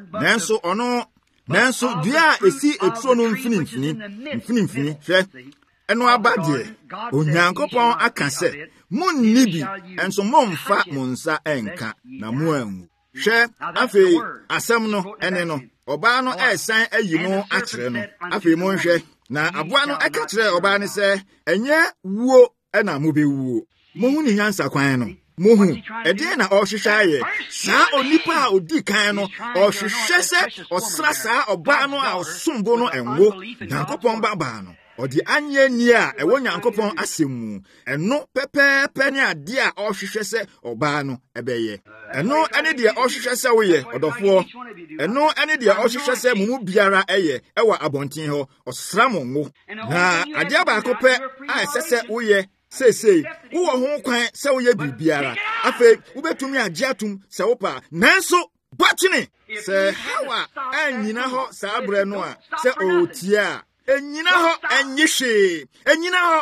nanso dua esi eturo no mfinimfini hwe eno aba de Onyankopɔn aka se munni bi enso momfa monsa enka na mo anwu hwe afi asem no ene no oba no esan ayi no akire no afi mo nhwe na aboa no eka kire oba ne se enye wuo ena mo bewuo mo hu ni nyansa kwan no mo hu ede na ohwehwe aye saa onipa a odi kan no ohwehwe se osra saa oba no a osumbo no enwo Nyankopɔn baba no odi anye ni a ewo Nyankopɔn asemu eno pepepe ne ade a ohwehwe se oba no ebeye eno ene de ohwehwe se wo ye odofo eno ene de ohwehwe se mumu biara eye ewa abonten ho osra monwo na ade abaako pe a esese wo ye sesei wo ho kwan se wo ye bibiara afi wo betumi agye atum se wo pa nanso botini se hawa anyina ho saa bre no a se otia enyina ho enyihwe enyina ho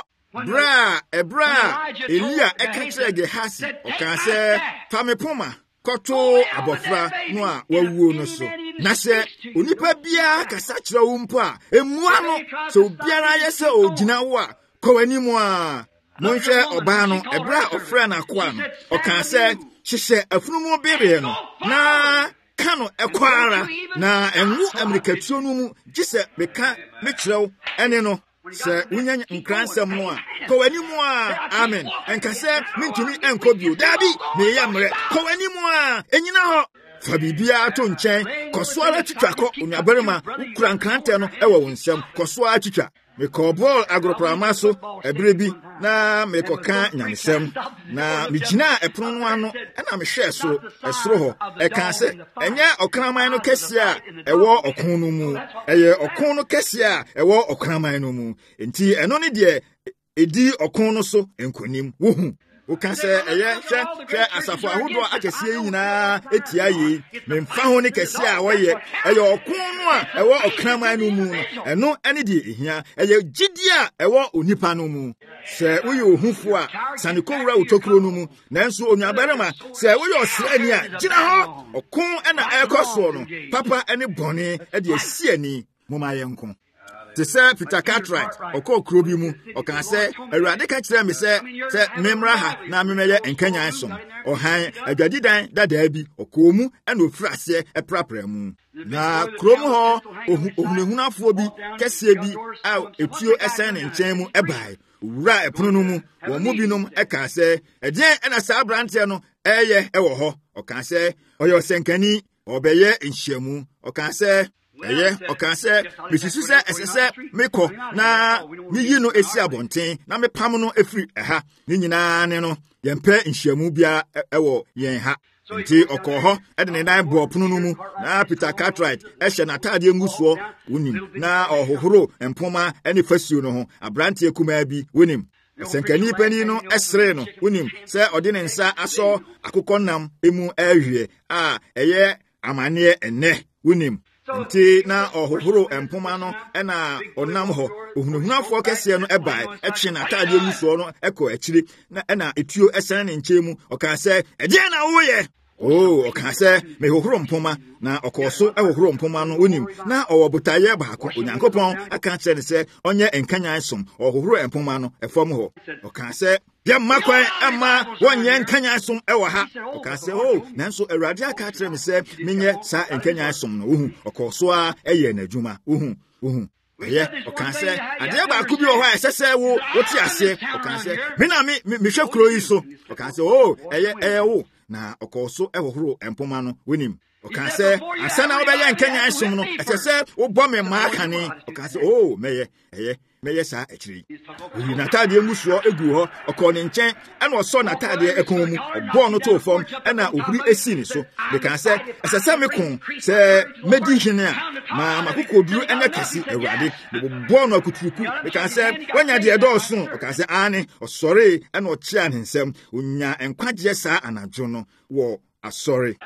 bra Elia ekakire Gehasi okan se famepoma koto abofra no a wawuo no so na se onipa bia kasa kire wo mpo a emua no se obiara yese ogina wo a kowani mu a monhwe oba no ebra ofra na kwa no okan se hyehyɛ afunumu bere no na kano ekwara na enwu amerikatuo no mu gise beka mekyerɛw ene no se unya nkransɛm no a kowani mu a amen enkase mintumi enkobio dabi me ya mre kowani mu a enyina ho fa bibia to nkyɛn kɔsoara twitwakɔ onuabarima ukura nkrante no ɛwɔ wo nsɛm kɔsoara twitwa me kɔbɔl agroprama so ebrebi na me kɔka nyamsɛm na me gyina ɛpono no ano ɛna me hwɛ so ɛsoro hɔ ɛka sɛ ɛnyɛ ɔkraman no kɛse a ɛwɔ ɔkon no mu ɛyɛ ɔkon no kɛse a ɛwɔ ɔkraman no mu enti ɛno ne deɛ edi ɔkon no so enkonim wohu woka sɛ ɛyɛ hwɛ asafo ahodoɔ akɛseɛ nyinaa etia yi memfa ho ne kɛse a wɔyɛ ɛyɛ ɔkon no a ɛwɔ ɔkraman no mu no ɛno ɛne deɛ ehia ɛyɛ gyidi a ɛwɔ onipa no mu sɛ woyɛ ohufo a sane kɔwura wotokuro no mu nanso onuabarima sɛ woyɛ ɔsrani a gyina hɔ ɔkon ɛna ɛkɔ soɔ no papa ɛne bɔne ɛde asi ani moma yɛnko te sɛ Peter Cartwright ɔkɔ kuro bi mu ɔka sɛ Awurade ka kyerɛ me sɛ memra ha na memɛyɛ nkanyan som ɔhan adwadidan dadaa bi ɔkɔɔ mu ɛna ofiri aseɛ ɛprapra mu na kurom hɔ ohunahunafoɔ bi kɛseɛ bi a etuo ɛsɛn ne nkyɛn mu ɛbae wura ɛpono no mu wɔn mu binom ɛka sɛ ɛdeɛn ɛna saa aberanteɛ no ɛyɛ ɛwɔ hɔ ɔka sɛ ɔyɛ ɔsɛnkani ɔbɛyɛ nhyiamu ɔka sɛ ɔka sɛ mesisu sɛ ɛsɛ sɛ mekɔ na meyi no esi abɔnten na mepam no efiri ɛha ne nyinaa ne no yɛmpɛ nhyiamu bia ɛwɔ yɛn ha nti ɔkɔɔ hɔ ɛde ne nan bɔ ɔpono no mu na Peter Cartwright ɛhyɛ n'ataadeɛ ngusoɔ wonim na ɔhohoro mpoma ɛne fasuo no ho aberanteɛ kumaa bi wonim sɛnkani pani no ɛsere no wonim sɛ ɔde ne nsa asɔ akokɔ nam emu ɛhwie a ɛyɛ amanneɛ ɛnɛ wonim nti na ɔhohoro mpoma no ɛna ɔnam hɔ ohunahunafoɔ kɛseɛ no ɛbae ɛtwe n'ataadeɛ ngusoɔ no ɛkɔ akyire na ɛna etuo ɛsɛn ne nkyɛn mu ɔka sɛ ɛdeɛn na woyɛ o ka se me hohoro mpoma na okoso hohoro mpoma no onim na owobotaye baako onyankopon aka kire ne se onye enkanyan som hohoro mpoma no efom ho o ka se bia makwan ama wonye enkanyan som ewo ha o ka se nanso awurade aka kire me se menye sa enkanyan som no ohu okoso a eye na adwuma ohu o ka se ade ba ku bi o ha sese wo ti ase o ka se me na me hwe kuro yi so o ka se eye wo na okoso hohoro empoma no wonim o ka se asana obeye nkanya som no esese wo bɔ me ma kane o ka se meye sa akiri wi na tade musuo egu ho okɔ ne nkyɛn ɛna ɔsɔ na tade ekon mu ɔbɔ no to fam ɛna ohuri esi ne so de ka se esese me kon se medi hene a ma makokoduru ɛna kasi awurade de bɔ no akuturuku de ka se wanya de ɛdɔɔso o ka se ane ɔsɔre ɛna ɔkyea ne nsɛm onya enkwagye sa anadwo no wɔ asɔre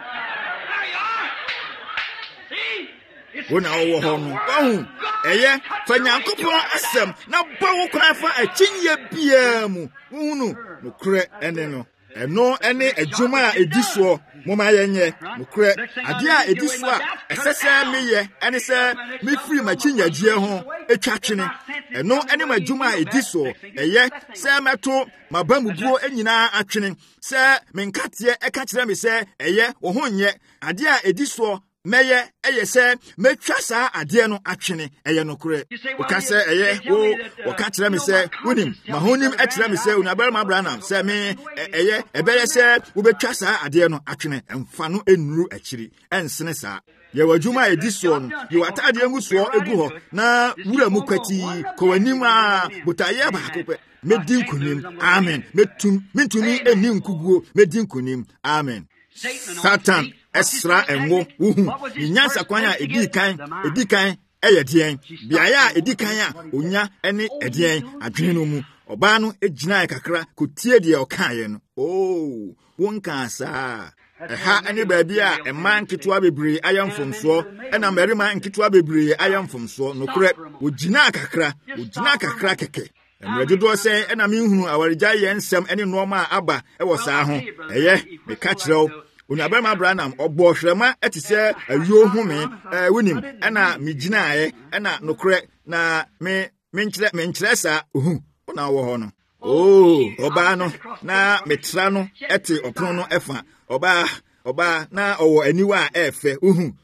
wona wo ho no eye fa nyankopon asem na ba wo kwan fa akyinye bia mu hunu no kure ene no eno ene adwuma a ediso moma yenye no kure ade a ediso a esese meye ene se me free machinya gie ho etwatwene eno ene madwuma a ediso eye se meto mabamuguo enyina atwene se menkate eka kire me se eye wo ho nye ade a ediso meye eye se metwa saa ade no atwene eye no kure o ka se eye wo ka kire me se wonim mahonim e kire me se onabel ma branam se me eye ebeye se wo betwa saa ade no atwene emfa no enuru akiri ensene saa ye wadwuma ediso no ye watade enguso egu ho na wura mu kwati kowanim a botaye baako pe medin kunim amen mentumi eni nkuguo medin kunim amen Satan esra enwo uhu nyansa kwan a edikan eyedien biaya a edikan a onya ene edien adwene no mu oba no egina kakra kotie de okaye no wonka saa ha ene baabi a eman kitwa bebre ayamfomso ena merima nkitwa bebre ayamfomso no kure ogina kakra keke emredo do se ena minhunu awarija ye nsem ene nooma aba ewo saa ho eye me ka kirew onabema branam obo hwrema etise ayuo home wonim ena miginae ena nokre na me nkyere sa ona wo ho no oba no na metra no ete opon no efa oba na owo aniwa efe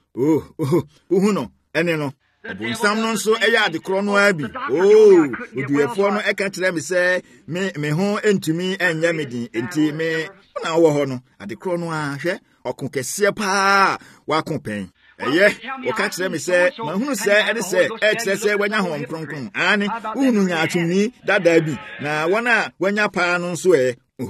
uhu no ene no Bunsam no nso eya adekro no abi oduefo no eka kire me se me ho entumi enya medin enti me na wo ho no adekro no ahwe okonkese pa wa kompen eye oka kire me se mahunu se ene se kire se wanya ho nkronkron ani unu nya atwumni dada bi na wona wanya pa no nso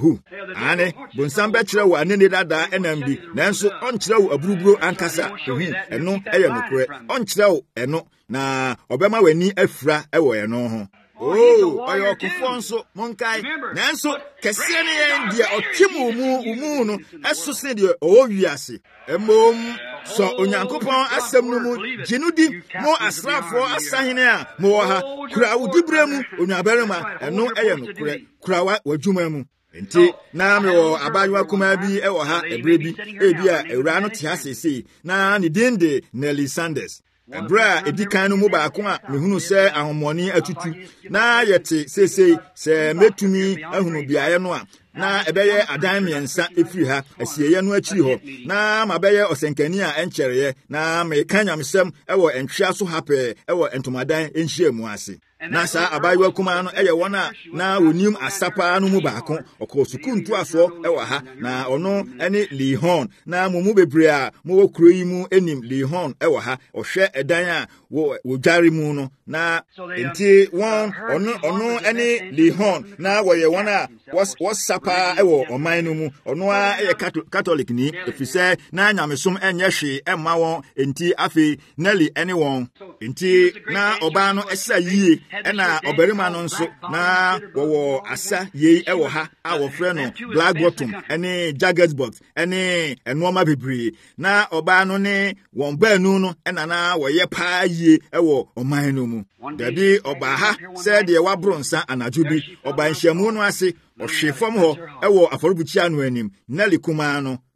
ane bunsam be kire wo anene dada enam bi nanso onkire wo aburuburo ankasa eno eye nokure onkire wo eno na obema wani afura ewo eno ho oyo kufo nso monkai nanso kese ne yen dia otwemu umu no esose de owiase emom so onyankopon asem no mu jinudi mo asrafo asahene a mo ha kura udibremu onyabarema eno eye nokure kura wadwuma mu enti na me wo abayewa kuma bi ewo ha ebrebi ebia ewura no te asese na ne dende Nelly Sanders ebra edikan no mu baako a mehunu se ahomoni atutu na yete sese se metumi ahunu biaye no a na ebeye adan miensa efiri ha asieye no akiri ho na mabeye osenkani a enkyereye na mekanya mesem ewo entwea so hape ewo entomadan enhie mu ase na sa abayewa kuma no eye wona na wonim asapa no mu baako okosukuntu aso ewo ha na ono ene Lihon na mumu bebre a mo wokuro yi mu enim Lihon ewo ha ohwe edan a wo dware mu no na enti won ono ene Lihon na woye wona was sapa ewo oman no mu ono a eye Catholic ni efise na nyamesom enye hwe emma won enti afi Nelly ene won enti na oba no esa yie ena obarima no nso na wo asa yei ewo ha a wo frɛ no Black Bottom ene Jagged Box ene enoma bebre na oba no ne won baanu no ena na wo ye pa yie ewo oman no mu dabi oba ha sɛ de wabronsa anajubi oba nhyiamu no ase ohwe fam ho ewo afɔrebukyia no anim Nelly kuma no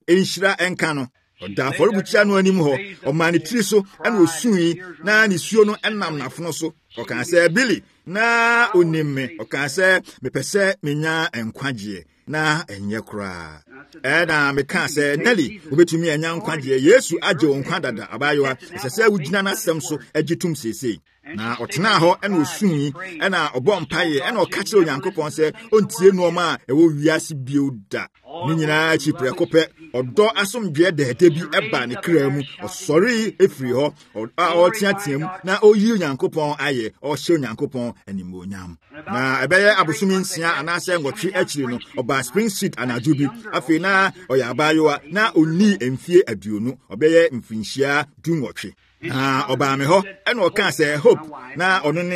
enhyira enka no da afɔrebukyia no anim hɔ ɔma ne tiri so ɛna osui na ne suo no ɛnam n'afono so ɔka sɛ Billy na onim me ɔka sɛ mepɛ sɛ menya nkwagye na enye koraa ɛna meka sɛ Nelly obetumi anya nkwagye Yesu agye wo nkwa dada abayewa ɛsɛ sɛ wugina n'asɛm so agyitum sesei na ɔtena hɔ ɛna osui ɛna ɔbɔ mpae ɛna ɔka kyerɛ Onyankopɔn sɛ ontie nneɛma a ɛwɔ wiase bio da ne nyinaa chiprɛko pɛ ɔdɔ asomdwe dɛɛdɛ bi ɛba ne kra mu ɔsɔre efiri hɔ ɔteatea mu na oyi Onyankopɔn ayɛ ɔhyɛ Onyankopɔn animonyam na ɛbɛyɛ abosomi nsia anaasɛ ngɔtwe akyiri no ɔba Spring Street anadwo bi afei na ɔyɛ abayewa na onni mfie 20 ɔbɛyɛ mfinhyia 18 na ɔbaa me hɔ ɛna ɔka sɛ Hope na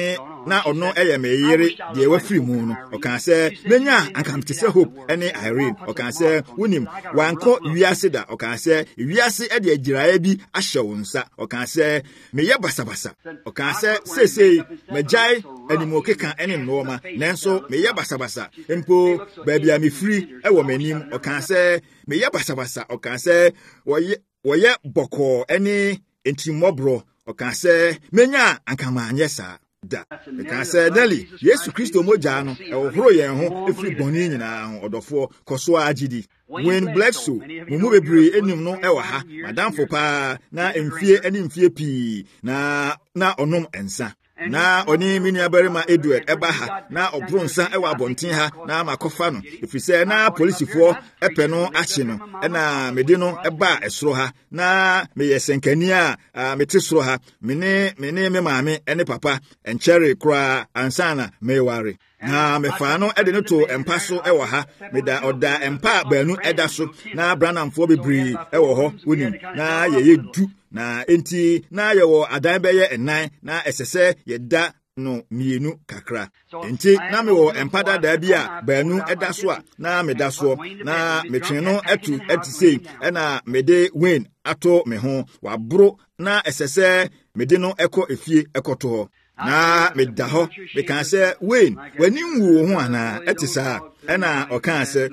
ɔno ɛyɛ me yere deɛ wafiri mu no ɔka sɛ menya anka mte sɛ Hope ɛne Irene ɔka sɛ wonim wankɔ wiase da ɔka sɛ wiase ɛde agyiraeɛ bi ahyɛ wo nsa ɔka sɛ meyɛ basabasa ɔka sɛ sesei magyae animu keka ɛne nnoɔma nanso meyɛ basabasa mpo baabi a mefiri ɛwɔ m'anim ɔka sɛ meyɛ basabasa ɔka sɛ wɔyɛ bɔkɔɔ ɛne entimmɔborɔ ɔka sɛ menya anka maanyɛ saa da ɔka sɛ Nelly Yesu Kristo mogya no ɛwɔhoro yɛn ho efiri bɔne nyinaa ho ɔdɔfoɔ kɔso agyidi Wayne Bledsoe mumu bebree enim no ɛwɔ ha madamfo paa na mfie ɛne mfie pii na ɔnom ensa na ɔne me nuabarima Edward ɛba ha na ɔboro nsa ɛwɔ abɔnten ha na makɔfa no efisɛ na polisifoɔ ɛpɛ no akye no ɛna mede no ɛba ɛsoro ha na meyɛ sɛnkani a mete soro ha me maame ɛne papa ɛnkyɛre koraa ansana meware na mefa no ɛde no to empa so ɛwɔ ha meda ɔda empa baanu ɛda so na branamfoɔ bebree ɛwɔ hɔ wonim na yɛyɛ du na enti na yɛwɔ adan bɛyɛ 9 na ɛsɛ sɛ yɛda no mienu kakra enti na mewɔ empa dada bi a baanu ɛda so a na meda so na metwe no ɛtu sei ɛna mede Wayne ato me ho waboro na ɛsɛ sɛ mede no ɛkɔ efie ɛkɔto hɔ na meda hɔ meka sɛ Wayne w'ani nwu ho ana ɛte saa ɛna ɔka sɛ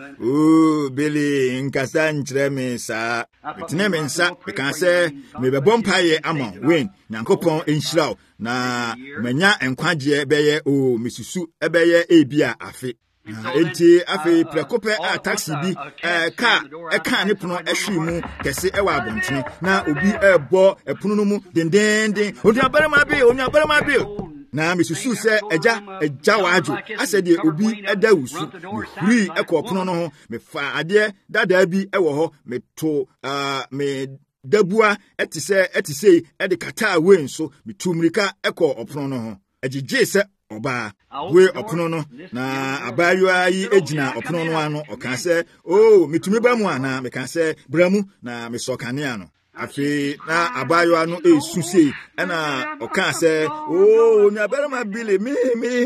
Billy nkasa nkyerɛ me saa metene me nsa meka sɛ mebɛbɔ mpaeɛ ama Wayne Nyankopɔn enhyira wo na manya nkwagyeɛ bɛyɛ mesusu ɛbɛyɛ ebia afe enti afei prɛkopɛ a taxi bi ɛka ne pono ɛhwe mu kɛse ɛwɔ abɔntene na obi ɛbɔ ɛpono no mu dendenden onuabarima bi na mesusu sɛ agya wadwo asɛ deɛ obi ɛda wusu mehuri ɛkɔ pono no ho mefa adeɛ dadaa bi ɛwɔ hɔ meto me dabua ɛte sɛ ɛde kata Wayne so metu mmirika ɛkɔ ɔpono no ho agyegye sɛ ɔbaa we ɔpono no na abayewa yi egyina ɔpono no ano ɔka sɛ metumi ba mu ana meka sɛ bra mu na mesɔ kanea no afei na abayewa no esu sei ɛna ɔka sɛ nuabarima Billy me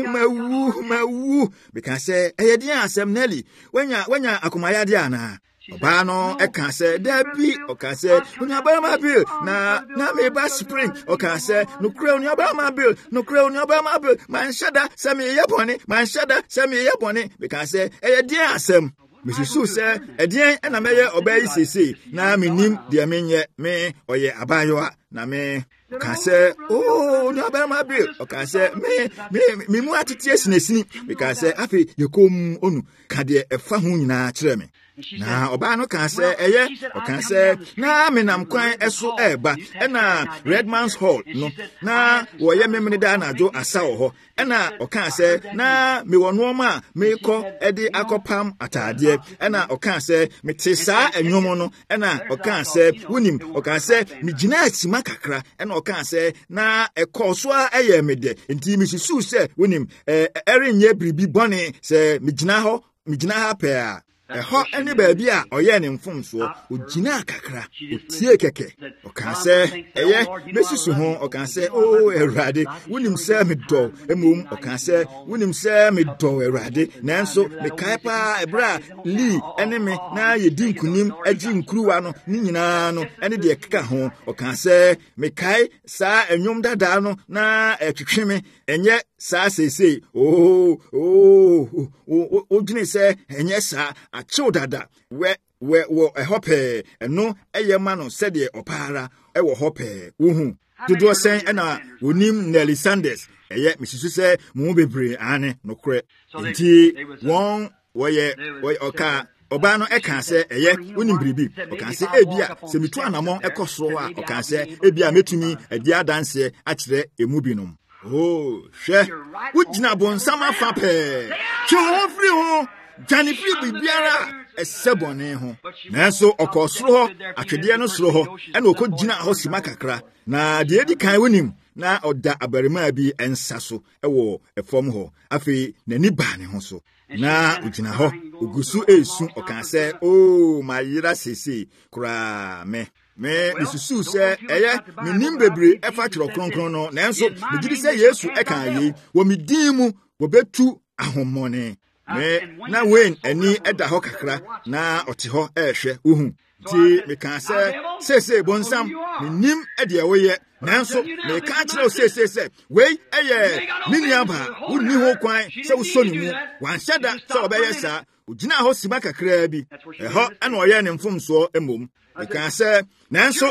mawu meka sɛ ɛyɛ deɛ asɛm Nelly wanya akomayade ana ɔbaa no ɛka sɛ dabi ɔka sɛ nuabarima Bill na meba Spring ɔka sɛ nokura nuabarima Bill manhyɛda sɛ meyɛ bɔne meka sɛ ɛyɛ deɛ asɛm mesusu sɛ ɛdeɛn ɛna mɛyɛ ɔbaa yi sesei na menim deɛ menyɛ me ɔyɛ abayewa na me ɔka sɛ nuabarima Bill ɔka sɛ me mu atete asinesini meka sɛ afei yɛkɔm onu ka deɛ ɛfa ho nyinaa kyerɛ me na ɔbaa no ka sɛ ɔka sɛ na menam kwan ɛso ɛɛba ɛna Redman's Hall no na wɔyɛ memene da anadwo asa wɔ hɔ ɛna ɔka sɛ na mewɔ nneɛma a mekɔ ɛde akɔpam ataadeɛ ɛna ɔka sɛ mete saa ɛnwom no ɛna ɔka sɛ wonim ɔka sɛ megyina atima kakra ɛna ɔka sɛ na ɛkɔɔ so a ɛyɛ me dɛ nti mesusu sɛ wonim ɛrenyɛ biribi bɔne sɛ megyina ha pɛɛ a ɛhɔ ɛne baabi a ɔyɛ ne mfomsoɔ ogyina kakra otie kɛkɛ ɔka sɛ mesusu ho ɔka sɛ Awurade wonim sɛ medɔ mmom ɔka sɛ wonim sɛ medɔ Awurade nanso mekae paa ɛberɛ a Lee ɛne me na yɛdi nkonim agye nkuruwa no ne nyinaa no ɛne deɛ ɛkeka ho ɔka sɛ mekae saa ɛnwom dadaa no na ɛtwetwe me ɛnyɛ saa seesei odwene sɛ ɛnyɛ saa akyew dada wo ehope eno eyema no sede opara ewo hope wohu dodo sen ena wonim Nelly Sanders eye misisu se mu bebre ane nokre nti won woye oka oba no eka se eye wonim biribi oka se ebia se mitu anamon ekosoro a oka se ebia metumi adi adanse akire emu binom oh hwe wugina bonsam afa pe twa free ho jani free bibiara esebone ho nanso okosoro ho atwede no soro ho ena okogina ho sima kakra na de edi kan wonim na oda abarima bi ensa so ewo efom ho afi nani ba ne ho so na ugina ho ogusu esu okan se oh mayira sese kura me misusu se eye minim bebre efa tworo kronkron no nanso megidi se Yesu ekan yi wo midin mu wo betu ahomone na wen ani eda ho kakra na ote ho ehwe uhu ti mekan se bonsam minim ede woye nanso meka kire se wei eye miniaba wonni ho kwan se wosoni mu wanhyada se obeye sa ugina ho sima kakra bi eho ana oye ne mfomso emom mekan se nanso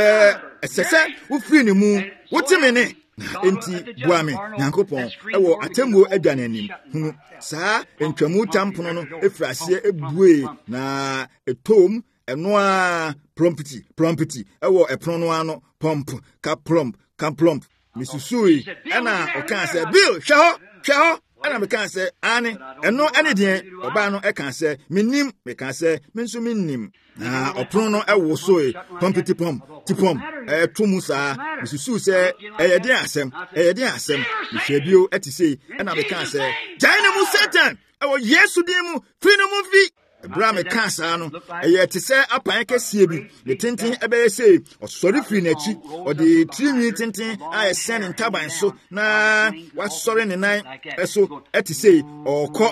se wofiri ne mu wotime ne enti buame Nyankopon ewo atemmuo adwanenim hunu saa entwamu tampono no efrase ebue na etom eno a prompti ewo eprono ano pomp ka plump misusui ena okan se bill hwe ana mekan se ane eno ene de oba no ekan se minim mekan se menso minim na oprono ewo soe pompiti pom tomu sa misusu se eyede asem mihwebio etisei ena mekan se jaina mu Satan ewo Yesu dimu finu mu fi Abraham kansa no eye tese apan kese bi ne tenten ebe se osori firi nachi odi trinwi tenten aye sen ntaban so na wasori ne nan eso etise okọ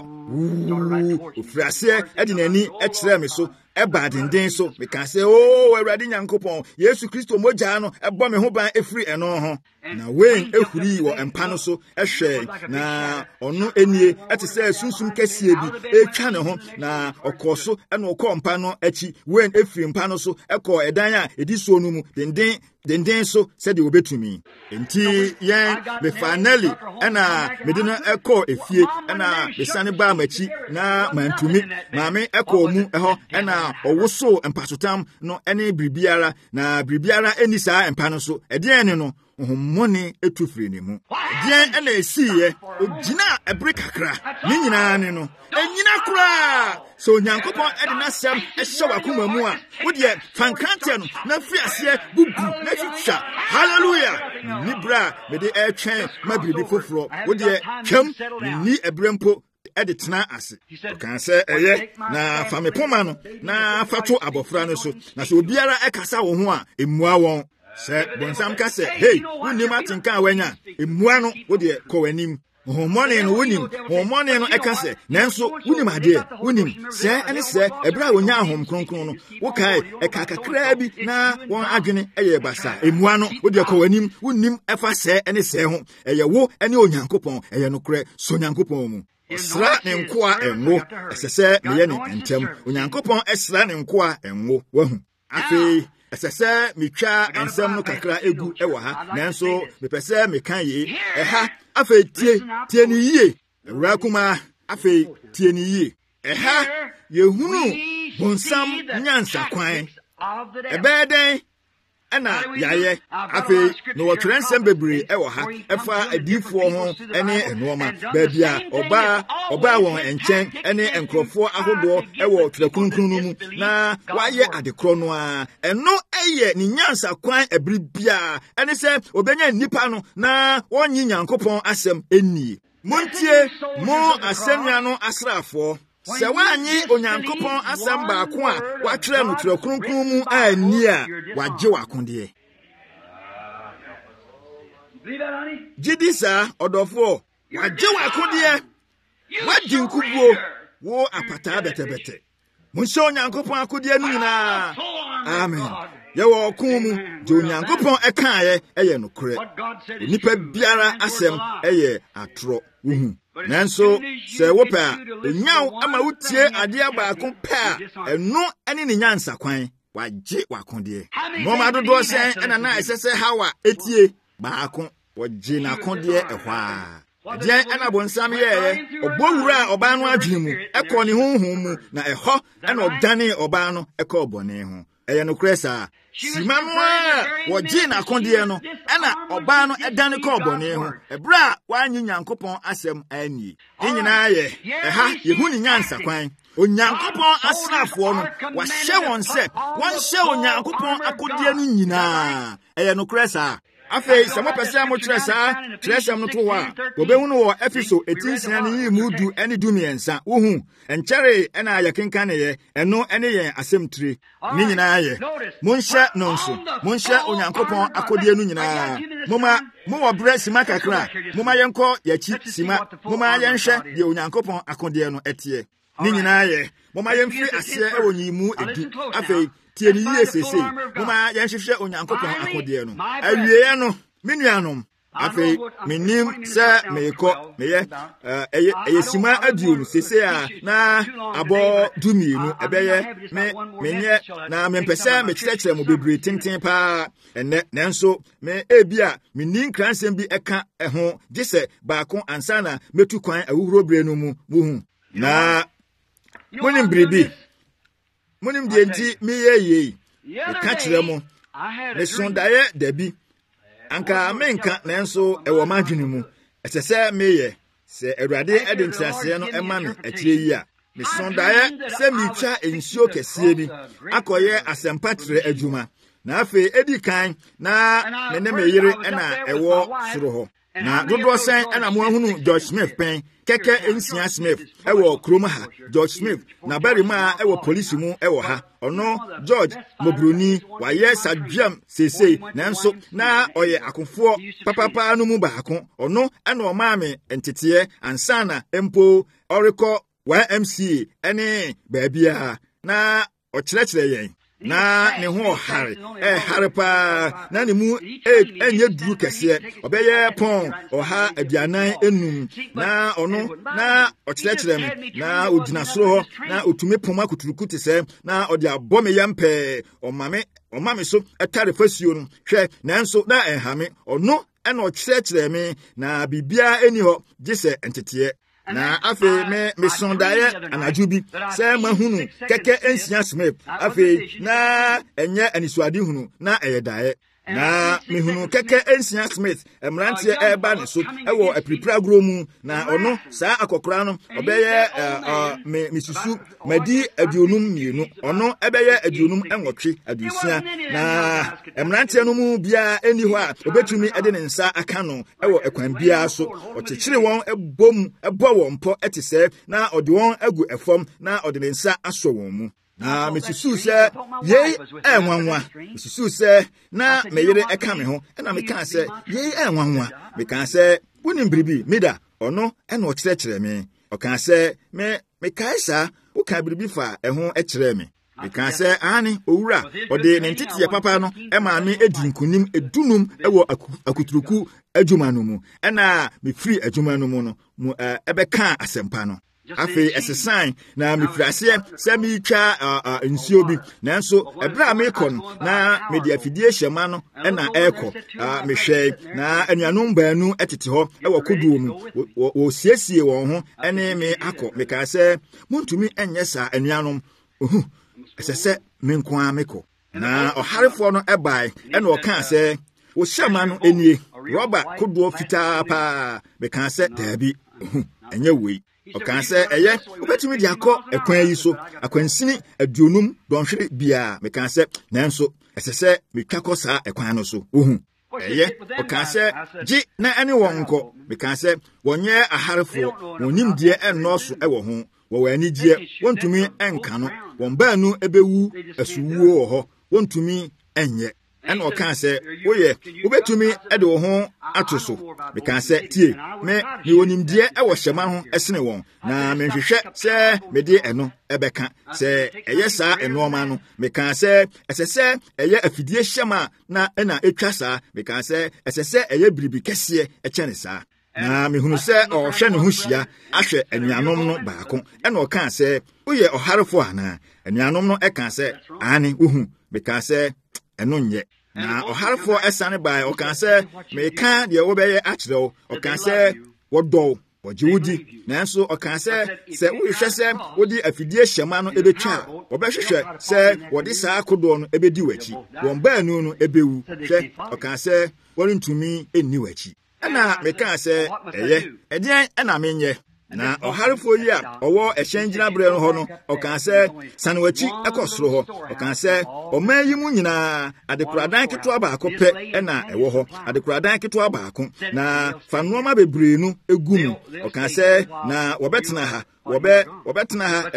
ofrase edinani ekire me so eba denden so me kan se o Awurade Nyankopon Yesu Kristo moja no ebo me ho ban efiri eno ho na wen ehuri wo empa no so ehwe na ono enie etise sunsum kese bi etwa ne ho na okoso ena okompa no achi wen efiri mpa no so ekọ edan a ediso no mu denden so said you betumi enti yen me finally ena medino ekọ efie ena me sane ba machi na mantumi maame ekọ mu eho ena owoso empasotam no ene bribiara na bribiara eni saa empa no so eden ne no ohomone etufiri ne mu den ena esiye ogina ebre kakra ni nyina ne no enyina kura so Nyankopon edina sem ehye wakoma mu a wo de fankrante no na fi ase bubu na twitwa hallelujah ni bra me de etwen ma bibi foforo wo de twam ni ebrempo editena ase kan se eye na famepoma no na fato abofra no so na so obiara ekasa wo ho a emua won se bonsam ka se hey woni matinka awanya emua no wo de kowanim homone no wonim homone no ekase nanso wonim ade wonim se ene se ebra wonya ahom kronkron no wo kai ekakakra bi na won adwene eye basa emua no wo de kowanim wonim efa se ene se ho eye wo ene Onyankopon eye nokre so Nyankopon mu esra ne nkoa enwo esese meye ne entem Onyankopon esra ne nkoa enwo wahu afi esese mitwa ensem no kakra egu ewo ha nanso mepese mekan ye eha afi tie ni yie ewura kuma afi tie ni yie eha yehunu bonsam nyansa kwan ebeden ena yaye afi no wotwere nsem bebre ewo ha efa adifo ho ene enoma baabia oba won enchen ene enkrofo ahodo ewo twere kunkun no mu na waye adekro no a eno eye ni nyansa kwan ebribia ene se obenya nipa no na wonyi Nyankopon asem eni montie mo asemnya no asrafo se wanyi Onyankopon asem baako a watwere no twere kunkun mu ani a wagye wakonde jidisa odofo wagye wakonde wagye nkubuo wo apata betebete munso Onyankopon akode nu nyina amen yewo okumu je Onyankopon ekaaye eye nokre nipa biara asem eye atro uhu nanso sɛ wopa enyaw ama wutie ade baako pa eno ene ne nyansa kwan wagye wakode moma dodo sɛn ena na ɛsɛsɛ hawa etie baako wagye na kode ɛhwa Dian ana bonsam ye obowura oba no adwene mu ekọ ne honhom mu na ɛhɔ ɛna ɔdane oba no ɛkɔ bɔne ho ɛyɛ no kresa sima no a wɔgye na kɔdeɛ no ɛna oba no ɛdane kɔ bɔne ho ɛbra wanyi Nyankopɔn asɛm ani nyinaa yɛ ɛha yehu ne nyansa kwan Onyankopɔn asrafoɔ no wahyɛ wɔn sɛ wɔnhyɛ Onyankopɔn akɔdeɛ no nyinaa ɛyɛ no kresa afei sɛ mopɛsɛ mo kyerɛ saa kyerɛsɛm no to hɔ a wɔbɛhu no wɔ Efeso 18 ne yi mu du ne dumiɛnsa wohu nkyɛre ɛna yɛkenka ne yɛ ɛno ne yɛn asɛm tire ne nyinaa yɛ monhyɛ no nso monhyɛ Onyankopɔn akɔdeɛ no nyinaa mowɔ brɛ sima kakra moma yɛnkɔ yɛkyi sima moma yɛnhwɛ deɛ Onyankopɔn akɔdeɛ no ɛteɛ ne nyinaa yɛ moma yɛmfiri aseɛ ɛwɔ nyimu edu afei tie ni yie sese moma yɛnhwehwɛ Onyankopɔn akɔdeɛ no awie no menuanom afei menim sɛ meekɔ meyɛ ɛyɛ sima aduonu sese a na abɔ dumienu ɛbɛyɛ menyɛ na mempɛsɛ mekyerɛkyerɛ mo bebree tenten paa ɛnɛ nanso me ebia menim kransɛm bi ɛka ɛho gye sɛ baako ansa na metu kwan awuhuro brɛ no mu muhu na monim biribi monim deɛ nti meyɛ meka kyerɛ mo mesondaeɛ dabi anka menka nanso ɛwɔ m'adwene mu ɛsɛ sɛ meyɛ sɛ Awurade ɛde nteaseɛ no ɛma me akyire yi a mesondaeɛ sɛ metwa nsuo kɛseɛ bi akɔyɛ asɛmpa kyerɛ adwuma na afei edi kan na me ne me yere ɛna ɛwɔ soro hɔ na dodoɔ sɛn ɛna mo ahunu George Smith pɛn kɛkɛ nsia Smith ɛwɔ kurom ha George Smith na barima a ɛwɔ polisi mu ɛwɔ ha ɔno George Mobroni wayɛ sadwam sesei nanso na ɔyɛ akofoɔ papapa no mu baako ɔno ɛna ɔmaa me nteteɛ ansana empo ɔrekɔ YMCA ɛne baabia na ɔkyerɛkyerɛ yɛn na ne ho hare pa na ne mu enye duru kɛseɛ ɔbɛyɛ pɔn ɔha aduanan enum na ɔno na ɔkyerɛkyerɛ me na ogyina soro hɔ na otumi poma kuturuku te sɛ na ɔde abɔ me yampɛ ɔma me so ɛtare fasuo no hwɛ nanso na ɛnhame ɔno ɛna ɔkyerɛkyerɛ me na bibia eni hɔ gye sɛ nteteɛ na afei me sondaeɛ anadwo bi sɛ mahunu kɛkɛ ensia Smith afei na ɛnyɛ anisuade hunu na ɛyɛ daeɛ na mehunu kɛkɛ ensia Smith mmeranteɛ ɛba ne so ɛwɔ apiripira guro mu na ɔno saa akɔkora no ɔbɛyɛ mesusu madi aduonum mmienu ɔno ɛbɛyɛ aduonum ɛnwɔtwe aduosia na mmeranteɛ no mu bia ɛni hɔ a obetumi ɛde ne nsa aka no ɛwɔ ɛkwan biara so ɔkyekyere wɔn ɛbɔ wɔn pɔ ɛte sɛ na ɔde wɔn agu ɛfam na ɔde ne nsa asɔ wɔn mu na mesusu sɛ yei ɛnwanwa mesusu sɛ na meyere ɛka me ho ɛna meka sɛ yei ɛnwanwa meka sɛ wonim biribi meda ɔno ɛna ɔkyerɛkyerɛ me ɔka sɛ mekae saa woka biribi fa ɛho ɛkyerɛ me meka sɛ ane owura ɔde ne nteteɛ papa no ɛma me edi nkonim edunum ɛwɔ akuturuku adwuma no mu ɛna mefiri adwuma no mu no ɛbɛka asɛmpa no afei ɛsesan na mefiri aseɛ sɛ metwa nsuo bi nanso ɛberɛ a mekɔ no na mede afidie hyɛma no ɛna ɛrekɔ mehwɛ na anuanom baanu ɛtete hɔ ɛwɔ kodoɔ mu wɔsiesie wɔn ho ɛne me akɔ mekaa sɛ montumi ɛnyɛ saa anuanom ɛsɛ sɛ me nko a mekɔ na ɔharefoɔ no ɛbae ɛna ɔkaa sɛ wo hyɛma no ɛnie rɔba kodoɔ fitaa paa mekaa sɛ daabi ɛnyɛ wei ɔka sɛ ɛyɛ wobɛtumi de akɔ ɛkwan yi so akwansini aduonum dɔnhwere biaa meka sɛ nanso ɛsɛ sɛ metwa kɔ saa ɛkwan no so wohu ɛyɛ ɔka sɛ gye na ɛne wɔn nkɔ meka sɛ wɔnyɛ aharefoɔ wɔn nimdeɛ ɛnnɔɔso ɛwɔ ho wɔwɔ anigyeɛ wɔntumi ɛnka no wɔn baanu ɛbɛwu asuwuo wɔ hɔ wɔntumi ɛnyɛ ɛna ɔka sɛ wobɛtumi ɛde wo ho ato so meka sɛ tie me onimdeɛ ɛwɔ hyɛma ho ɛsene wɔn na menhwehwɛ sɛ mede ɛno ɛbɛka sɛ ɛyɛ saa ɛnoɔma no meka sɛ ɛsɛ sɛ ɛyɛ afidie hyɛma na ɛna ɛtwa saa meka sɛ ɛsɛ sɛ ɛyɛ biribi kɛseɛ ɛkyɛ ne saa na mehunu sɛ ɔhwɛ ne ho hyia ahwɛ anuanom no baako ɛna ɔka sɛ woyɛ ɔharefo ana anuanom no ɛka sɛ ane wohu beka sɛ ɛno nyɛ na ɔharefo ɛsane bae ɔka sɛ meka deɛ wobɛyɛ akyerɛ wo ɔka sɛ wɔdɔw wɔgye wodi nanso ɔka sɛ wohwehwɛ sɛ wodi afidie hyɛma no ebetwa a wɔbɛhwehwɛ sɛ wɔde saa kodoɔ no ebedi w'akyi wɔn baanu no ebewu hwɛ ɔka sɛ wɔrentumi enni w'akyi ɛna meka sɛ ɛdeɛn ɛna menyɛ na ɔharefo yi a ɔwɔ ɛhyɛn gyinabere no hɔ no ɔka sɛ sane w'akyi ɛkɔ soro hɔ ɔka sɛ ɔman yi mu nyinaa adekoradan ketewa baako pɛ ɛna ɛwɔ hɔ adekoradan ketewa baako na fa nneɛma bebree no egu mu ɔka sɛ na wɔbɛtena ha wɔbɛtena ha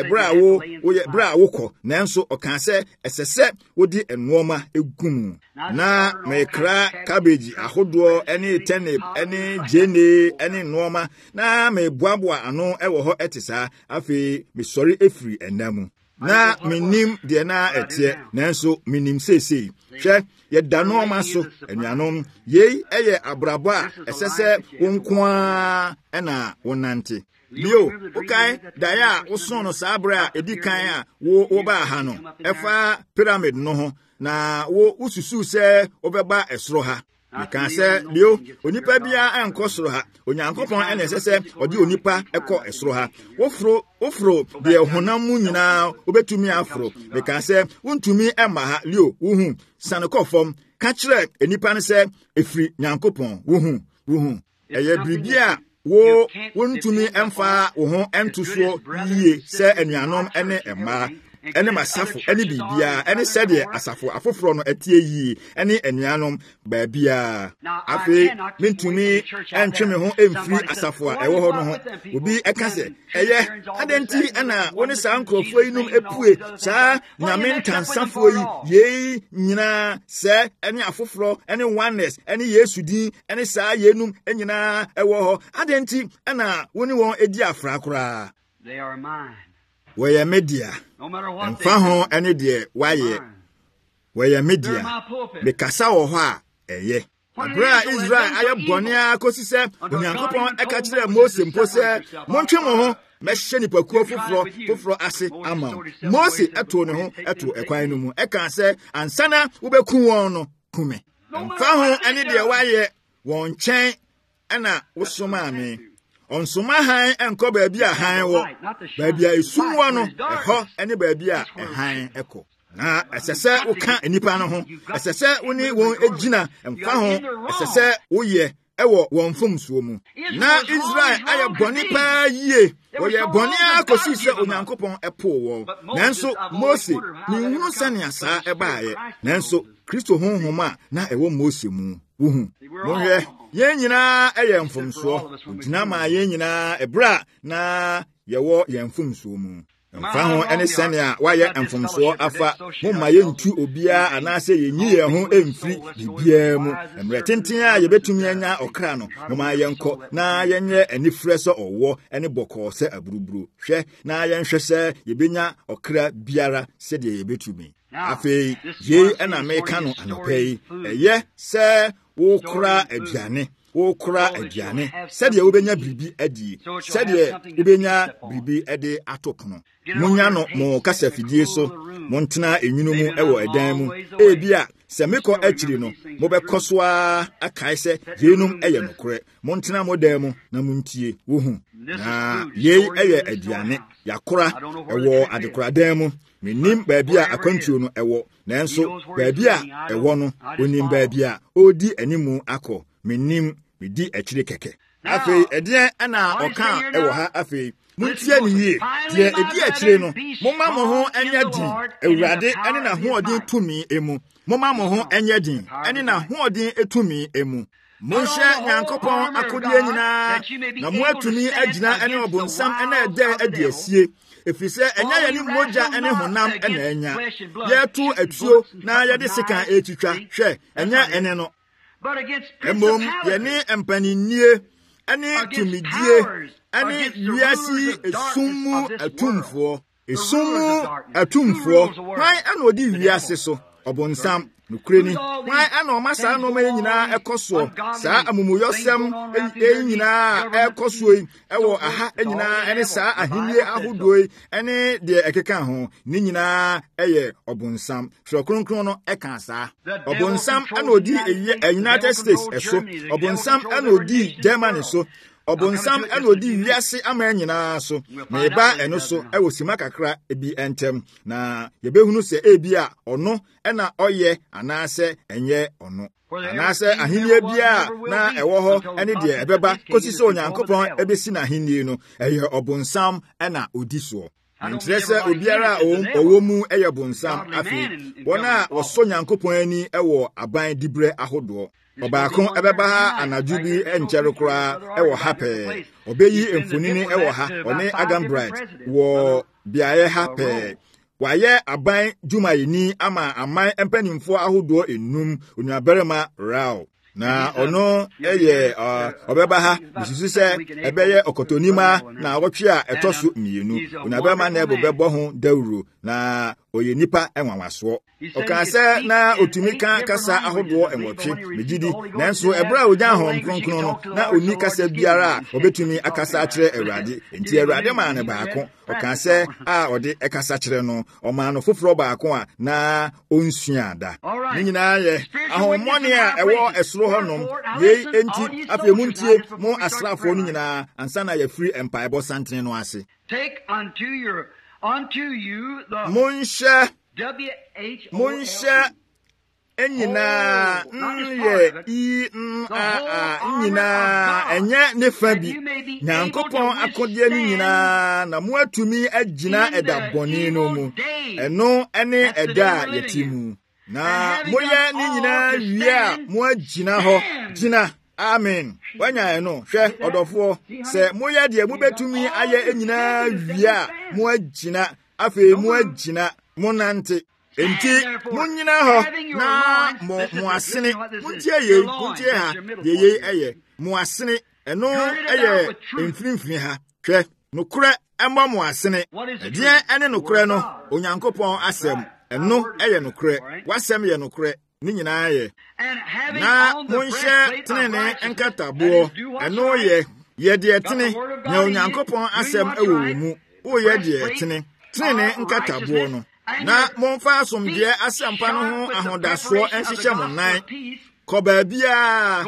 ɛberɛ a wokɔ nanso ɔka sɛ ɛsɛ sɛ wode nneɛma egu mu na mekra cabbage ahodoɔ ɛne turnip ɛne gyene ɛne nneɛma na meboaboa ano ɛwɔ hɔ ɛte saa afei mesɔre efiri ɛnna mu na menim deɛ na ɛteɛ nanso menim seesei hwɛ yɛda nneɛma so anuanom yei ɛyɛ abrabɔ a ɛsɛ sɛ wo nko ara ɛna wonante bio wokae daeɛ a woso no saa berɛ a ɛdi kan a wobaa ha no ɛfa pyramid no ho na wosusuu sɛ wobɛba ɛsoro ha meka sɛ bio onipa biara ɛnkɔ soro ha onyankopɔn ɛna ɛsɛ sɛ ɔde onipa ɛkɔ ɛsoro ha woforo deɛ honam mu nyinaa wobɛtumi aforo meka sɛ wontumi ɛmma ha leo wohu sane kɔ fam ka kyerɛ enipa no sɛ ɛfiri nyankopɔn wohu ɛyɛ biribi a wontumi ɛmfa wo ho ɛnto soɔ yie sɛ anuanom ɛne mmaa ɛne masafo ɛne biribiara ɛne sɛdeɛ asafo afoforɔ no ɛteɛ yie ɛne anuanom baabiara afei mentumi ɛntwe me ho ɛmfiri asafo a ɛwɔ hɔ no ho obi ɛka sɛ ɛyɛ adɛn nti ɛna wo ne saa nkurɔfoɔ yinom ɛpue saa nyame ntansafoɔ yi yei nyinaa sɛ ɛne afoforɔ ɛne oneness ɛne yesu din ɛne saa yeinum nyinaa ɛwɔ hɔ adɛn nti ɛna wo ne wɔn ɛdi afra koraa wɔyɛ media mfa ho ɛne deɛ wayɛ wɔyɛ media mekasa wɔ hɔ a ɛyɛ abere a Israel ayɛ bɔne a kɔsi sɛ onyankopɔn ɛka kyerɛ Mose mpo sɛ montwe mo ho mɛhyɛ nipakuo foforɔ ase ama Mose ɛtoo ne ho ɛto ɛkwan no mu ɛka sɛ ansana wobɛku wɔn no kume mfa ho ɛne deɛ wayɛ wɔn nkyɛn ɛna wosomaa me ɔnsoma han ɛnkɔ baabi a han wɔ baabi a esum wɔ no ɛhɔ ɛne baabi a ɛhan ɛkɔ na ɛsɛ sɛ woka nipa no ho ɛsɛ sɛ wo ne wɔn egyina mfa ho ɛsɛ sɛ woyɛ ɛwɔ wɔn mfomsuo mu na Israel ayɛ bɔne paa yie wɔyɛ bɔne a kɔsi sɛ onyankopɔn ɛpoo wɔn nanso Mose menhunu sɛnea saa ɛbaayɛ nanso Kristo honhom a na ɛwɔ Mose mu wohu monhwɛ yɛn nyinaa ɛyɛ mfomsoɔ ogyina ma yɛn nyinaa ɛberɛ a na yɛwɔ yɛn mfomsoɔ mu mfa ho ɛne sɛnea wayɛ mfomsoɔ afa momma yɛntu obiara anaasɛ yɛnyi yɛn ho ɛmfiri biribiara mu mmerɛ tenten a yɛbɛtumi anya ɔkra no momma yɛnkɔ na yɛnyɛ anifrɛ sɛ ɔwɔ ɛne bɔkɔɔ sɛ aburuburo hwɛ na yɛnhwɛ sɛ yɛbɛnya ɔkra biara sɛdeɛ yɛbɛtumi afei yei ɛna meka no anɔpa yi ɛyɛ sɛ wokora aduane sɛdeɛ wobɛnya biribi adi sɛdeɛ wobɛnya biribi ɛde ato pono monya no mo kasafidie so montena enwunu mu ɛwɔ ɛdan mu ebia sɛ mekɔ akyiri no mobɛkɔ so akae sɛ yeinum ɛyɛ nokorɛ montena mo dan mu na montie wohu na yei ɛyɛ aduane yakora ɛwɔ adekoradan mu menim baabi a akwantuo no ɛwɔ nanso baabi a ɛwɔ no onim baabi a odi animu akɔ menim medi akyire kɛkɛ afei ɛdeɛ ɛna ɔka ɛwɔ ha afei montie ne yie deɛ ɛdi akyire no momma mo ho ɛnyɛ din Awurade ɛne n'ahoɔden tumi emu momma mo ho ɛnyɛ din ɛne n'ahoɔden tumi emu monhyɛ Nyankopɔn akodeɛ nyinaa na mo atumi agyina ɛne ɔbonsam ɛna ɛdɛ adi asie ɛfiri sɛ ɛnyɛ yɛne mmogya ɛne honam ɛna ɛnya yɛto atuo na yɛde sekan ɛtwitwa hwɛ ɛnyɛ ɛne no mmom yɛne mpaninnie ɛne tumidie ɛne wiase esum mu atumfoɔ hwan ɛna ɔdi wiase so Obonsam nukreni why ana o masa no ma nyina ekoso saa amumuyosem nyina ekoso ewo aha nyina ene saa ahinie ahodoe ene de ekeka ho ni nyina eye obonsam hwekronkron no eka saa obonsam ana odi United States eso obonsam ana odi Germany so obonsam ana odi wiase ama nyina so na eba eno so ewo sima kakra ebi entem na yebehunu se ebi a ono ena oye anase enye ono anase ahinie bia na ewo ho ene de ebeba kosi so Onyankopon ebesi na ahinie no eye obonsam ena odi so ntrese obiara owo mu eye bonsam afi bona oso Nyankopon ani ewo aban dibre ahodo Obaako ebeba ha anajubi enchere kura ewo hape obeyi emfonini ewo ha one Adam Bright wo biaye hape waye aban jumayini ama aman empanimfo ahodo enum onuaberema Rao na ono eye obeba ha bisusu se ebeye okotonima na wotwe a etoso mienu onuaberema na ebobebo ho dawuro na oye nipa enwanwaso okase na otumika kasa ahodo enwotwe megidi nanso ebra oja ho mkronkron no na oni kasa biara obetumi akasa akire Awurade enti Awurade ma ne baako okase a ode ekasa kire no oma no foforo baako a na onsua da ni nyina ye ahomone a ewo esoro honom ye enti afemuntie mo asrafo no nyina ansa na ya free empire bo santene no ase take unto you the Munsha enyina nye nyina enya ne fabi Nyankopon akodie ni nyina na mo atumi agina edaboni no mu eno ene eda yetimu na moye ni nyina wia mo agina ho gina amen wanya eno hwe odofo se moye de mu betumi aye enyina wia mo agina afi mo agina monante enti munyina ho na mo asene muntie ha ye eye mo asene eno eye emfinfin ha hwe nokure emba mo asene die ene nokure no Onyankopon asem eno eye nokure wasem ye nokure ni nyina ye na monhye tenene enkatabo eno ye de tene na Onyankopon asem ewo mu o ye de tene nkatabo no na momfa asomdie asempa no ho ahodaso enhyehyɛ mo nan koba bia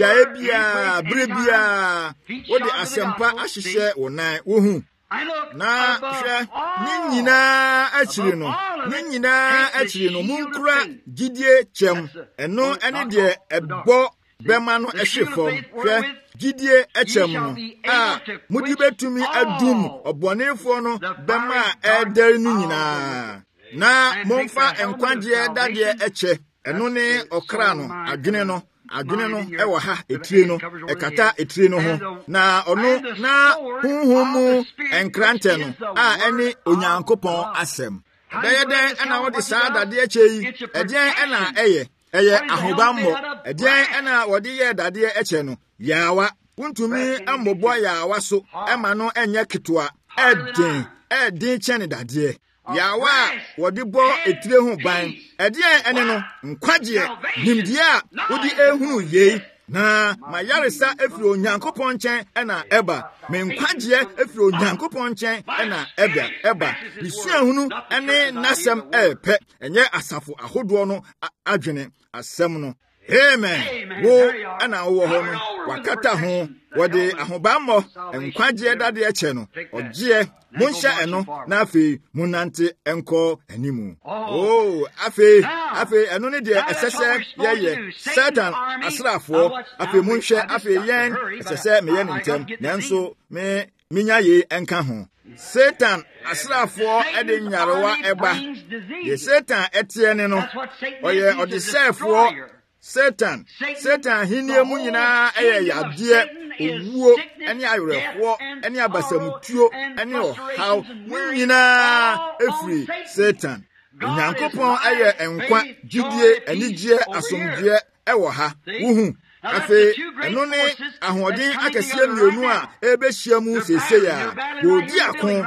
brebia wode asempa ahyehyɛ wo nan wo hu na hwɛ nyina akiri no munkura gidie kyem eno ene de ebo bema no ehwe fam hwɛ gidie ekyem no a mudi betumi adum obonefo no bema edari no nyina na momfa enkwagye dade eche eno ne okra no adwene no ewo ha etire no ekata etire no ho na ono na huhumu enkrante no a ene Onyankopon asem dayeden ena wode saa dade eche yi eden ena eye ahobammo eden ena wode ye dade eche no yawa untumi ambobo yawa so ema no enye ketwa eden chene dade yawa wodi bo etire hu ban edien ene no nkwagye nimdie a wodi ehunu yei na mayaresa efiri Onyankopon nchen ena eba me nkwagye efiri Onyankopon nchen ena eba isuahunu ene nasem epe enye asafo ahodo no adwene asem no amen wo ena wo ho no wakata ho wode ahobammo nkwagye dade eche no ogye monhya eno na afi munante enko animu afi eno ne de esese ye Satan asrafo afi monhye afi yen esese me yen ntem nanso me minya ye enka ho Satan asrafo ede nyarewa eba ye Satan etiene no oye odisefo Satan hinie mu nyina eye yade owuo ene awerefo ene abasamutuo ene ohaw nyina efiri Satan Onyankopon eye enkwa gidie anigye asomdue ewo ha wuhu Afe eno ne ahoden akese mienu a ebehia mu sese ya odi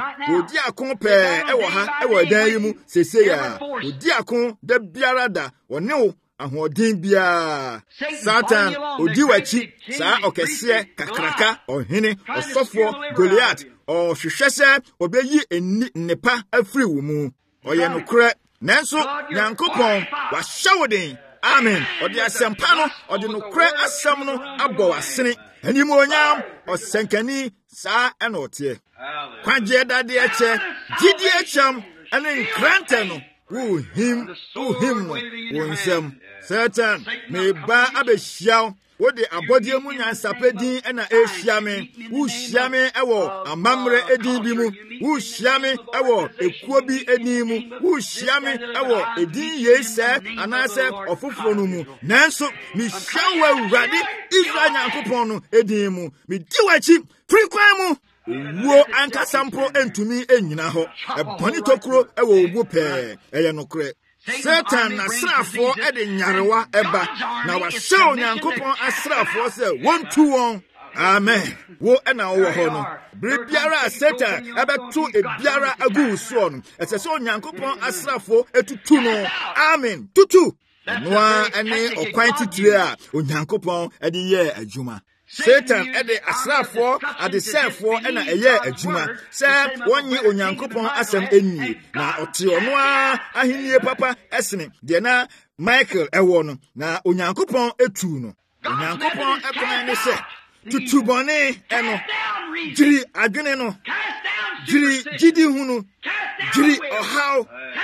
akon pe ewo ha ewo dan yi mu sese ya odi akon da biara da wone wo ahoden bia Satan odi wachi saa okese kakraka ohene osofo Goliath o hwehwese obeyi nnepa afiri wo mu oye nokre nanso Nyankopɔn wa hyawden amen odi asempa no odi nokre asem no abɔ asene animu onyam osenkani saa enote kwagye dade eche gidi echam ene nkrante no uhim no wonsem Satan me ba abehyiaw wode abodie mu nyansapedin ena ehia me uhia me ewo amamre edin bi mu uhia me ewo ekuo bi edin mu uhia me ewo edin yese anase ofoforo no mu nanso me hwa Awurade Israel Nyankopɔn no edin mu me diwachi frikwan mu wo ankasa mpo entumi enyina ho eboni tokuro ewo obu pe eye nokre Satan na asrafo ede nyarewa eba na wahyew Nyankopɔn asrafo se wontu won amen wo ena wo ho no biara Satan ebeto ebiara agu so no esese Nyankopɔn asrafo etutu no amen tutu noa ene okwan titire a Nyankopɔn ede ye adwuma Satan ede asrafo adesefo ena eye adwuma se wonyi Onyankopɔn asem enyi na ote ono a ahenie papa esene de na Michael ewo no na Onyankopɔn etu no Onyankopɔn ekwan ne se tutubone eno jiri adwene no jiri gidi hunu jiri ohaw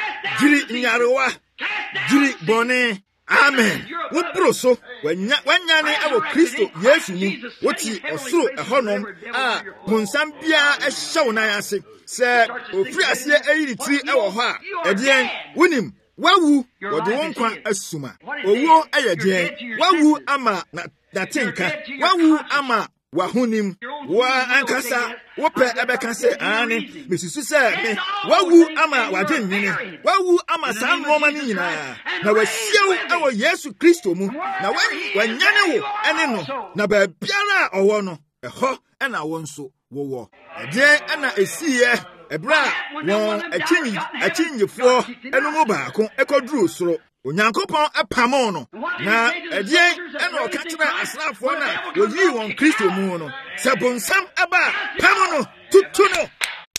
jiri nyarewa jiri bone amen wopro so wanyane awo Kristo Yesu ni woti osoro ehonom a bonsam bia ehyew nan ase se ofiri ase eyiri ewo ho a edien wonim wawu wode wonkwa asuma owo ayedien wawu ama na tenka wawu ama wahunim wa ankasa wope ebeka se ane mesusu se me wawu ama wajennyini wawu ama saa noma ni nyina na wasiew ewo Yesu Kristo mu na wanyane wo ene no na ba biara owo no eho ena wonso wowo ede ena esiye ebra won achinyefo eno mo baako ekoduru soro Onyankopɔn apamo no na edien ena okatira asrafo na woyi won Kristo mu no sabonsam aba pamo no tutu no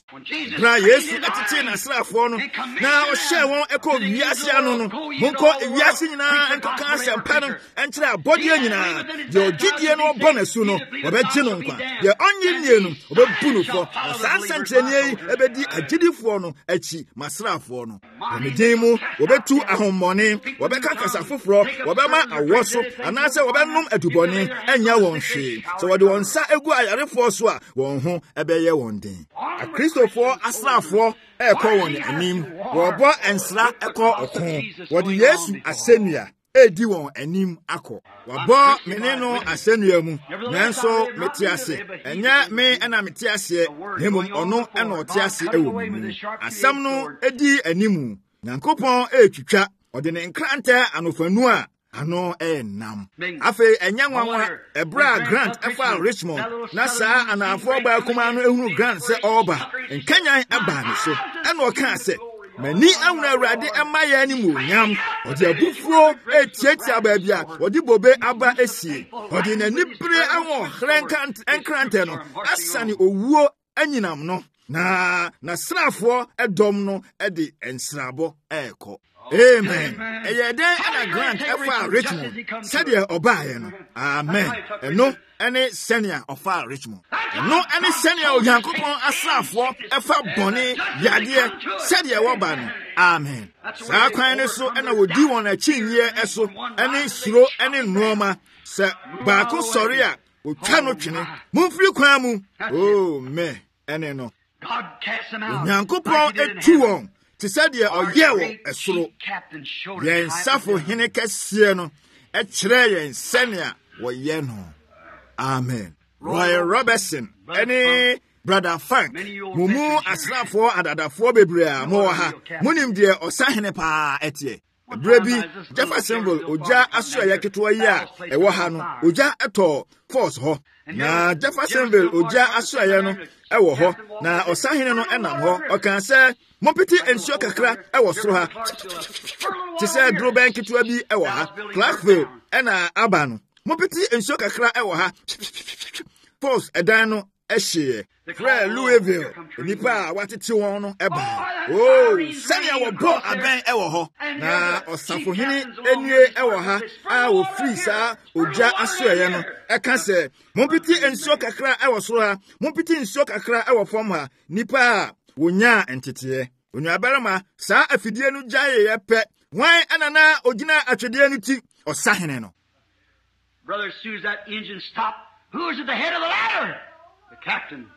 Bra Yesu atete na asrafo no na ohye won ekɔ wiase ano no monko wiase nyina enkoka asɛmpa no enkyere abɔde nyina de ogidie no bɔ nasu no obɛgye no nkwa de onyinnie no obebu no fo sansankyerɛni yi ebedi agidifo no achi masrafo no omedin mu obetu ahommɔne obɛka kasa foforo obɛma awoso anase obenom adubɔne enya won hwe so wode won sa egu ayarefo so a won ho ebɛyɛ won den Kristofo asrafo ekɔ won anim wɔbɔ ensra ekɔ ɔko wɔde Yesu asennua edi won anim akɔ wɔbɔ meneno asennua mu nanso metiase enya me ena metiase nemom ɔno ena ɔtiase ewo mu asam no edi animu Nyankopɔn etwitwa ɔde ne nkrante anofanu a ano nam afe enyanwanwa ebra Grant efa Richmond na saa anafo ba kuma no ehunu Grant se oba nkanyan aba ne so ena oka se mani awuna Awurade ema ya ni mu nyam ode abufuro etietia ba bia ode bobe aba esie ode nani bere awon enkrante no asane owuo anyinam no na srafo edom no ede ensrabo ekɔ amen eyeden ana Grant efa Richmond said obaye no amen eno ene senior ofa Richmond eno ene senior Onyankopɔn asrafo efa bone yade said woba no amen saa kwan ne so ena wodi won akyinye eso ene suro ene noma se baako sɔre a otwa no twene mumfiri kwan mu oh me ene no Onyankopɔn etu won ti said ye oyewo esoro yen safo hene kɛseɛ no ɛkyerɛ yen sɛnea wɔyɛ no amen Roy Robertson any brother Frank mumu asrafo adadafoɔ bebree a mo ha munim deɛ ɔsahene paa ɛteɛ Brebi Jeffersonville oja aso ya ketewa yi a ewo ha no oja eto force ho na Jeffersonville oja aso ya no ewo ho na osahene no enam ho okan se mopiti ensuo kakra ewo soro ha ti se droben ketewa bi ewo ha Clarkville ena aba no mopiti ensuo kakra ewo ha force edan no ehye Frere Louisville nipa watete won no eba sani awo bo aben ewo ho na osafohini enue ewo ha a wo free sa oja asoye no eka se mompiti ensuo kakra ewo soro ha mompiti ensuo kakra ewo fom ha nipa wonya entete onuabarama sa afidie no gyaye ye pe wan anana ogina atwede no ti osahene no. Brother, as soon as that engine stopped, who was at the head of the ladder? The captain.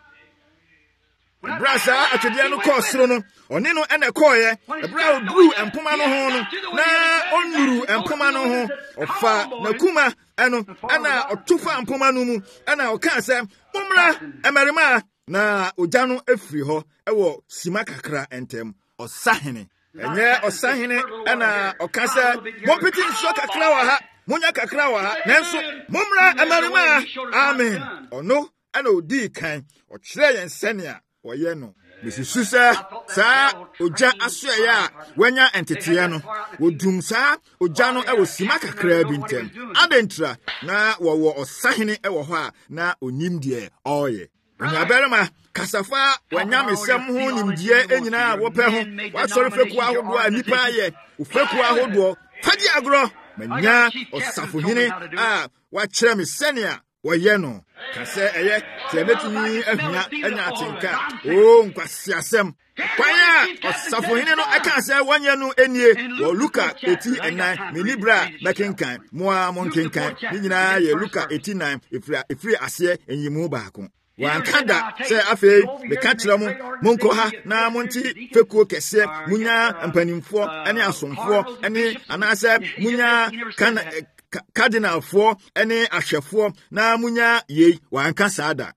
Brasa atwede no kɔ soro no ɔne no ɛna kɔɔyɛ ɛbra oduru empoma no ho no na ɔnuru empoma no ho ɔfa na kuma ɛno ɛna ɔtofa empoma no mu ɛna ɔka sɛ momra ɛmɛrima na ogya no afiri hɔ ɛwɔ sima kakra ntɛm ɔsahene ɛnyɛ ɔsahene ɛna ɔka sɛ mompiti nsuo kakra wɔ ha monya kakra wɔ ha nanso momra ɛmɛrima amen ɔno ɛna odi kan ɔkyerɛ yɛn sɛnea wɔyɛ no mesisu sɛ saa ogya asoɛyɛ a wanya enteteɛ no wodum saa ogya no ɛwɔ sima kakra bi ntɛm adentra na wɔwɔ ɔsahene ɛwɔ hɔ a na onim deɛ ɔyɛ onyabarima kasafa wanya mesɛm ho nimdeɛ enyinaa wɔpɛ ho wasɔre fekuo ahodoɔ a nipa ayɛ ofekuo ahodoɔ fadi agorɔ manya ɔsafohene a wakyerɛ me sɛnea wɔyɛ no kasɛ ɛyɛ sɛ betumi ahua anya atenka nkwasiasɛm kwan a ɔsafohene no ɛka sɛ wɔnyɛ no enie wɔ Luka 8:9 menibra bɛkenkan moa monkenkan ne nyinaa yɛ Luka 8:9 efiri aseɛ enyimu baako wanka da sɛ afei meka kyerɛ mo monkɔ ha na monte fekuo kɛseɛ munya mpanimfoɔ ɛne asomfoɔ ɛne anaasɛ munya cardinalfoɔ ɛne ahwɛfoɔ na munya yei wanka saa da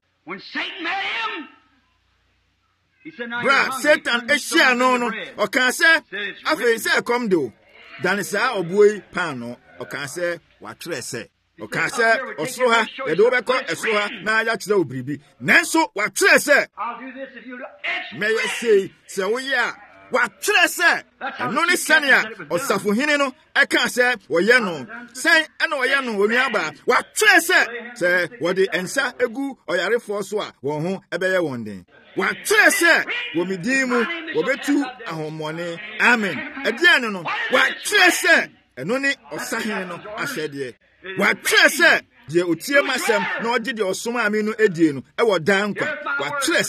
bra Satan ehyia no ɔka sɛ afei sɛ ɛkɔm de o dane saa ɔboa yi pan no ɔka sɛ watwerɛ sɛ ɔka sɛ ɔsoro ha yɛde wobɛkɔ ɛsoro ha na yɛakyerɛ wo biribi nanso watwerɛ sɛ mɛyɛ sei sɛ woyɛ a watwerɛ sɛ ɛno ne sɛnea ɔsafohene no ɛka sɛ wɔyɛ no sɛn ɛna wɔyɛ no onuaba watwerɛ sɛ wɔde nsa egu ɔyarefoɔ so a wɔn ho ɛbɛyɛ wɔn den watwerɛ sɛ wɔ me din mu wɔbɛtu ahommɔne amen ɛdeɛ no watwerɛ sɛ ɛno ne ɔsahene no ahyɛdeɛ watwerɛ sɛ deɛ otie masɛm na ɔgye deɛ ɔsom a me no edie no ɛwɔ daa nkwa watwerɛ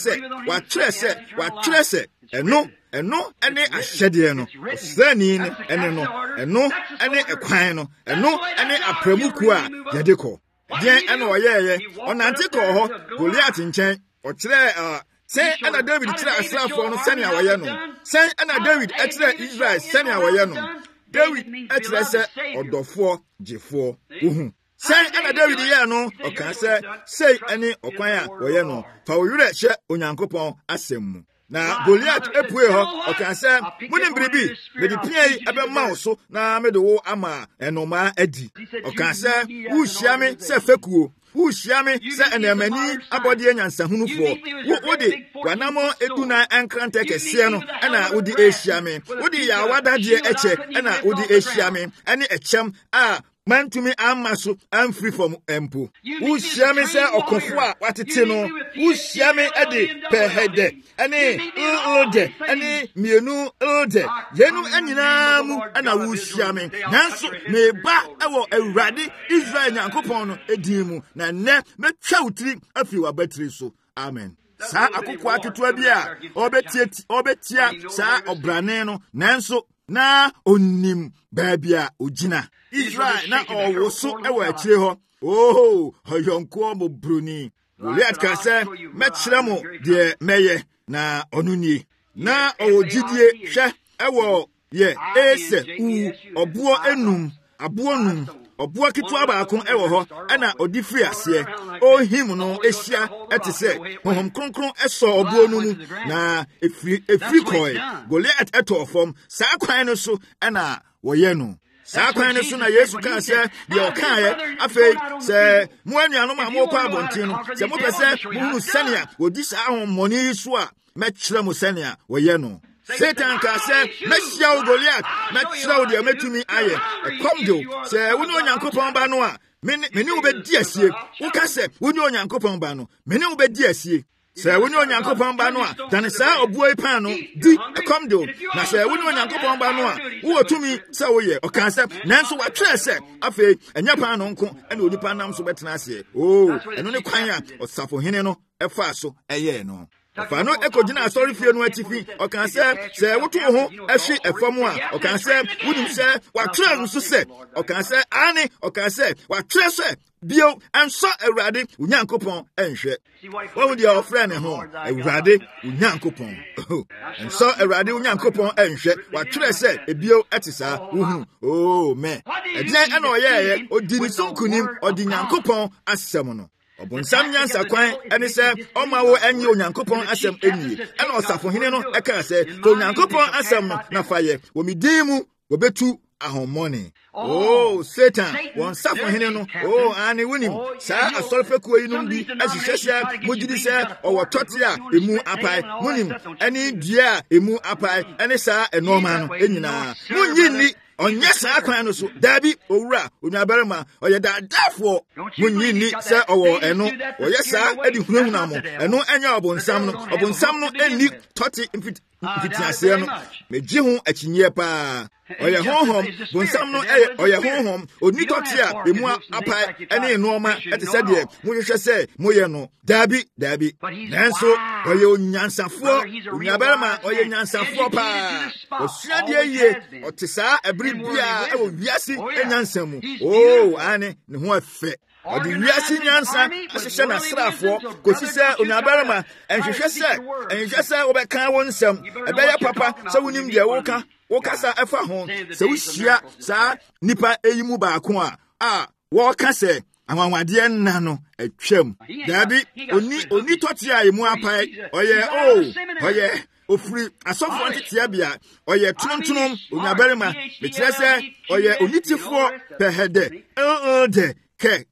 sɛ ɛno ɛne ahyɛdeɛ no ɔsrani no ɛne no ɛno ɛne ɛkwan no ɛno ɛne apramuku a yɛde kɔ deɛn ɛna ɔyɛɛyɛ ɔnante kɔɔ hɔ Goliath nkyɛn ɔkyerɛ sɛn ɛna David kyerɛ asraafoɔ no sɛnea wɔyɛ no sɛn ɛna David ɛkyerɛ Israel sɛnea wɔyɛ no David ɛkyerɛ sɛ ɔdɔfoɔ gyefoɔ wohu sɛn ɛna David yɛɛ no ɔka sɛ sei ɛne ɔkwan a wɔyɛ no fa wo werɛ hyɛ Onyankopɔn asɛm mu na Goliath epue hɔ ɔka sɛ munim biribi mede pia yi ɛbɛma wo so na mede wo ama ɛnomaa adi ɔka sɛ wohyia me sɛ fekuo wohyia me sɛ ɛnɛmani abɔdeɛ nyansahunufoɔ wode wanamɔ edunan ɛnkrantɛ kɛseɛ no ɛna wode ehyia me wode yɛawadadeɛ ɛkyɛ ɛna wode ehyia me ɛne ɛkyɛm a mantumi amma so amfiri fam empo wohyia me sɛ ɔkɔfo a watete no wohyia me ade pɛhɛdɛ ɛne ode ɛne mienu ode yenu anyinaa mu ɛna wohyia me nanso meba ɛwɔ Awurade Israel Nyankopɔn no edin mu na nnɛ metwa wotiri afi wabatiri so amen saa akoko aketewa bi a ɔbɛtia saa ɔbrane no nanso na onim baabi a ogyina Israel na ɔwɔ so ɛwɔ akyire hɔ ɔyɔnkoɔ mo broni Goliath ka sɛ mɛkyerɛ mo deɛ mɛyɛ na ɔno nie na ɔwɔ gyidie hwɛ ɛwɔ yɛ ɛsɛ ɔboɔ enum aboɔ num ɔboɔ ketewa baako ɛwɔ hɔ ɛna ɔde firi aseɛ ɔhim no ehyia ɛte sɛ honhom kronkron ɛsɔ ɔboɔ no mu na efiri kɔɛ Goliath ɛtɔ fam saa kwan no so ɛna wɔyɛ no. Saa kwan ne so na Yesu ka sɛ deɛ ɔkaeɛ afei sɛ mo anuanom a mokɔ abɔnten no sɛ mopɛ sɛ mohunu sɛnea wɔdi saa ahommɔne yi so a mɛkyerɛ mo sɛnea wɔyɛ no. Satan ka sɛ mɛhyia wo Goliath mɛkyerɛ wo deɛ mɛtumi ayɛ. Ɛkɔm de wo sɛ wo ne Onyankopɔn ba no a mene wo bɛdi asie. Woka sɛ wo ne Onyankopɔn ba no mene wo bɛdi asie. Sɛ wo ne Onyankopɔn ba no a dane saa ɔbuo yi paa no di ɛkɔm de wo. Na sɛ wo ne Onyankopɔn ba no a wowɔ tumi sɛ woyɛ. Ɔka sɛ nanso wɔatwerɛ sɛ afei ɛnyɛ paa no nko ɛne onipa nam so bɛtena aseɛ. Ɛno ne kwan a ɔsafohene no ɛfaa so ɛyɛɛ no. Ɔfa no ɛkɔgyina asɔre fie no atifi. Ɔka sɛ woto wo ho ɛhwe ɛfam a ɔka sɛ wonim sɛ wɔatwerɛ no so sɛ ɔka sɛ ane ɔka sɛ wɔatwerɛ sɛ bio ɛnsɔ Awurade wo Nyankopɔn ɛnhwɛ. Wɔhu deɛ ɔfrɛ ne ho Awurade wo Nyankopɔn. Ɛnsɔ Awurade wo Nyankopɔn ɛnhwɛ. Wɔatwerɛ sɛ ebio ɛte saa wohu. Mɛ ɛgyina ɛna ɔyɛɛyɛ odi ne so nkonim ɔde Nyankopɔn asɛm no. Ɔbonsam nyansa kwan ɛne sɛ ɔma wo ɛnyɛ Onyankopɔn asɛm ɛnie. Ɛna ɔsafohene no ɛkaa sɛ to Onyankopɔn asɛm no na fa yɛ. Wɔ me din mu wɔbɛtu ahommɔne. Satan wɔn safohene no ane wonim saa asɔrefekuo yi nom bi ahyehyɛ sɛ mogyidi sɛ ɔwɔ tɔte a emu apae monim ɛne dua a emu apae ɛne saa ɛnɔɔma no ɛnyinaa monyi nni. Ɔnyɛ saa kwan no so daabi owura onuabarima ɔyɛ daadaafoɔ. Monyi nni sɛ ɔwɔ ɛno ɔyɛ saa ɛde hunahuna mo ɛno ɛnyɛ ɔbonsam no. Ɔbonsam no ɛnni tɔte mfitiaseɛ no. Megye ho akyinyeɛ paa. Ɔyɛ honhom bonsam no ɔyɛ honhom onni tɔte a emu apae ɛne nnoɔma ɛte sɛ deɛ mohwehwɛ sɛ moyɛ no. Daabi nanso ɔyɛ onyansafoɔ onuabarima ɔyɛ nyansafoɔ paa. Ɔsua deɛ yie ɔte saa ɛbere biara ɛwɔ wiase nyansa mu. Ane ne ho afɛ. Ɔde wiase nyansa ahyehyɛ n'asraafoɔ kɔsi sɛ onuabarima ɛnhwehwɛ sɛ wobɛka wo nsɛm ɛbɛyɛ papa sɛ wonim deɛ wokasa ɛfa ho. Sɛ wohyia saa nipa eyi mu baako a wɔka sɛ anwanwadeɛ nna no atwam. Daabi oni tɔte a emu apae ɔyɛ ofiri asɔfoɔ nteteabea ɔyɛ tontonom onuabarima. Mekyerɛ sɛ ɔyɛ onitifoɔ pɛhɛdɛ dɛ kɛ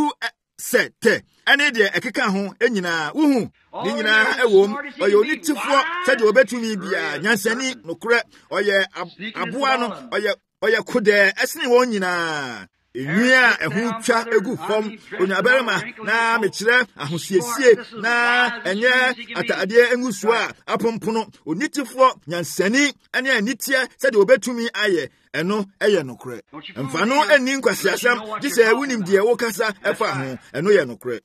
sɛ tɛ ɛne deɛ ɛkeka ho nyinaa wohu ne nyinaa ɛwom. Ɔyɛ onitifoɔ sɛdeɛ wɔbɛtumi biara nyansani nokorɛ. Ɔyɛ aboa no ɔyɛ kodɛɛ ɛsene wɔn nyinaa. Enwi a ɛho twa egu fam onuabarima na mekyerɛ ahosiesie na ɛnyɛ ataadeɛ engusuo a apompono. Onitifoɔ nyansani ɛne anitiɛ sɛdeɛ wɔbɛtumi ayɛ ɛno ɛyɛ nokorɛ. Mfa no ani nkwasiasɛm gye sɛ wonim deɛ wokasa ɛfa ho ɛno yɛ nokorɛ.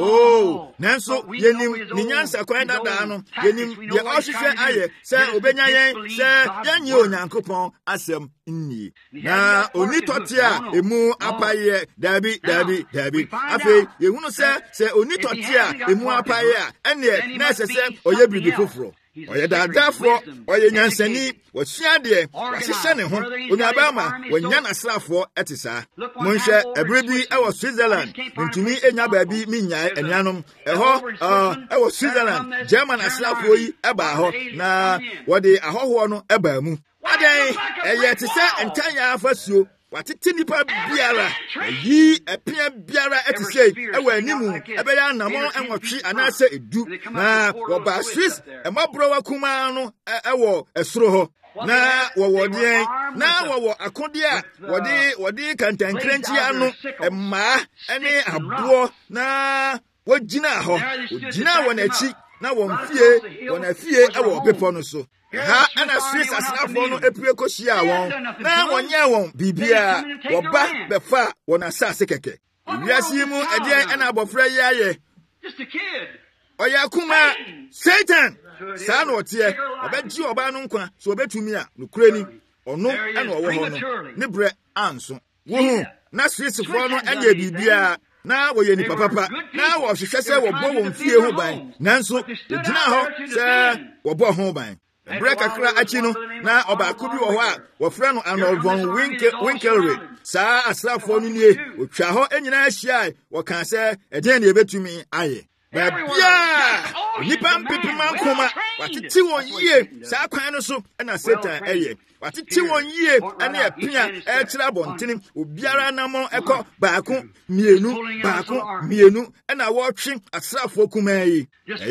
Nanso yɛnim ne nyansa kwan dadaa no yɛnim deɛ ɔhwehwɛ ayɛ sɛ obenya yɛn sɛ yɛnyɛ Onyankopɔn asɛm nnie. Na oni tɔte a emu apayɛ daabi. Afei yɛhunu sɛ oni tɔte a emu apayɛ a ɛneɛ na ɛsɛ sɛ ɔyɛ biribi foforɔ. Ɔyɛ daadaafoɔ ɔyɛ nyansani wɔsua deɛ wɔahyehyɛ ne ho. Onuabarima wɔnya n'asraafoɔ ɛte saa. Monhwɛ ɛberɛ bi ɛwɔ Switzerland ntumi enya baabi minyae anuanom ɛhɔ ɛwɔ Switzerland German asraafoɔ yi ɛbaa hɔ na wɔde ahɔhoɔ no ɛbaa mu. Adɛn ɛyɛ te sɛ ntanya afasuo. Watete nipa biara yi ɛpea biara ɛte sɛ ɛwɔ animu ɛbɛyɛ anamɔ ɛnwɔtwe anaasɛ edu na wɔba Swiss ɛmaborowa kumaa no ɛwɔ ɛsoro hɔ na wɔwɔ deɛn na wɔwɔ akodeɛ a wɔde kantankrankyi ano mmaa ɛne aboɔ na wɔgyina hɔ wɔgyina wɔn akyi na wɔn afie ɛwɔ bepɔ no so. Ha ɛna Swiss asraafoɔ no apue kɔhyia wɔn na wɔnyɛ wɔn biribiara wɔba bɛfa wɔn asase kɛkɛ. Wiase yi mu ɛdeɛn ɛna abɔfra yi ayɛ. Ɔyɛ akuma Satan saa na ɔteɛ ɔbɛgye ɔbaa no nkwa so ɔbɛtumi a nokorɛ ni ɔno ɛna ɔwɔ hɔ no ne berɛ anso. Wohu na Swissfoɔ no ɛnyɛ biribiara na wɔyɛ nipa papa na wɔhwehwɛ sɛ wɔbɔ wɔn fie ho ban nanso wɔgyina hɔ sɛ wɔbɔ ho ban. Berɛ kakra akyi no na ɔbaako bi wɔ hɔ a wɔfrɛ no Arnold von Winkelried. Saa asraafoɔ no nie wɔtwa hɔ nyinaa hyiae wɔkaa sɛ ɛdeɛn ne yɛbɛtumi ayɛ. Baabia nipa mpepema nkoma watete won yie saa kwan no so na Satan eye watete won yie ane apia e kira bontene obiara namo ekọ baako mienu na wo twe asrafo kumayi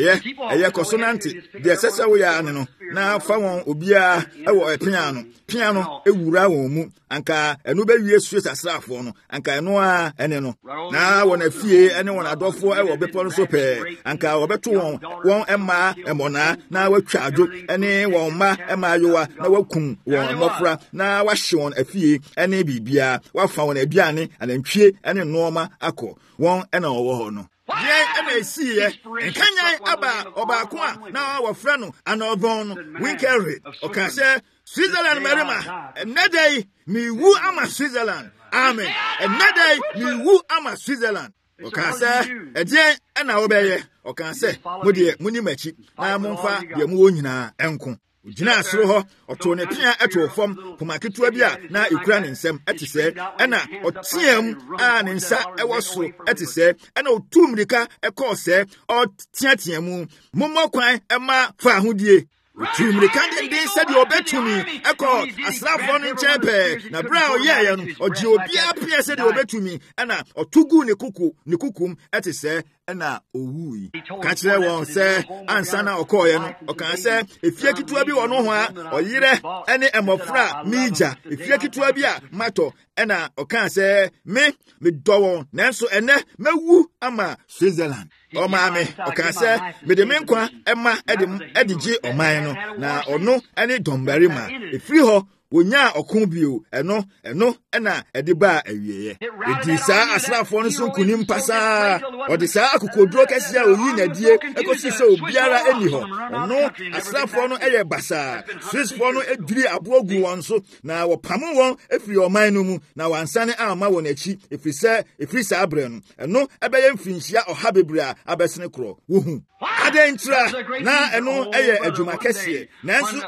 eye kosonante de sese wo ya ane no na fa won obiara ewo pia no ewura won mu anka enu be wie sues asrafo no anka enu a ene no na won afie ene won adofo ewo bepo no so pe anka wo beto won ema emona na watwa adwo ene won ma ema yowa na wakum won mofra na wahye won afie ene bibia wafa won aduane anantwie ene nooma akọ won ena owo ho no yen ena esiye enkanyan aba obaako a na wafra no anobon winkere okase Switzerland merima enedai mi wu ama Switzerland amen enedai mi wu ama Switzerland okase edien ena obeye okase modie muni machi na momfa de mu wonyina enko Ujina asoro ho oto ne pia eto fam pomaketua bi a na ekura ne nsem etise ena otiam a ne nsa ewoso etise ena otumrika ekose otiatiamu momokwan ema fa ahodie otumrika de sedi obetumi eko asrafo no nchepe na bra oyeye no oji obia pia sedi obetumi ena otugu ne kukum etise ena owui ka kire won se ansa na okoye no okan se efie kitua bi wono ho a oyire ene emofra mija efie kitua bi a mato ena okan se me dowo nanso ene mewu ama Switzerland o maame okan se me de menkwa ema edigi oman no na ono ene dombarima efiri ho wonya okun bio eno ena ediba awieye edi saa asrafo no so kunim pasa odi saa akokodro kase a oyi nadie ekosi se obiara eni ho no asrafo no eye basa Swissfo no ediri abogu won so na wopam won efiri oman no mu na wansane ama won achi efiri saa abre no eno ebeye mfinhia oha bebra abesene kro wohu adentra na eno eye adwuma kase nanso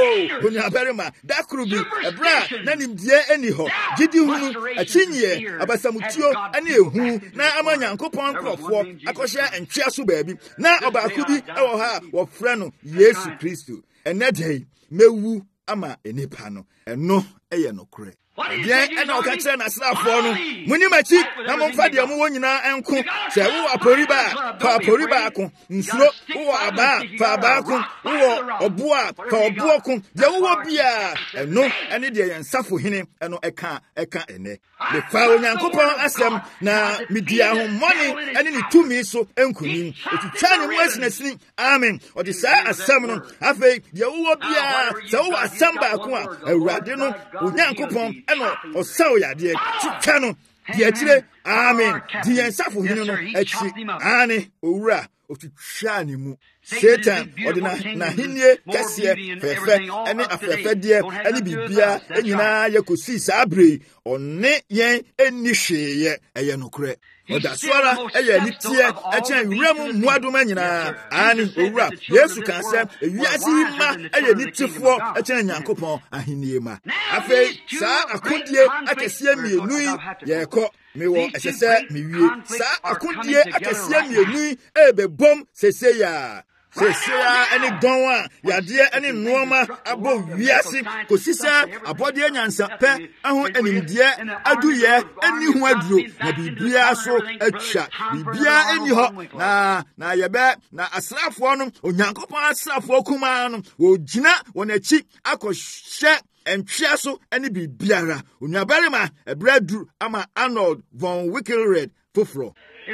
onya berima dakru ebra na nimdie eni ho gidi hunu achinye abasamutio ane ehu na amanyankopon krofo akohye entwea so baabi na obaako bi ewo ha wo frɛ no Yesu Kristo enedei mewu ama enipa no eno eye nokore Bien ena okatre na asrafo no muni machi na momfa de mo wonyina enko se wo aporiba ako nsuro wo aba fa abako wo oboa fa oboako de wo bia eno ene de yensafo hene eno eka ene le fa onyankopon asem na media ho money ene ni tumi so enkunin otutwa ne mu asinasini amen odi sa asem no afei de wo bia se wo asamba ako a awurade no onyankopon eno osawo yade twa no de atire amen de yensafo hene no achi ane owura otutwa ne mu Satan odina na hinie kase fefe ene afefe de ene bibia enyina yakosi sabre onne yen eni hweye eye nokure odasora eye nitie echen wuramu muadoma nyina ani owura Yesu kan se ewiase ma eye nitifo echen Nyankopon ahinie ma afei sa akodie akese mienu yeko mewo esese miwie sa akodie akese mienu ebebom seseya ene donwa yade ene nuoma abo wiase kosisa abode nyansa pe aho enimdie aduye eni hu aduro na bibia so atwa bibia eni ho na yebe na asrafo no onyankopon asrafo kuma no ogina wonachi akohye entwea so ene bibiara onuabarima ebradu ama Arnold von Wickelred foforo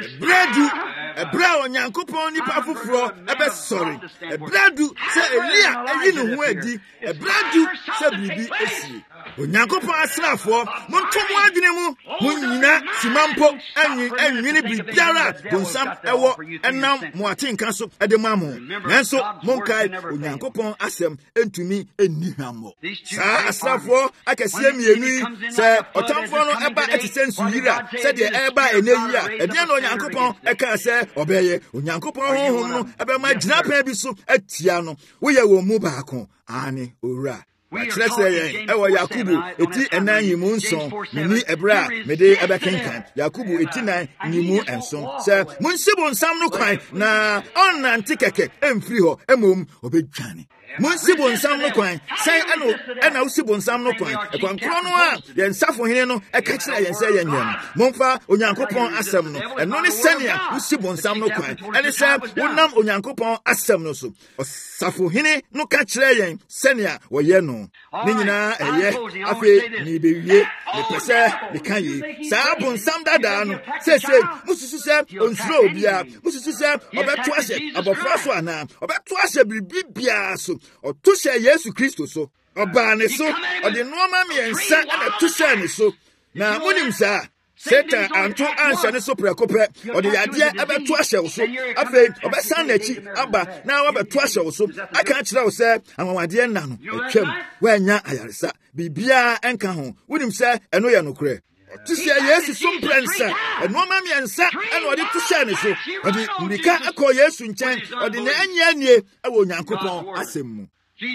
Ebra onyankopon nipa foforo ebe sorry ebradu se Elia eyi ne ho adi ebradu se bibi esi onyankopon asrafo montomo adwene mu munyina simampo enwene bibiara bonsam ewo enam moatenka so ede mamo nanso monkai onyankopon asem entumi enihamo sa asrafo akese mienu se otamfo no eba etisensu yira se de eba eneyira ede no onyankopon eka se obeye onyankopon honhom no ebe ma gyina pa bi so atia no wo ye wo mu baako ane owura kyerɛ sɛ yɛn ɛwɔ Yakubu eti ɛnan nyimu nson mini ɛbra mede ɛbɛkenkan Yakubu eti nan nyimu nson sɛ munsi bonsam no kwan na ɔnnante kɛkɛ ɛmfiri hɔ ɛmom ɔbɛdwane munsi bonsam no kwan sɛn ɛna wosi bonsam no kwan ɛkwan korɔ no a yɛn safohene no ɛka kyerɛ yɛn sɛ yɛn nyɛm momfa Onyankopɔn asɛm no ɛno ne sɛnea wosi bonsam no kwan ɛne sɛ wonam Onyankopɔn asɛm no so ɔsafohene no ka kyerɛ yɛn sɛnea wɔyɛ no ne nyinaa ɛyɛ afei ne bewie mepɛ sɛ meka yi saa bonsam dadaa no sɛsɛ mususu sɛ ɔnsuro obiara mususu sɛ ɔbɛto ahyɛ abɔfra so anaa ɔbɛto ahyɛ biribi biara so ɔto hyɛ Yesu Kristo so ɔbaa ne so ɔde nneɛma mmiɛnsa ɛna to hyɛ ne so na monim saa Satan anto anhyɛ ne so prɛko pɛ ɔde yadeɛ ɛbɛto ahyɛ wo so afei ɔbɛsan n'akyi aba na wabɛto ahyɛ wo so aka kyerɛ wo sɛ anwanwadeɛ nna no atwam woanya ayaresa biribiara ɛnka ho wonim sɛ ɛno yɛ nokorɛ ɔte sɛ Yesu so mprɛnsa ɛnoɔma mmiɛnsa ɛna ɔde to hyɛ ne so ɔde mmirika akɔ Yesu nkyɛn ɔde ne anie ɛwɔ Onyankopɔn asɛm mu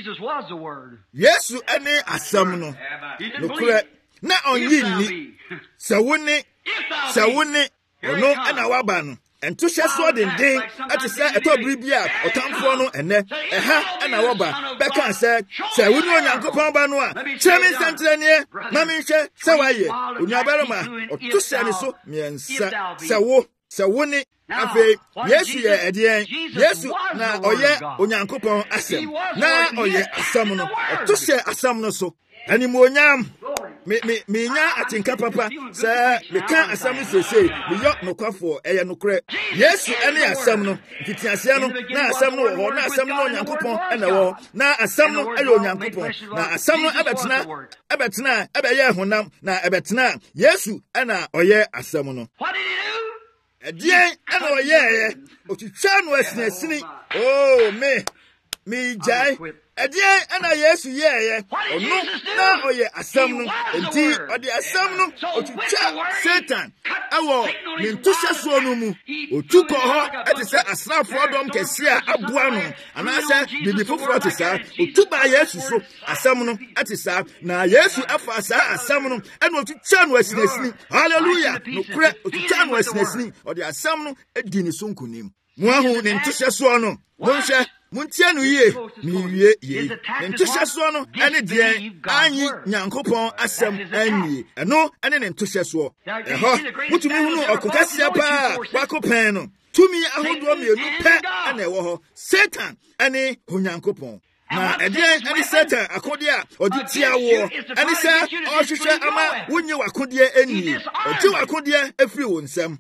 Yesu ɛne asɛm no nokorɛ na ɔnyi nni sɛ wo ne ɔno ɛna waba no ɛntohyɛ soɔ denden ɛte sɛ ɛtɔ bere bi a ɔtamfoɔ no ɛnɛ ɛha ɛna wɔba bɛka sɛ wo ne Onyankopɔn ba no a kyerɛ me nsɛnkyerɛnneɛ ma menhwɛ sɛ woayɛ onuabarima ɔto hyɛ ne so mmiɛnsa sɛ wo ne afei Yesu yɛ ɛdeɛn Yesu na ɔyɛ Onyankopɔn asɛm na ɔyɛ asɛm no ɔto hyɛ asɛm no so animuonyam menya atenka papa sɛ meka asɛm no seesei meyɔ nokwafoɔ ɛyɛ nokorɛ Yesu ɛne asɛm no nkitiaseɛ no na asɛm no wɔ hɔ na asɛm no Onyankopɔn ɛna wɔ na asɛm no ɛyɛ Onyankopɔn na asɛm no ɛbɛtena ɛbɛyɛ honam na ɛbɛtena Yesu ɛna ɔyɛ asɛm no ɛdeɛn ɛna ɔyɛɛyɛ ɔtwitwa no asinasini megyae ɛdeɛn ɛna Yesu yɛɛyɛ ɔno na ɔyɛ asɛm no enti ɔde asɛm no ɔtwitwa Satan ɛwɔ ne ntohyɛsoɔ no mu ɔtu kɔ hɔ ɛte sɛ asraafoɔ dɔm kɛseɛ a aboa no anaasɛ biribi foforɔ te saa ɔtu baa Yesu so asɛm no ɛte saa na Yesu afa saa asɛm no ɛna ɔtwitwa no asinasini hallelujah nokorɛ ɔtwitwa no asinasini ɔde asɛm no adi ne so nkonim mo ahu ne ntohyɛsoɔ no monhwɛ muntie no yie mewie yie ne ntohyɛsoɔ no ɛne deɛn anyi Nyankopɔn asɛm anwie ɛno ɛne ne ntohyɛsoɔ ɛhɔ mutumi hunu ɔko kɛseɛ paa wako pɛn no tumi ahodoɔ mmienu pɛ ɛna ɛwɔ hɔ Satan ɛne Onyankopɔn na ɛdeɛn ɛne Satan akodeɛ a ɔde tia woɔ ɛne sɛ ɔhwehwɛ ama wonye w'akodeɛ annie ɔgye w'akodeɛ afiri wo nsɛm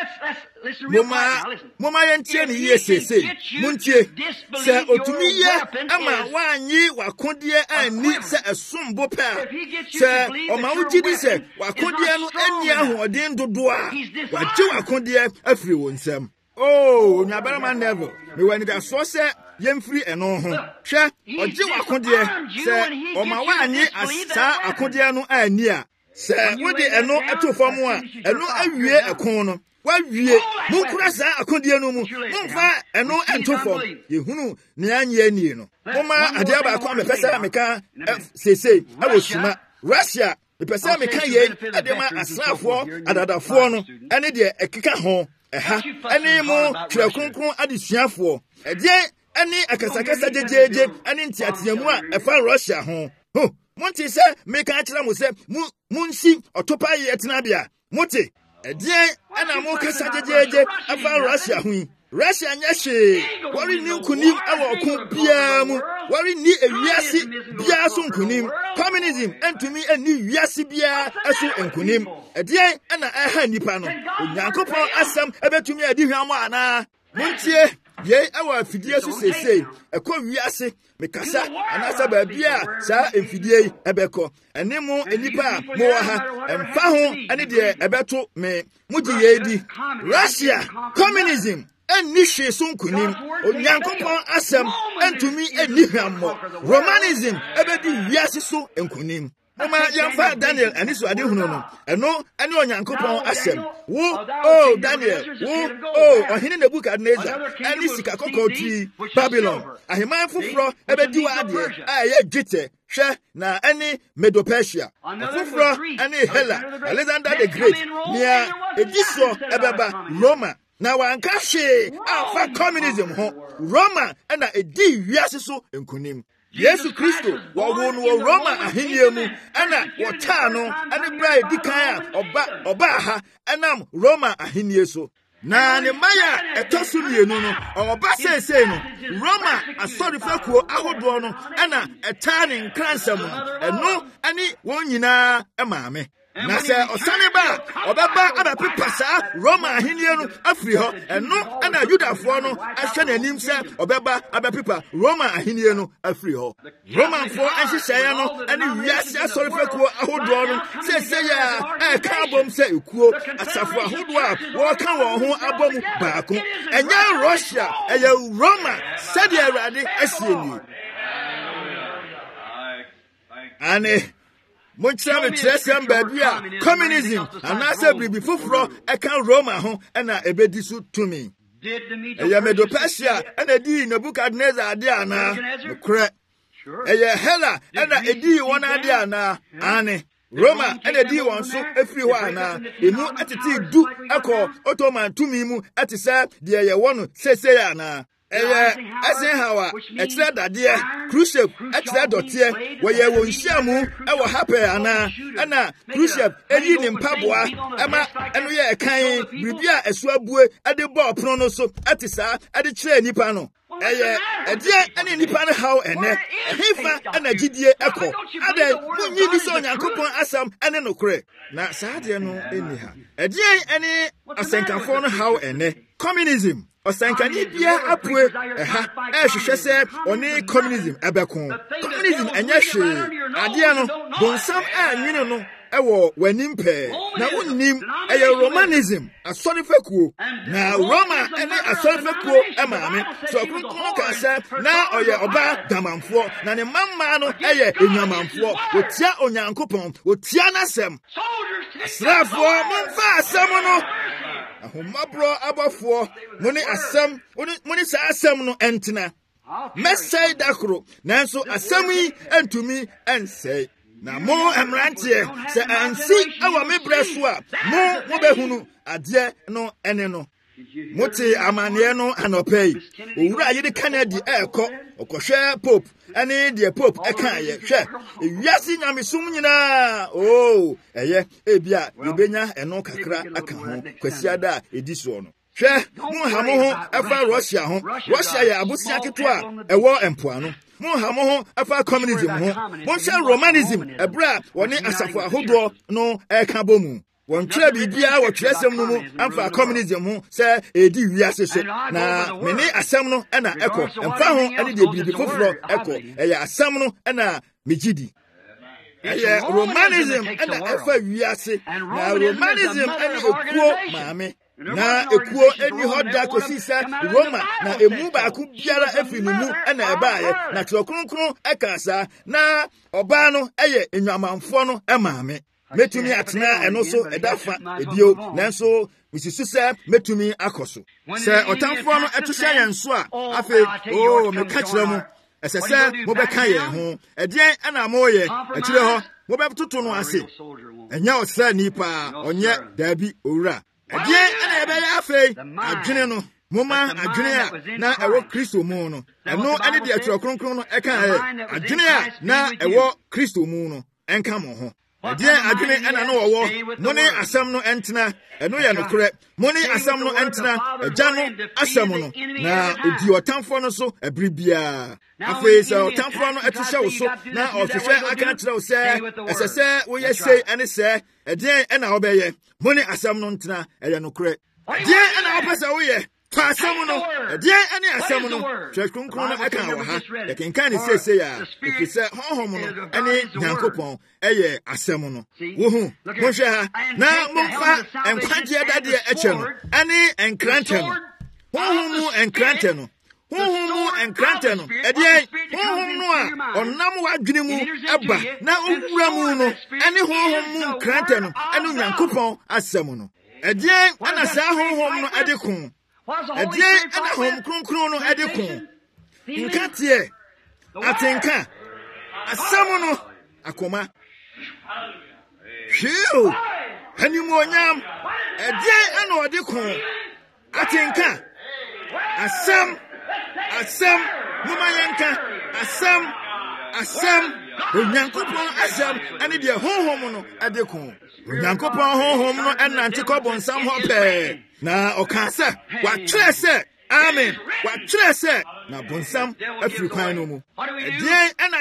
moma yɛntie ne yie seesei montie sɛ otumi yɛ ama woanyi w'akodeɛ anni sɛ ɛsombo pɛ a sɛ ɔma wo gye di sɛ w'akodeɛ no anni ahoɔden dodoɔ a wagye w'akodeɛ afiri wo nsɛm onuabarima Neville mewɔ anidasoɔ sɛ yɛmfiri ɛno ho hwɛ ɔgye w'akodeɛ sɛ ɔma woanyi saa akodeɛ no anni a sɛ wode ɛno ɛto fam a ɛno awie ɛko no wawie monkura saa akodeɛ no mu momfa ɛno ɛnto fam yɛhunu ne anyɛ nie no moma adeɛ baako a mepɛ sɛ meka seesei ɛwɔ suma Russia mepɛ sɛ meka yei ɛde ma asraafoɔ adadafoɔ no ɛne deɛ ɛkeka ho ɛha ɛne mo twerɛ kronkron adesuafoɔ ɛdeɛn ɛne akasakasa gyegyeegye ɛne nteateamu a ɛfa Russia ho monte sɛ meka kyerɛ mo sɛ monsi ɔtopa yɛ tenabea mote ɛdeɛn ɛna mo kasa gyegyeegye afa Russia ho yi Russia nyɛ hwee wɔrenni nkonim ɛwɔ ɔko biara mu wɔrenni ewiase biara so nkonim communism ɛntumi ɛnni wiase biara ɛso nkonim ɛdeɛn ɛna ɛha nnipa no Onyankopɔn asɛm ɛbɛtumi adi hwam anaa montie yei ɛwɔ afidie so seesei ɛkɔ wiase mekasa anaasɛ baabi a saa mfidie yi ɛbɛkɔ ɛne mo nnipa a mowɔ ha ɛmfa ho ɛne deɛ ɛbɛto me mogye yei di Russia communism ɛnni hwee so nkonim Onyankopɔn asɛm ɛntumi ɛnni hwammɔ Romanism ɛbɛdi wiase so nkonim moma yɛmfa Daniel ɛne so ade hunu no ɛno ɛne Onyankopɔn asɛm wo Daniel wo ɔhene Nebukadnezar ɛne sika kɔkɔɔ tii Babylon aheman foforɔ ɛbɛdi wɔ adeɛ a ɛyɛ dwetɛ hwɛ na ɛne Medo-Persia afoforo ɛne Hela Alexander the Great nea edi so ɛbɛba Roma na wanka hwee amfa communism ho Roma ɛna edi wiase so nkunim Yesu Kristo wɔwo no wɔ Roma ahenni mu ɛna wɔtaa no ɛne bra edi kan a ɔba ha ɛnam Roma ahenni so na ne maya ɛtɔ so mmienu no ɔba seesei no Roma asɔrefakuo ahodoɔ no ɛna ɛtaa ne nkransɛm no ɛno ɛne wɔn nyinaa ɛmaame na sɛ ɔsane ba ɔbɛba abɛpepa saa Roma ahenni no afiri hɔ ɛno ɛna Yudafoɔ no ahwɛ n'anim sɛ ɔbɛba abɛpepa Roma ahenni no afiri hɔ Romanfoɔ nhyehyɛeɛ no ɛne wiase asɔrefakuo ahodoɔ no seesei a ɛka abom sɛ ekuo asafo ahodoɔ a wɔka wɔn ho abɔ mu baako ɛnyɛ Russia ɛyɛ Roma sɛdeɛ Awurade asie nie ane Monkyerɛ me kyerɛsɛm baabi a communism anaasɛ biribi foforɔ ɛka Roma ho ɛna ɛbɛdi so tumi. Ɛyɛ Medo-Persia ɛna di Nebukadnezar ade anaa nokorɛ. Ɛyɛ Hela ɛna ɛdi wɔn ade anaa ane. Roma ɛna ɛdi wɔn so efiri hɔ anaa emu ɛtete du ɛkɔ Ottoman tumi mu ɛte sɛ deɛ ɛyɛ wɔn no seesei anaa. Ɛyɛ Eisenhower ɛkyerɛ dadeɛ Khrushchev ɛkyerɛ dɔteɛ wɔyɛ wɔn nhyiamu ɛwɔ hapɛ anaa ɛna Khrushchev ɛyi ne mpaboa ɛma ɛno yɛ ɛkan biribi a ɛso abue ɛde bɔ ɔpono no so ɛte saa ɛde kyerɛ nipa no ɛyɛ ɛdeɛ ɛne nipa no haw ɛnɛ ɛhefa ɛna gyidie ɛkɔ adɛ munyi bi sɛ Onyankopɔn asɛm ɛne nokorɛ na saa adeɛ no ɛnni ha ɛdeɛ ɛne asɛnkafoɔ no haw ɛnɛ communism ɔsankani bia apue ɛha ɛhwehwɛ sɛ ɔne communism ɛbɛko communism ɛnyɛ hwee adeɛ no bonsam anwene no ɛwɔ w'anim pɛɛ na wonnim ɛyɛ Romanism asɔrefakuo na Roma ɛne asɔrefakuo ɛmaame so ɔkronkron ka sɛ na ɔyɛ ɔbaa gamanfoɔ na ne mammaa no ɛyɛ enyamanfoɔ wɔtia Onyankopɔn wɔtia n'asɛm asraafoɔ momfa asɛm no ahomaborɔ abɔfoɔ mo ne saa asɛm no ɛntena mɛsɛe dakoro nanso asɛm yi ɛntumi ɛnsɛe na mo mmeranteɛ sɛ ansi ɛwɔ me brɛ so a mobɛhunu adeɛ no ɛne no mote amanneɛ no anɔpɛ yi owura yede Kennedy ɛɛkɔ ɔkɔhwɛ Pope ɛne deɛ Pope ɛkaayɛ hwɛ ewiase nyamesom nyinaa ɛyɛ ebia yɛbɛnya ɛno kakra aka ho kwasiada a ɛdi soɔ no hwɛ monha mo ho ɛfa Russia ho Russia yɛ abosea ketewa a ɛwɔ mpoano monha mo ho ɛfa communism ho monhyɛ Romanism ɛberɛ a wɔne asafo ahodoɔ no ɛka bɔ mu wɔntwerɛ biribiara wɔ twerɛsɛm no mu amfa communism ho sɛ ɛdi wiase so na mene asɛm no ɛna ɛkɔ ɛmfa ho ɛne deɛ biribi foforɔ ɛkɔ ɛyɛ asɛm no ɛna megye di ɛyɛ Romanism ɛna ɛfa wiase na Romanism ɛne ekuo maame na ekuo ɛni hɔ da kɔsi sɛ Roma na emu baako biara ɛfiri ne mu ɛna ɛbaayɛ na Kyerɛ Kronkron ɛka saa na ɔbaa no ɛyɛ enwamanfoɔ no ɛmaame metumi atena ɛno so ɛda fa ebio nanso misisu sɛ metumi akɔ so sɛ ɔtamfoɔ no ɛto hyɛ yɛn so a afei meka kyerɛ mu ɛsɛ sɛ mobɛka yɛn ho ɛdeɛn ɛna moyɛ akyire hɔ mobɛtoto no ase ɛnyɛ ɔsɛ nipa ɔnyɛ daabi owura ɛdeɛn ɛna yɛbɛyɛ afei adwene no moma adwene a na ɛwɔ Kristo mu no ɛno ɛne deɛ Kyerɛ Kronkron no ɛka adwene a na ɛwɔ Kristo mu no ɛnka mo ho ɛdeɛn adwene ɛna no wɔwɔ mo ne asɛm no ɛntena ɛno yɛ nokorɛ mo ne asɛm no ɛntena agya no asɛm no na odi ɔtamfoɔ no so ɛbere biara afei sɛ ɔtamfoɔ no ɛto hyɛ wo so na ɔhwehwɛ aka kyerɛ wo sɛ ɛsɛ sɛ woyɛ sei ɛne sɛ ɛdeɛn ɛna wobɛyɛ mo ne asɛm no ntena ɛyɛ nokorɛ ɛdeɛn ɛna wopɛ sɛ woyɛ fa asɛm no ɛdeɛn ɛne asɛm no Kyerɛ Kronkron no ɛka wɔ ha yɛkenkan ne seesei a ɛfiri sɛ honhom no ɛne Nyankopɔn ɛyɛ asɛm no wohu monhwɛ ha na momfa nkwagyeɛ dadeɛ ɛkyɛ no ɛne nkrantɛ no honhom mu nkrantɛ no honhom mu nkrantɛ no ɛdeɛn honhom no a ɔnam w'adwene mu ɛba na owura mu no ɛne honhom mu nkrantɛ no ɛne Nyankopɔn asɛm no ɛdeɛn ɛna saa honhom no ɛde ko ɛdeɛn ɛna Honhom Kronkron no ɛde ko nkateɛ atenka asam no akoma hweo animonyam ɛdeɛ ɛna ɔde ko atenka asam moma yɛnka asam onyankopɔn asam ɛne deɛ honhom no ɛde ko onyankopɔn honhom no ɛnante kɔbɔ nsam hɔ pɛɛ na ɔka sɛ watwerɛ sɛ amen watwerɛ sɛ na bonsam afiri kwan no mu ɛdeɛ ɛna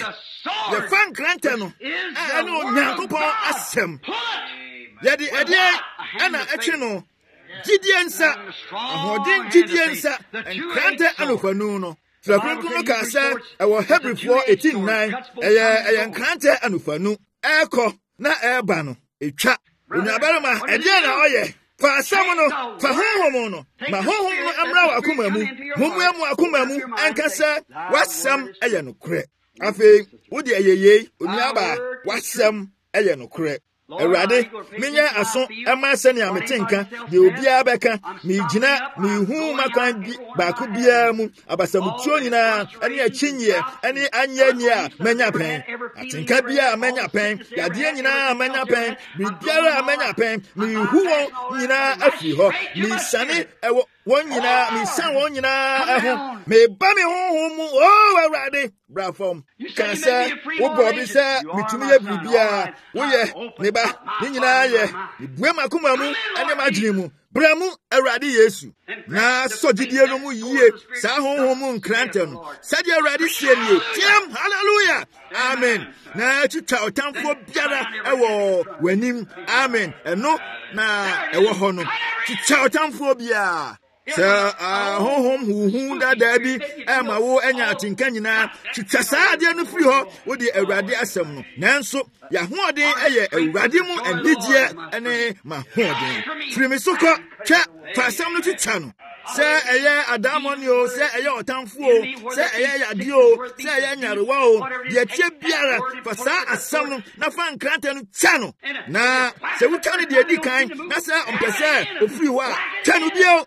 yɛfa nkrantɛ no ɛne onyankopɔn asɛm yɛde ɛdeɛ ɛna ɛtwe no gyidie nsa ahoɔden gyidie nsa nkrantɛ anofanu no Trakronkron no ka sɛ ɛwɔ Hebrifoɔ 18:9 ɛyɛ nkrantɛ anofanu ɛkɔ na ɛba no etwa onyabarima ɛdeɛ na ɔyɛ fa asɛm no fa honhom no ma honhom no amra wɔ akoma mu mommua mu akoma mu ɛnka sɛ wasɛm ɛyɛ nokorɛ afei wode ɛyɛyei onwaba wasɛm ɛyɛ nokorɛ Awurade menyɛ aso ɛma sɛnea metenka deɛ obiara bɛka megyina mehu makwan baako biara mu abasamutuo nyinaa ɛne akyinyeɛ ɛne anyɛni a manya pɛn atenka biara manya pɛn yadeɛ nyinaa manya pɛn biribiara manya pɛn mehu wɔn nyinaa afiri hɔ mesane ɛwɔ wɔn nyinaa mesan wɔn nyinaa ɛho meba me honhom mu Awurade bra fam ka sɛ wobɔ bi sɛ metumi yɛ biribiara woyɛ ne ba ne nyinaa yɛ ebue makoma mu ɛne m'adwene mu bra mu Awurade Yesu na sɔgyidie no mu yie saa honhom mu nkrantɛ no sɛdeɛ Awurade sie nie tiam hallelujah amen na twitwa ɔtamfoɔ biara ɛwɔ w'anim amen ɛno na ɛwɔ hɔ no twitwa ɔtamfoɔ biara sɛ honhom huhu dadaa bi ɛma wo anya atenka nyinaa twitwa saa adeɛ no firi hɔ wode Awurade asɛm no nanso yɛahoɔden ɛyɛ Awurade mu anigyeɛ ɛne mahoɔden firi me so kɔ twɛ fa asɛm no twitwa no sɛ ɛyɛ adammɔne o sɛ ɛyɛ ɔtamfo o sɛ ɛyɛ yadeɛ o sɛ ɛyɛ nyarewa o deɛ tie biara fa saa asɛm no na fa nkrantɛ no twa no na sɛ wotwa no deɛ di kan na sɛ ɔmpɛ sɛ ofiri hɔ a twa no bio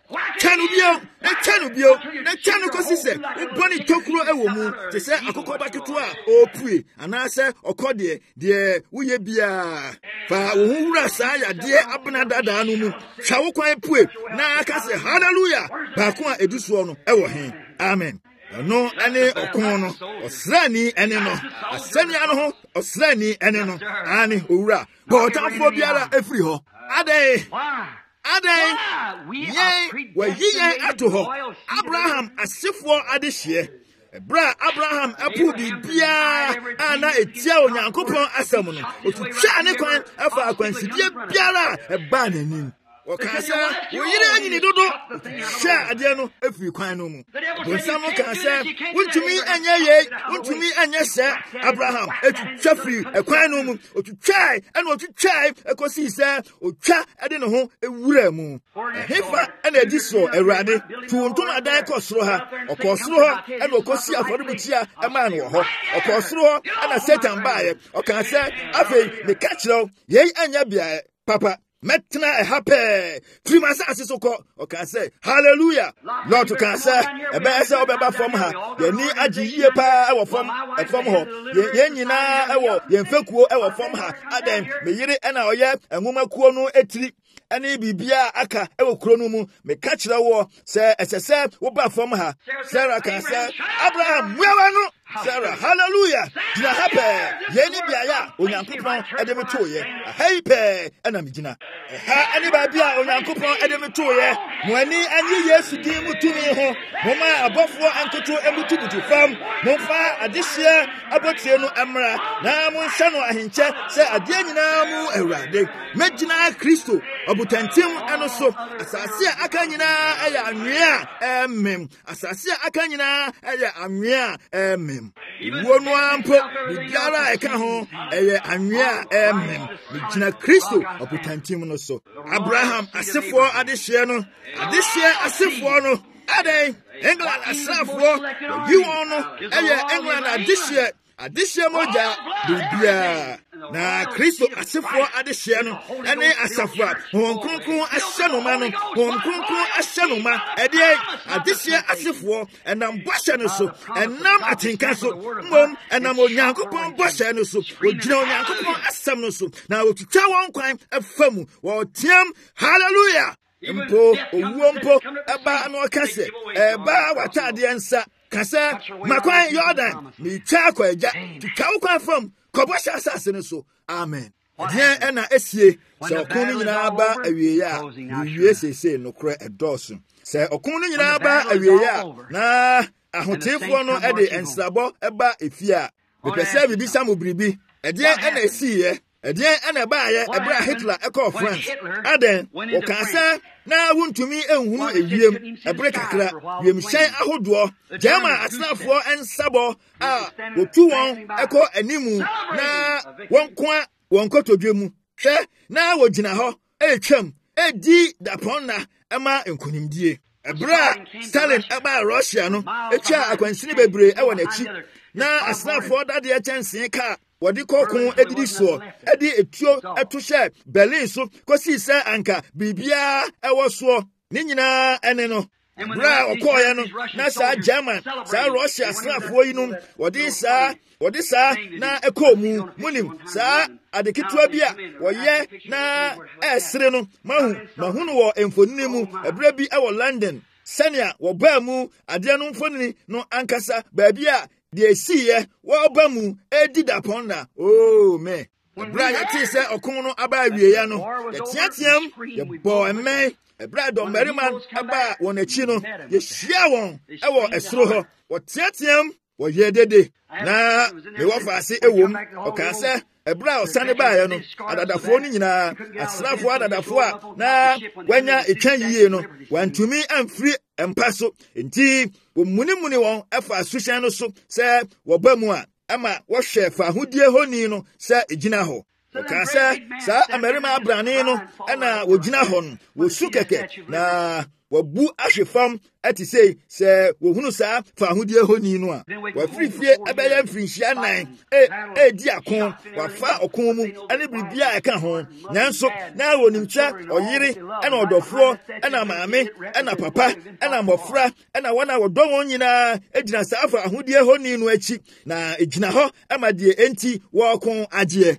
na twa no bio na twa no kɔsi sɛ wobɔ ne tokuro ɛwɔ mu te sɛ akokɔba ketewa a ɔpue anaasɛ ɔkɔ deɛ woyɛ biara fa wo ho wura saa yadeɛ abena dadaa no mu twa wo kwan pue na aka sɛ hallelujah baako a edu soɔ no ɛwɔ he amen ɛno ɛne ɔkɔn no ɔsrani ɛne no asɛnnua no ho ɔsrani ɛne no ane owura bɔ ɔtamfoɔ biara efiri hɔ adɛn yɛn wayi yɛn ato hɔ Abraham asefoɔ adehyeɛ ɛberɛ a Abraham ɛpo biribiara a na etia Onyankopɔn asɛm no otwitwaa ne kwan afa akwansidie biara a ɛbaa n'anim wɔkaa sɛ woyere anyini dodo hwɛ adeɛ no afiri kwan no mu bonsam no kaa sɛ wontumi anyɛ yei wontumi anyɛ sɛ Abraham atwitwa firi ɛkwan no mu otwitwae ɛna otwitwae ɛkɔsii sɛ otwa ɛde ne ho ewura mu ɛhefa ɛna adi soɔ Awurade to ntomadan kɔ soro ha ɔkɔɔ soro hɔ ɛna ɔkɔsi afɔrebukyia ɛmaa no wɔ hɔ ɔkɔɔ soro hɔ ɛna Satan baeɛ ɔkaa sɛ afei meka kyerɛ wo yei anyɛ beaeɛ papa mɛtena ɛha pɛɛ firi m'asase so kɔ ɔka sɛ hallelujah Lord ka sɛ ɛbɛyɛ sɛ wobɛba fam ha yɛni agye yie paa ɛwɔ fam hɔ yɛn nyinaa ɛwɔ yɛn fekuo ɛwɔ fam ha adɛn me yere ɛna ɔyɛ ɛnwomakuo no etiri ɛne biribiara aka ɛwɔ kuro no mu meka kyerɛ wɔ sɛ ɛsɛ sɛ woba fam ha Sarah ka sɛ Abraham mmuawa no Sarah hallelujah gyina ha pɛɛ yɛni beaeɛ a Onyankopɔn ɛde me tooyɛ aha yi pɛɛ ɛna megyina ɛha ɛne baabi a Onyankopɔn ɛde me tooyɛ mo ani anye Yesu din mu tumi ho momma abɔfoɔ ankoto ɛmutubutu fam momfa adehyeɛ abɔtie no mmra na monhyɛ no ahenkyɛ sɛ adeɛ nyinaa mu Awurade mɛgyina Kristo ɔbotantim ɛno so asase a aka nyinaa ɛyɛ anwea a ɛmmem asase a aka nyinaa ɛyɛ anwea a ɛmmem wuo no ampo biribiara a ɛka ho ɛyɛ anwea a ɛmmem megyina Kristo ɔbotantim no so Abraham asefoɔ adehyeɛ asefoɔ no adɛn England asraafoɔ yi wɔn no ɛyɛ England adehyeɛ mogya biribiara na Kristo asefo adehye no ene asafo a honkonkon ahye no ma no honkonkon ahye no ma ede adehye asefo enam bɔhyɛ no so enam atenka so mom enam onyankopɔn bɔhyɛ no so ogyina onyankopɔn asɛm no so na otutwa wɔn kwan afamu wɔteam hallelujah mpo owuompo eba no kase eba watade nsa kasa makwan Jordan mi twa kwa agya tutwa kwan fam kɔbɔhyɛ asase no so amen deɛ ɛna esie sɛ ɔkon no nyinaa ba awie a wie sese no korɛ ɛdɔɔso sɛ ɔkon no nyinaa ba awie a na ahotefoɔ no ɛde ensrabɔ ɛba efie a bepɛ sɛ bibisa mo biribi ɛdeɛ ɛna esiye ɛdeɛ ɛna baayɛ ɛbra Hitler ɛkɔ France aden ɔka sɛ na wuntumi enhunu ewiem ɛbre kakra wiemhyɛn ahodoɔ German atenafoɔ ensabɔ a wotu wɔn ɛkɔ animu na wɔn koa wɔn kotodwe mu hwɛ na wogyina hɔ etwam edi dapɔnna ɛma nkonimdie ɛbra Stalin ɛba Russia no etwa akwansini bebree ɛwɔ n'akyi na asenafoɔ dadeɛ kyɛnsee ka wɔde kɔkɔn edidi soɔ edi etuo ɛto hyɛ Berlin so kosi sɛ anka bibia ɛwɔ soɔ ne nyinaa ɛne no bra ɔkɔɔyɛ no na saa German saa Russia asenafoɔ yi no wɔde saa na ɛkɔ mu munim saa adeketewa bi a wɔyɛ na ɛsere no mahu wɔ mfonini mu ɛbrɛ bi ɛwɔ London sɛnea wɔbaa mu adeɛ no mfonini no ankasa baabi a deɛ esiye wɔba mu edi dapɔn na oh me bra yɛte sɛ ɔkon no aba awieya no yɛteateam yɛbɔ ɛmɛn ɛbra dɔmmarima aba wɔn akyi no yɛhyia wɔn ɛwɔ ɛsoro hɔ wɔteateam wɔyɛ dede na mewɔ faase ɛwom ɔka sɛ ɛbra ɔsane baeɛ no adadafoɔ no nyinaa asrafoɔ adadafoɔ a na wanya etwa yie no wantumi amfiri mpa so nti wɔmunimuni wɔn ɛfa asuhyɛn no so sɛ wɔba mu a ama wɔhwɛ fa ahodie hɔni no sɛ egyina hɔ ɔka sɛ saa amarima abrane no ɛna wɔgyina hɔ no wɔsu kɛkɛ na wabu ahwe fam ati sɛ wohunu saa fa ahodie hɔni no a wafirifie ɛbɛyɛ mfirinhyia nan edi akon wafa ɔkon mu ɛne biribia ɛka ho nanso na wɔnimkyɛ ɔyere ɛna ɔdɔfoɔ ɛna maame ɛna papa ɛna mmɔfra ɛna wɔn a wɔdɔ wɔn nyinaa egyina saa fa ahodie hɔni no akyi na egyina hɔ ɛma deɛ enti wɔɔko agyeɛ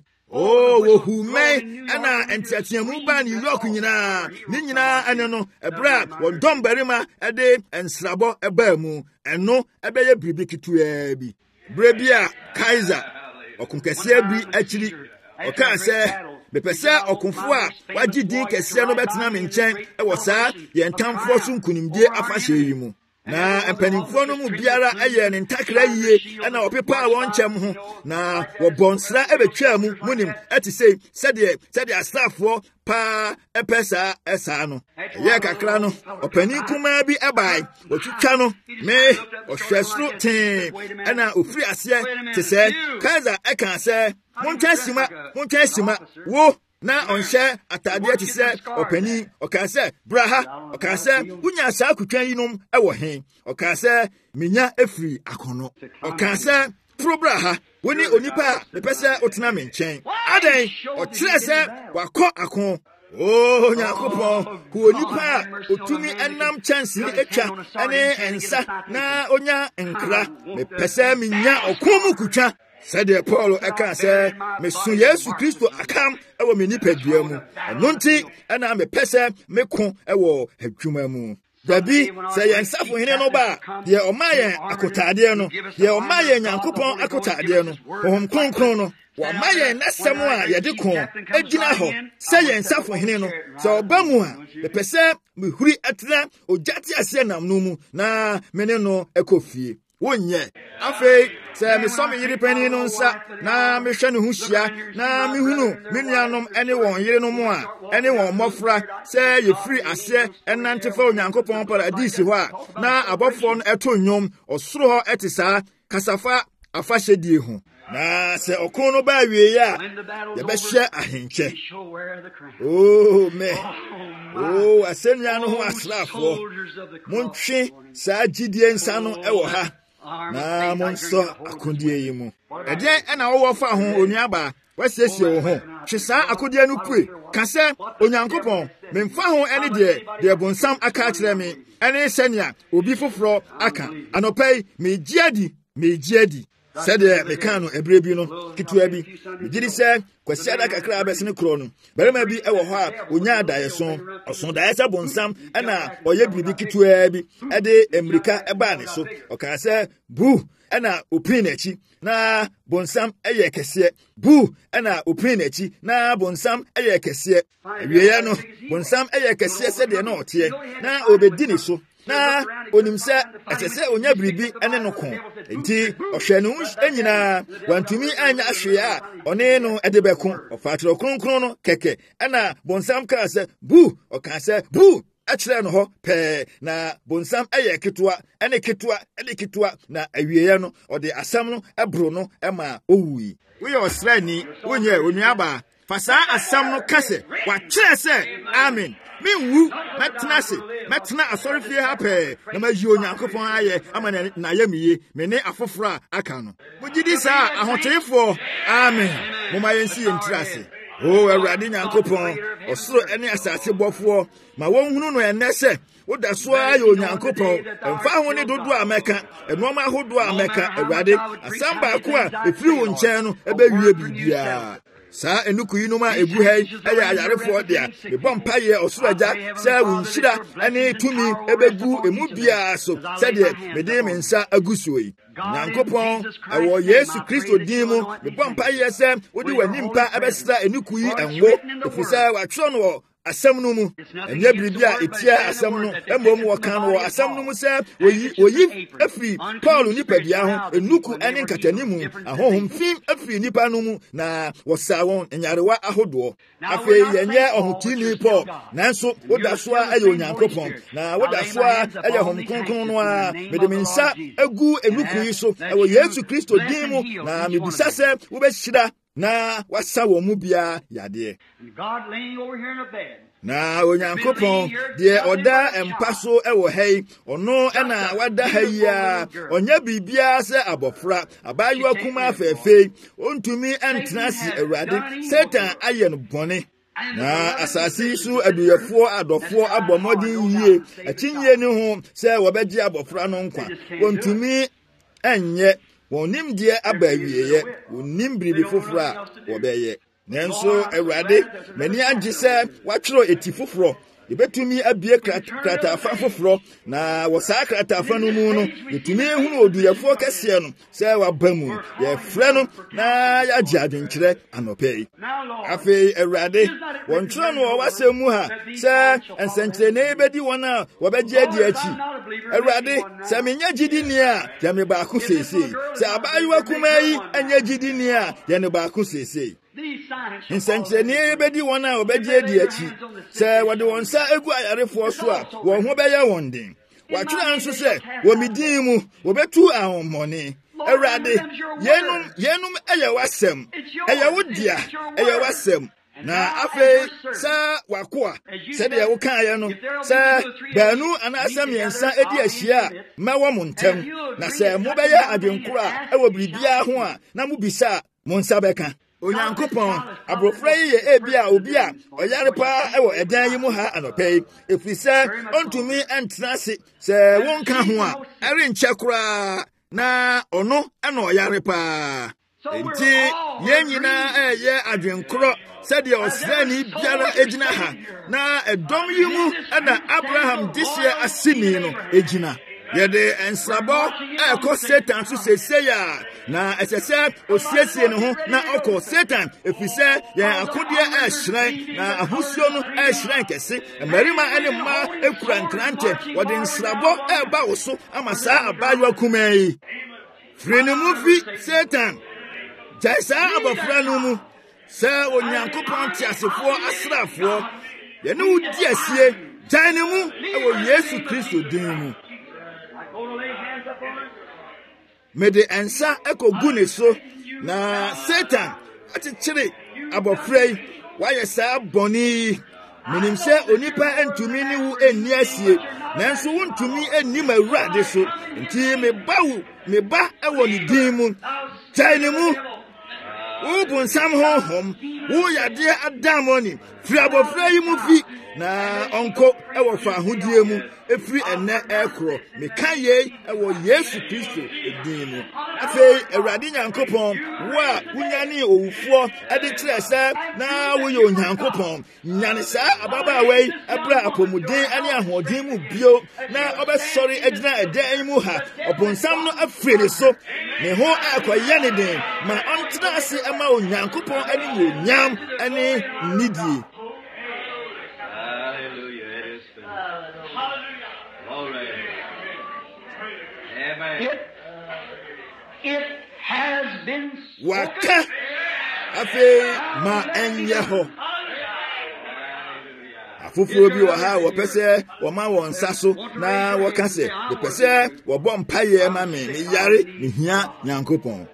wohumɛn ɛna nteateamu ba New York nyinaa ne nyinaa ɛne no ɛbra wɔn dɔm barima ɛde nsrabɔ ɛbaa mu ɛno ɛbɛyɛ biribi ketewa bi bere bi a Kaiser ɔkonkɛseɛ bi akyiri ɔkaa sɛ bepɛ sɛ ɔkonfo a wagye din kɛseɛ no bɛtena me nkyɛn ɛwɔ saa yɛn tamfoɔ so nkonimdie afahyɛ yi mu na mpanimfoɔ no mu biara ɛyɛ ne ntakra yie ɛna ɔpepa wɔn nkyɛm ho na wɔbɔ nsra ɛbɛtwa mu munim ɛte sɛdeɛ asraafoɔ paa ɛpɛ saa ɛsaa no ɛyɛ kakra no ɔpanin kumaa bi ɛbae wɔtwitwa no ɔhwɛ soro tee ɛna ofiri aseɛ te sɛ Kaiser ɛka sɛ montwa sima wo na ɔnhyɛ atadeɛ te sɛ ɔpanin ɔka sɛ braha ɔka sɛ wonya saa akotwa yi nom ɛwɔ he ɔka sɛ menya efiri akono ɔka sɛ pro braha woni onipa a mepɛ sɛ wotena me nkyɛn adan ɔkyerɛ sɛ wakɔ ako Nyankopɔn hu onipa a otumi ɛnam kyɛnsee atwa ɛne nsa na onya nkra mepɛ sɛ menya ɔko mu kutwa sɛdeɛ Paul ɛka sɛ meso Yesu Kristo akam ɛwɔ me nipadua mu ɛno nti ɛna mepɛ sɛ meko ɛwɔ adwuma mu dabi sɛ yɛn safohene no ba deɛ ɔma yɛn akotadeɛ no deɛ ɔma yɛn Nyankopɔn akotadeɛ no Honhom Kronkron no wɔma yɛn n'asɛm a yɛde ko egyina hɔ sɛ yɛn safohene no sɛ ɔba mu a mepɛ sɛ mehuri atena ogyate aseɛ nam no mu na mene no ɛkɔ fie wonyɛ afei sɛ mesɔ me yere panin no nsa na mehwɛ ne ho hyia na mehunu me nuanom ɛne wɔn yere no mu a ɛne wɔn mmɔfra sɛ yɛfiri aseɛ ɛnante fa Onyankopɔn paradise hɔ a na abɔfoɔ no ɛto nnwom ɔsoro hɔ ɛte saa kasafa afahyɛdie ho na sɛ ɔko no ba awie a yɛbɛhyɛ ahenkyɛ asɛnnua no ho asraafoɔ montwe saa gyidie nsa no ɛwɔ ha na monso akodie yi mu ede na wo fa ho onuaba wasiesie wo ho hwesa akodie no pue ka se onyankopɔn memfa ho ene de bonsam aka kire me ene senia obi foforo aka anopai mejiadi sede mekano ebrebi no kitua bi migidi se kwasi ada kakra abesene kro no berema bi ewo ho a onya adayeso oso dayeso bonsam ana oye biribi kitua bi ede Amerika eba ne so oka se bu ana opin echi na bonsam eye kese bu ana opin echi na bonsam eye kese wiye no bonsam eye kese sede na otie na obedi ne so na onimse atese onya biribi ene no ko enti ohwenu enyina wantumi anya ahwe a one no edebeko ofatro kronkron no keke ana bonsam ka se bu oka se bu akire no ho pe na bonsam eye ketua ene ketua na awieye no ode asam no ebro no ema owui we osrani wonye onuaba fasa asam no kase wa kire se amen minwu metna asorifie hape na mayi onyankopon aye ama na yamiye me ne afoforo aka no mugidi sa ahoteefo amen moma yensi yentrase o awurade nyankopon osoro ene asase bofo ma wonhunu no enese woda so aye onyankopon mfa ho ne dodo ameka enoma ahodo ameka awurade asamba ko a efiri wo nchen no ebewie bibia sa enuku yinuma egu hai aya ayarefo dia me bompa ye osuraja sa wunshira ane tumi ebegu emu bia so sede me de me nsa agusuoi nyankopon awo Yesu Kristo dimu me bompa ye se wodi wanimpa abesira enuku yi enwo efisa watro no asam no mu enye biribia etia asam no embom wo kan wo asam no mu se oyi afri Paul nipadia ho enuku ane nkatanimu ahohom fim afri nipa no mu na wosawon enyarewa ahodo afi yenye ohutini Paul nanso wodasoa aye onyankopon na wodasoa aye hom kronkron no a medeminsa agu enuku yi so ewo Yesu Kristo dimu na medisa se wo be hira na wasa wo mu bia yade na onyankopon de oda empaso ewo hei ono ena wada haya onya bibia se abofra abayo akuma afefe ontumi entrasi awurade Satan aye no bone na asasi su aduyefo adofo abomodin yie akinye ni ho se wobeji abofra no nkwa ontumi enye wonim die abawieye wonim biribi foforo a wobeye nenso awurade mani agise watwero eti foforo yebetumi abie kratafa foforo na wosa kratafa no mu no yetumi ehunu oduyefo kase no se wabamu ye frɛ no na ya giadenkire anopei afi awurade wontwero no wasemu ha se ensenkyere ne bedi wona wobegye adi achi awurade se menya gidini a ya me ba ko sesei se abayiwa kuma yi anya gidini a ya ne ba ko sesei nsenkyereni bedi wona obegye adi achi se wode wonsa egu ayarefo so a won ho beye wondin watwira nso se womidin mu wobetu ahomone awurade yenum eye wasem eye wodia eye wasem na afi sa wakoa se de wo kan ye no se banu anasem yensa edi ahia mewo montem na se mo beye adwenkura ewo biribia ho a na mo bisa mo nsa beka onyankopon abrofra ye ebia obi a oyare pa ewo edan yi mu ha anopei efise ontumi entrase se wonka ho a erenche kura na ono ana oyare pa enti yenyina eye adwenkro sede osrani biara ejina ha na edom yi mu ana Abraham disia asini no ejina yede ensabo eko Satan so seseya na esese osiesie ne ho na oko Satan efise ya akodie ehran na ahosuo no ehran kese marima ene ma ekura nkrante wode nsrabo eba wo so amasa abayo kumai frenimu fi Satan jaisa abafra no mu se onyankopon tiasefo asrafo ye ne udi asie janemu ewo Yesu Kristo din mu mede ensa ekogu ne so na Satan atikyere abofrai waye sa boni menim sɛ onipa entumi ne wo enni asie nanso wontumi enni mawurade so nti me ba ɛwɔ ne din mu kyɛe ne mu wo bonsam honhom wo yade adamoni firi abɔfra yi mu fi na onko ɛwɔ fa ahodie mu efiri enne ekro meka ye ɛwɔ Yesu Kristo edin mu afei Awurade Nyankopɔn wo a wunyane owufuo ɛde kyerɛ sɛ na wo ye Onyankopɔn nyane saa ababaawa yi ɛbra apɔmuden ane ahoɔden mu bio na ɔbɛsɔre agyina ɛdan mu ha ɔbonsam no afiri ne so ne ho akɔyɛ ne den ma ɔntena ase ɛma Onyankopɔn ane nyam ane nidie. It has been waka afei ma enye ho afoforo bi wɔ ha wɔpɛ sɛ wɔma wɔn nsa so na wɔka sɛ wɔpɛ sɛ wɔbɔ mpaeɛ ma me yare ne hia Nyankopɔn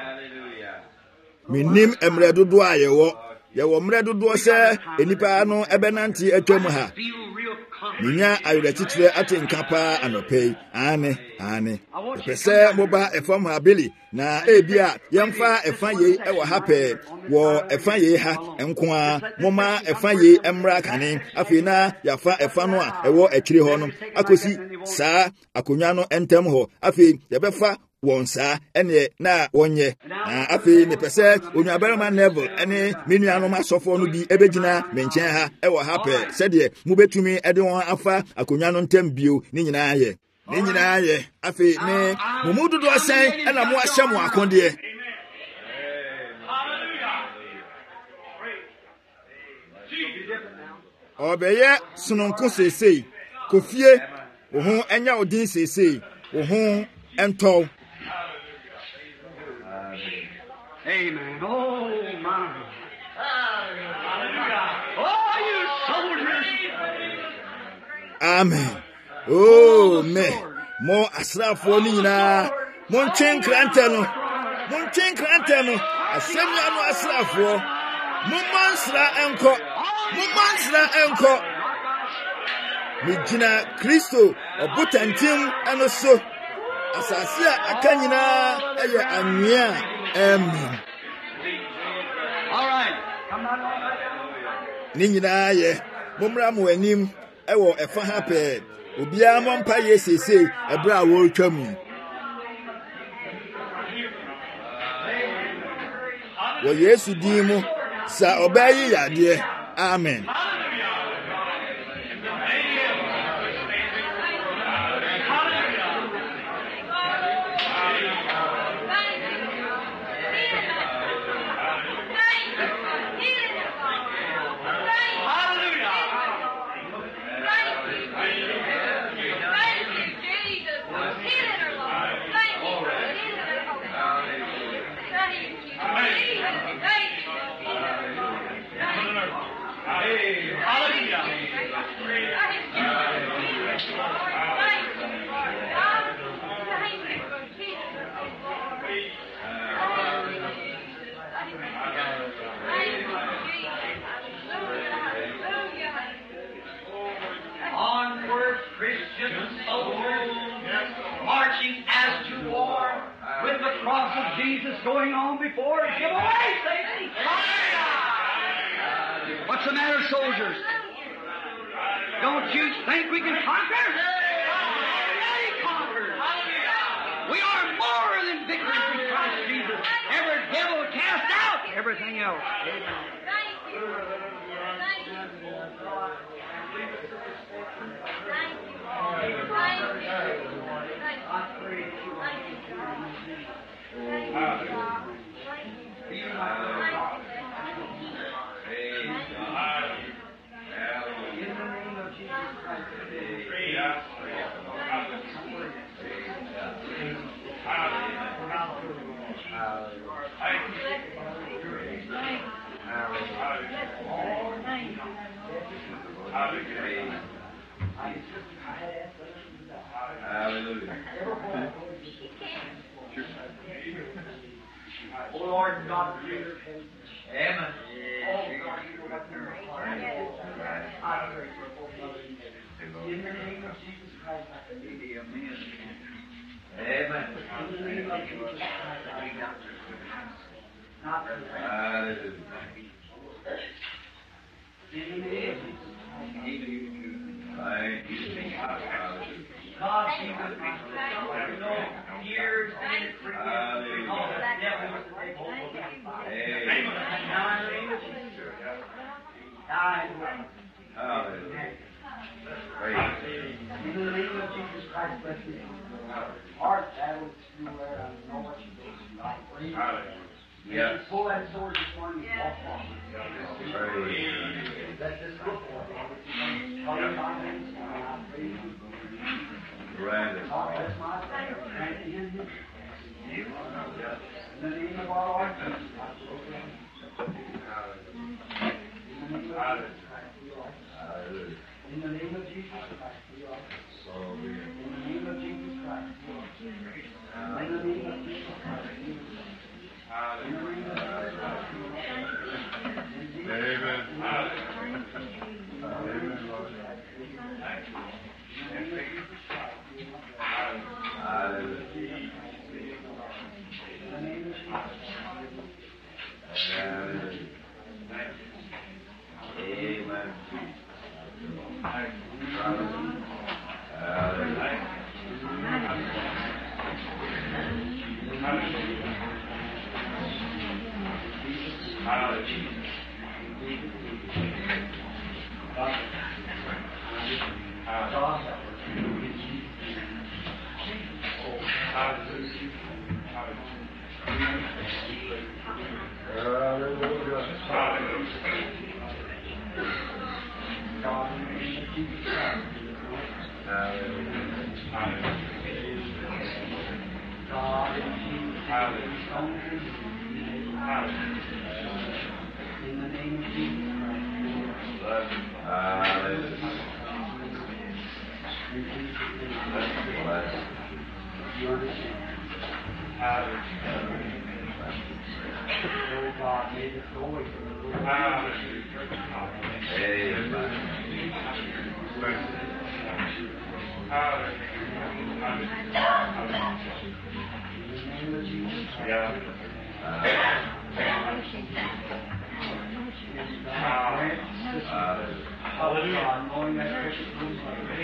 menim emre dodo a yɛwɔ mre dodo sɛ enipa no ɛbɛnante atwam ha Minya ayudatitire atenka pa anɔpɛ ane epɛ sɛ moba ɛfam ha beli na ebia yɛmfa ɛfa yei ɛwɔ ha pɛ wɔ ɛfa yei ha nkoa moma ɛfa yei emra kane afei na yafa ɛfa no a ɛwɔ akyire hɔ no akosi saa akonwa no entem hɔ afei yɛbɛfa wɔn saa ɛne na wɔnyɛ na afei mepɛ sɛ onuabarima Neville ɛne me nuanom asɔfo no bi ɛbɛgyina me nkyɛn ha ɛwɔ ha pɛ sɛdeɛ mubɛtumi ɛde wɔn afa akonwa no ntem bio ne nyinaa yɛ afei ne mumu dodo sɛn ɛna mo ahyɛ mo akondeɛ ɔbɛyɛ sononko sesei kofie wo ho ɛnya odin sesei wo ho ɛntɔw. Amen. Oh, my. Oh, you soldiers. Amen. Oh, me. Mo asrafo ni nyina. Mon chen krante no. Asemya no asrafo. Mo mansra enko. Mi gina Kristo obotantim eno so. Asase a aka nyina eye anwea. Amen. All right. Ni nyina ye momra mo anim ewo efa ha pe obia mo mpa ye sesei ebra wo twam wo Yesu din mu sa obayi yade. Amen. Onward, Christian soldiers, marching as to war, with the cross of Jesus going on before us. Give away, Satan! What's the matter, soldiers? Don't you think we can conquer? Already conquered. We are more than victors in Christ Jesus. Every devil cast out, everything else. Oh Lord God, amen. I pray for both mother and father. In the name of Jesus Christ, I pray. Amen. Amen. In the name of Jesus Christ, I pray. Not for that. In the name of Jesus Christ, thank you. God, Jesus, you know, years and all that devil was to take hold of me. Now, in the name of Jesus, in the name of Jesus Christ, bless me. Heart battle is where I know what you do. I pray. Yes. Pull that sword this morning and walk off. Let this book walk off. Cover my hands and I pray you. That's my prayer. Thank you. In the name of our Lord Jesus Christ. In the name of Jesus Christ, we are. In the name of Jesus Christ, we are. In the name of Jesus Christ, we are. In the name of Jesus Christ, we are. Amen. Amen, Lord. In the name of Jesus Christ, we are. Hallelujah. In the name of Jesus Christ. Hallelujah. Amen. In the name of Jesus Christ. You understand? Oh God, may this go away from the Lord. In the name of Jesus Christ. Knowing that precious room,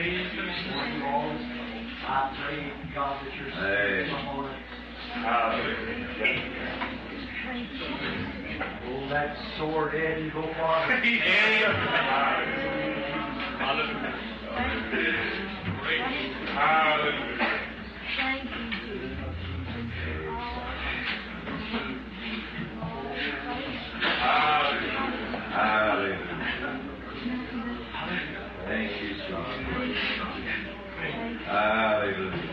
I pray, God, that your spirit come on it. Oh, that sword head and go farther. Hallelujah. Thank you. Hallelujah. Thank you, Son. Hallelujah.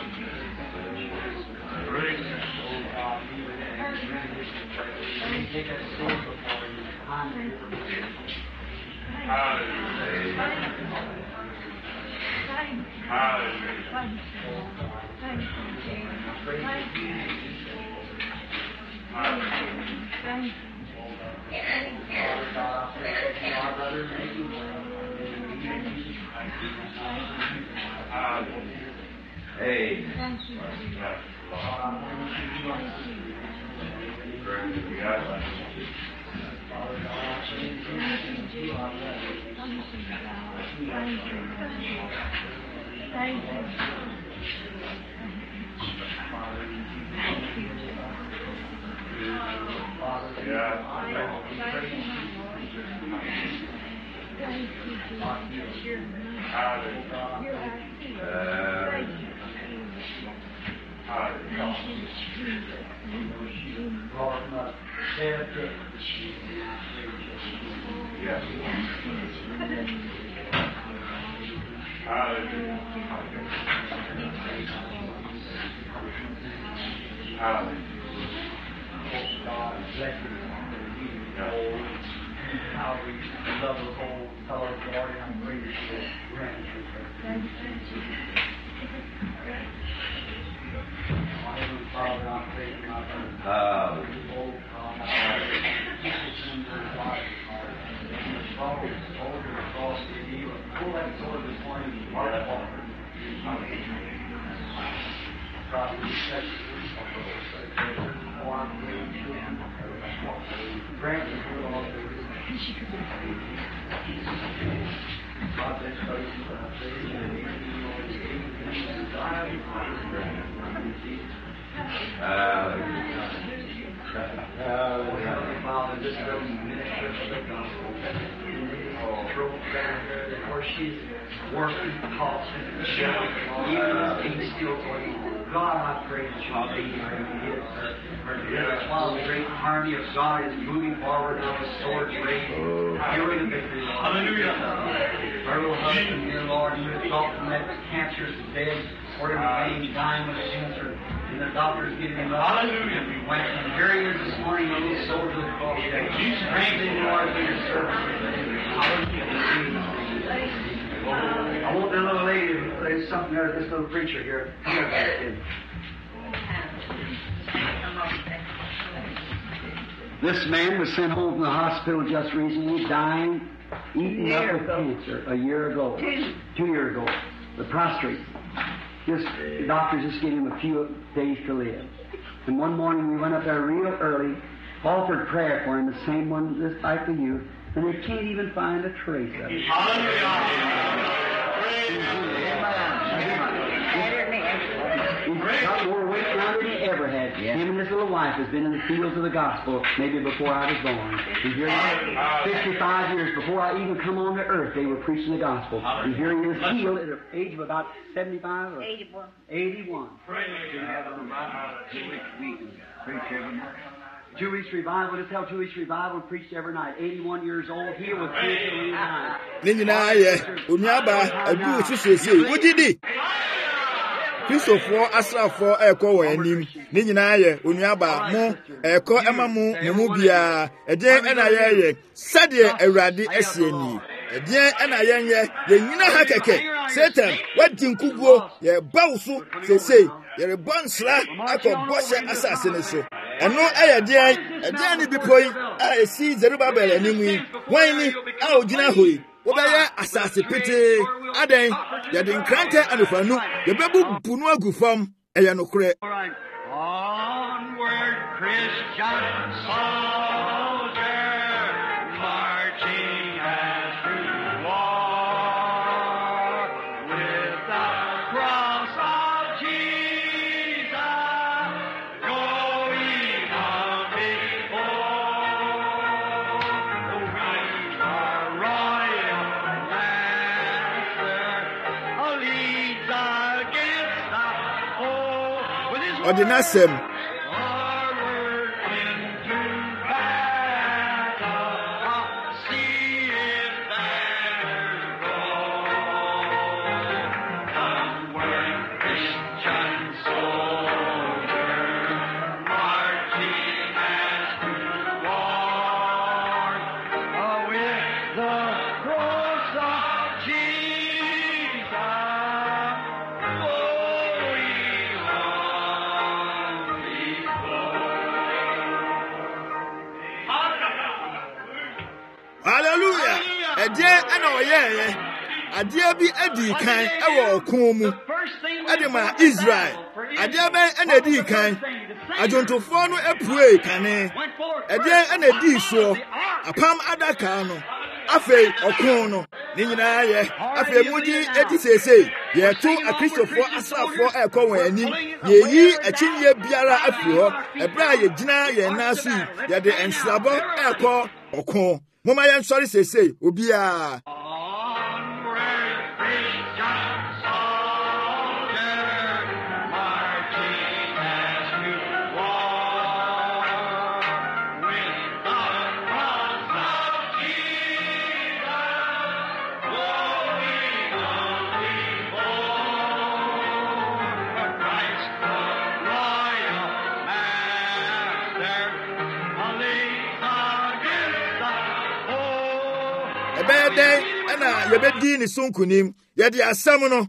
Take a sword before you. Hallelujah. She's working, tossing, shouting, even being still going on. God, I pray that you'll be her. While the great army of God is moving forward on the sword's race, hearing the victory. Hallelujah. Her little husband, dear Lord, you have thought from that cancerous bed, or in the vein, dying with cancer, and the doctors giving him up. Hallelujah. We went and here he is this morning, a little soldier of the cross. Jesus, strengthen Lord for your service. Hallelujah. I want that little lady to play something there, this little preacher here. This man was sent home from the hospital just recently, dying, eaten up with cancer a year ago. 2 years ago. The prostrate. The doctors just gave him a few days to live. And one morning we went up there real early, offered prayer for him, the same one just like for you, and they can't even find a trace of it. He's got more weight now than he ever had. Yeah. Him and his little wife has been in the fields of the gospel maybe before I was born. And here 55 years before I even come on to earth, they were preaching the gospel. And here he is healed at the age of about 75 or 81. 81. Two weeks revival to tell 2 weeks revival and preached every night. 81 years old, healed with cancer every night. Christopher Asrafo eko wo anim ni nyina ye onuaba mo eko emamu mu bia eden ena ye sade awurade asieni eden ena ye nyina ha keke Satan wadi nkuguo ye bawso sesei ye bonsra akobose asase ne so eno eden ni bipoi a esi Zerubabel animu wan ni a ogina hoi Obaya asase pete aden ya de nkrante anofanu ye bebu bunu agufam eya nokure onward Christian soldier marching as we war with the cross of Jesus going on before we are royal master leads against the foe with his Ordinasem forward into battle, see if there's gold. Onward, Christian soldier, marching as to war, with the cross of Jesus. Hallelujah ede ana oyeye ade bi adi kan ewo okun mu edema Israel ade ben ana adi kan ajontofo no epue kane ede ana di so apam adaka no afei okun no ni nyina ye afei muji edi sesei ye to akristofo asrafo eko wan ani ye yi achinye biara afiri ho ebra ye gina ye nasu ye de ensrabo eko okun Mama yan sorry say obia Ebede ana yebedi ni sunkunim yedi asam no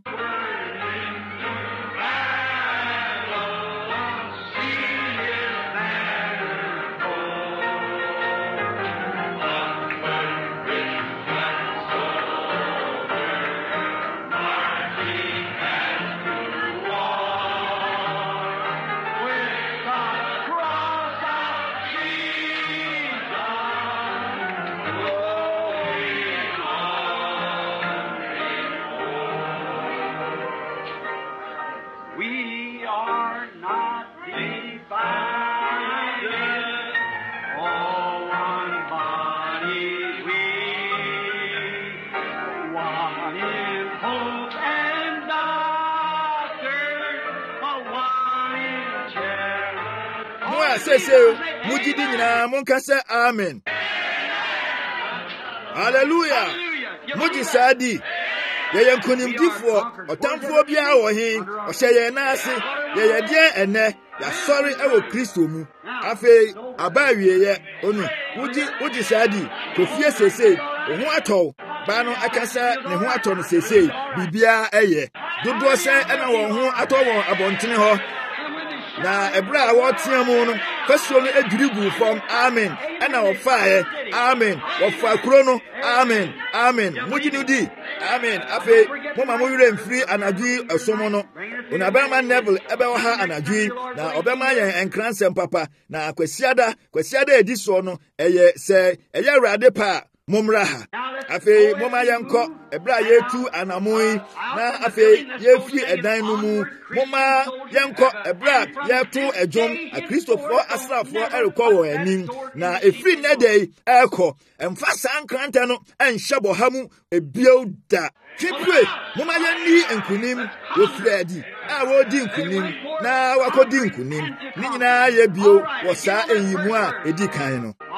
Pope and doctor, a wine chair. Moa sese mujidi nyina monkasa amen. Hallelujah. Muji sadi. Ye nkonimdifo otamfo bia wo hin ohye na ase ye de ene ya sorry ewo Kristo mu afi abawie ye onu uji sadi kofie sese ohu atọ ba no akasa ne ho atọ no sese bibia eye dodo se ena wo ho atọ wo abontene ho na ebra wo tia mu no fasuo no adwiri gu fam amen ena wo faaye amen wo fa kuro no amen amen muji nudi amen afi mama mo yire mfiri anadwi asomo no unabema Neville ebe wo ha anadwi na obema yen enkransem papa na kwasiada edi so no eye se eye awrade pa momra ha afi moma yenko ebra yetu anamoi na afi yefi edan no mu moma yenko ebra yetu ejom Christopher asrafo erekọ wo anim na efri nedey eko emfa sankranta no enhyebo hamu ebio da Kipwe, mama yani enkunim wo Fredi a wo di nkunim na wakodi nkunim ni nyina ye bio wo saa enyimu a edi kan no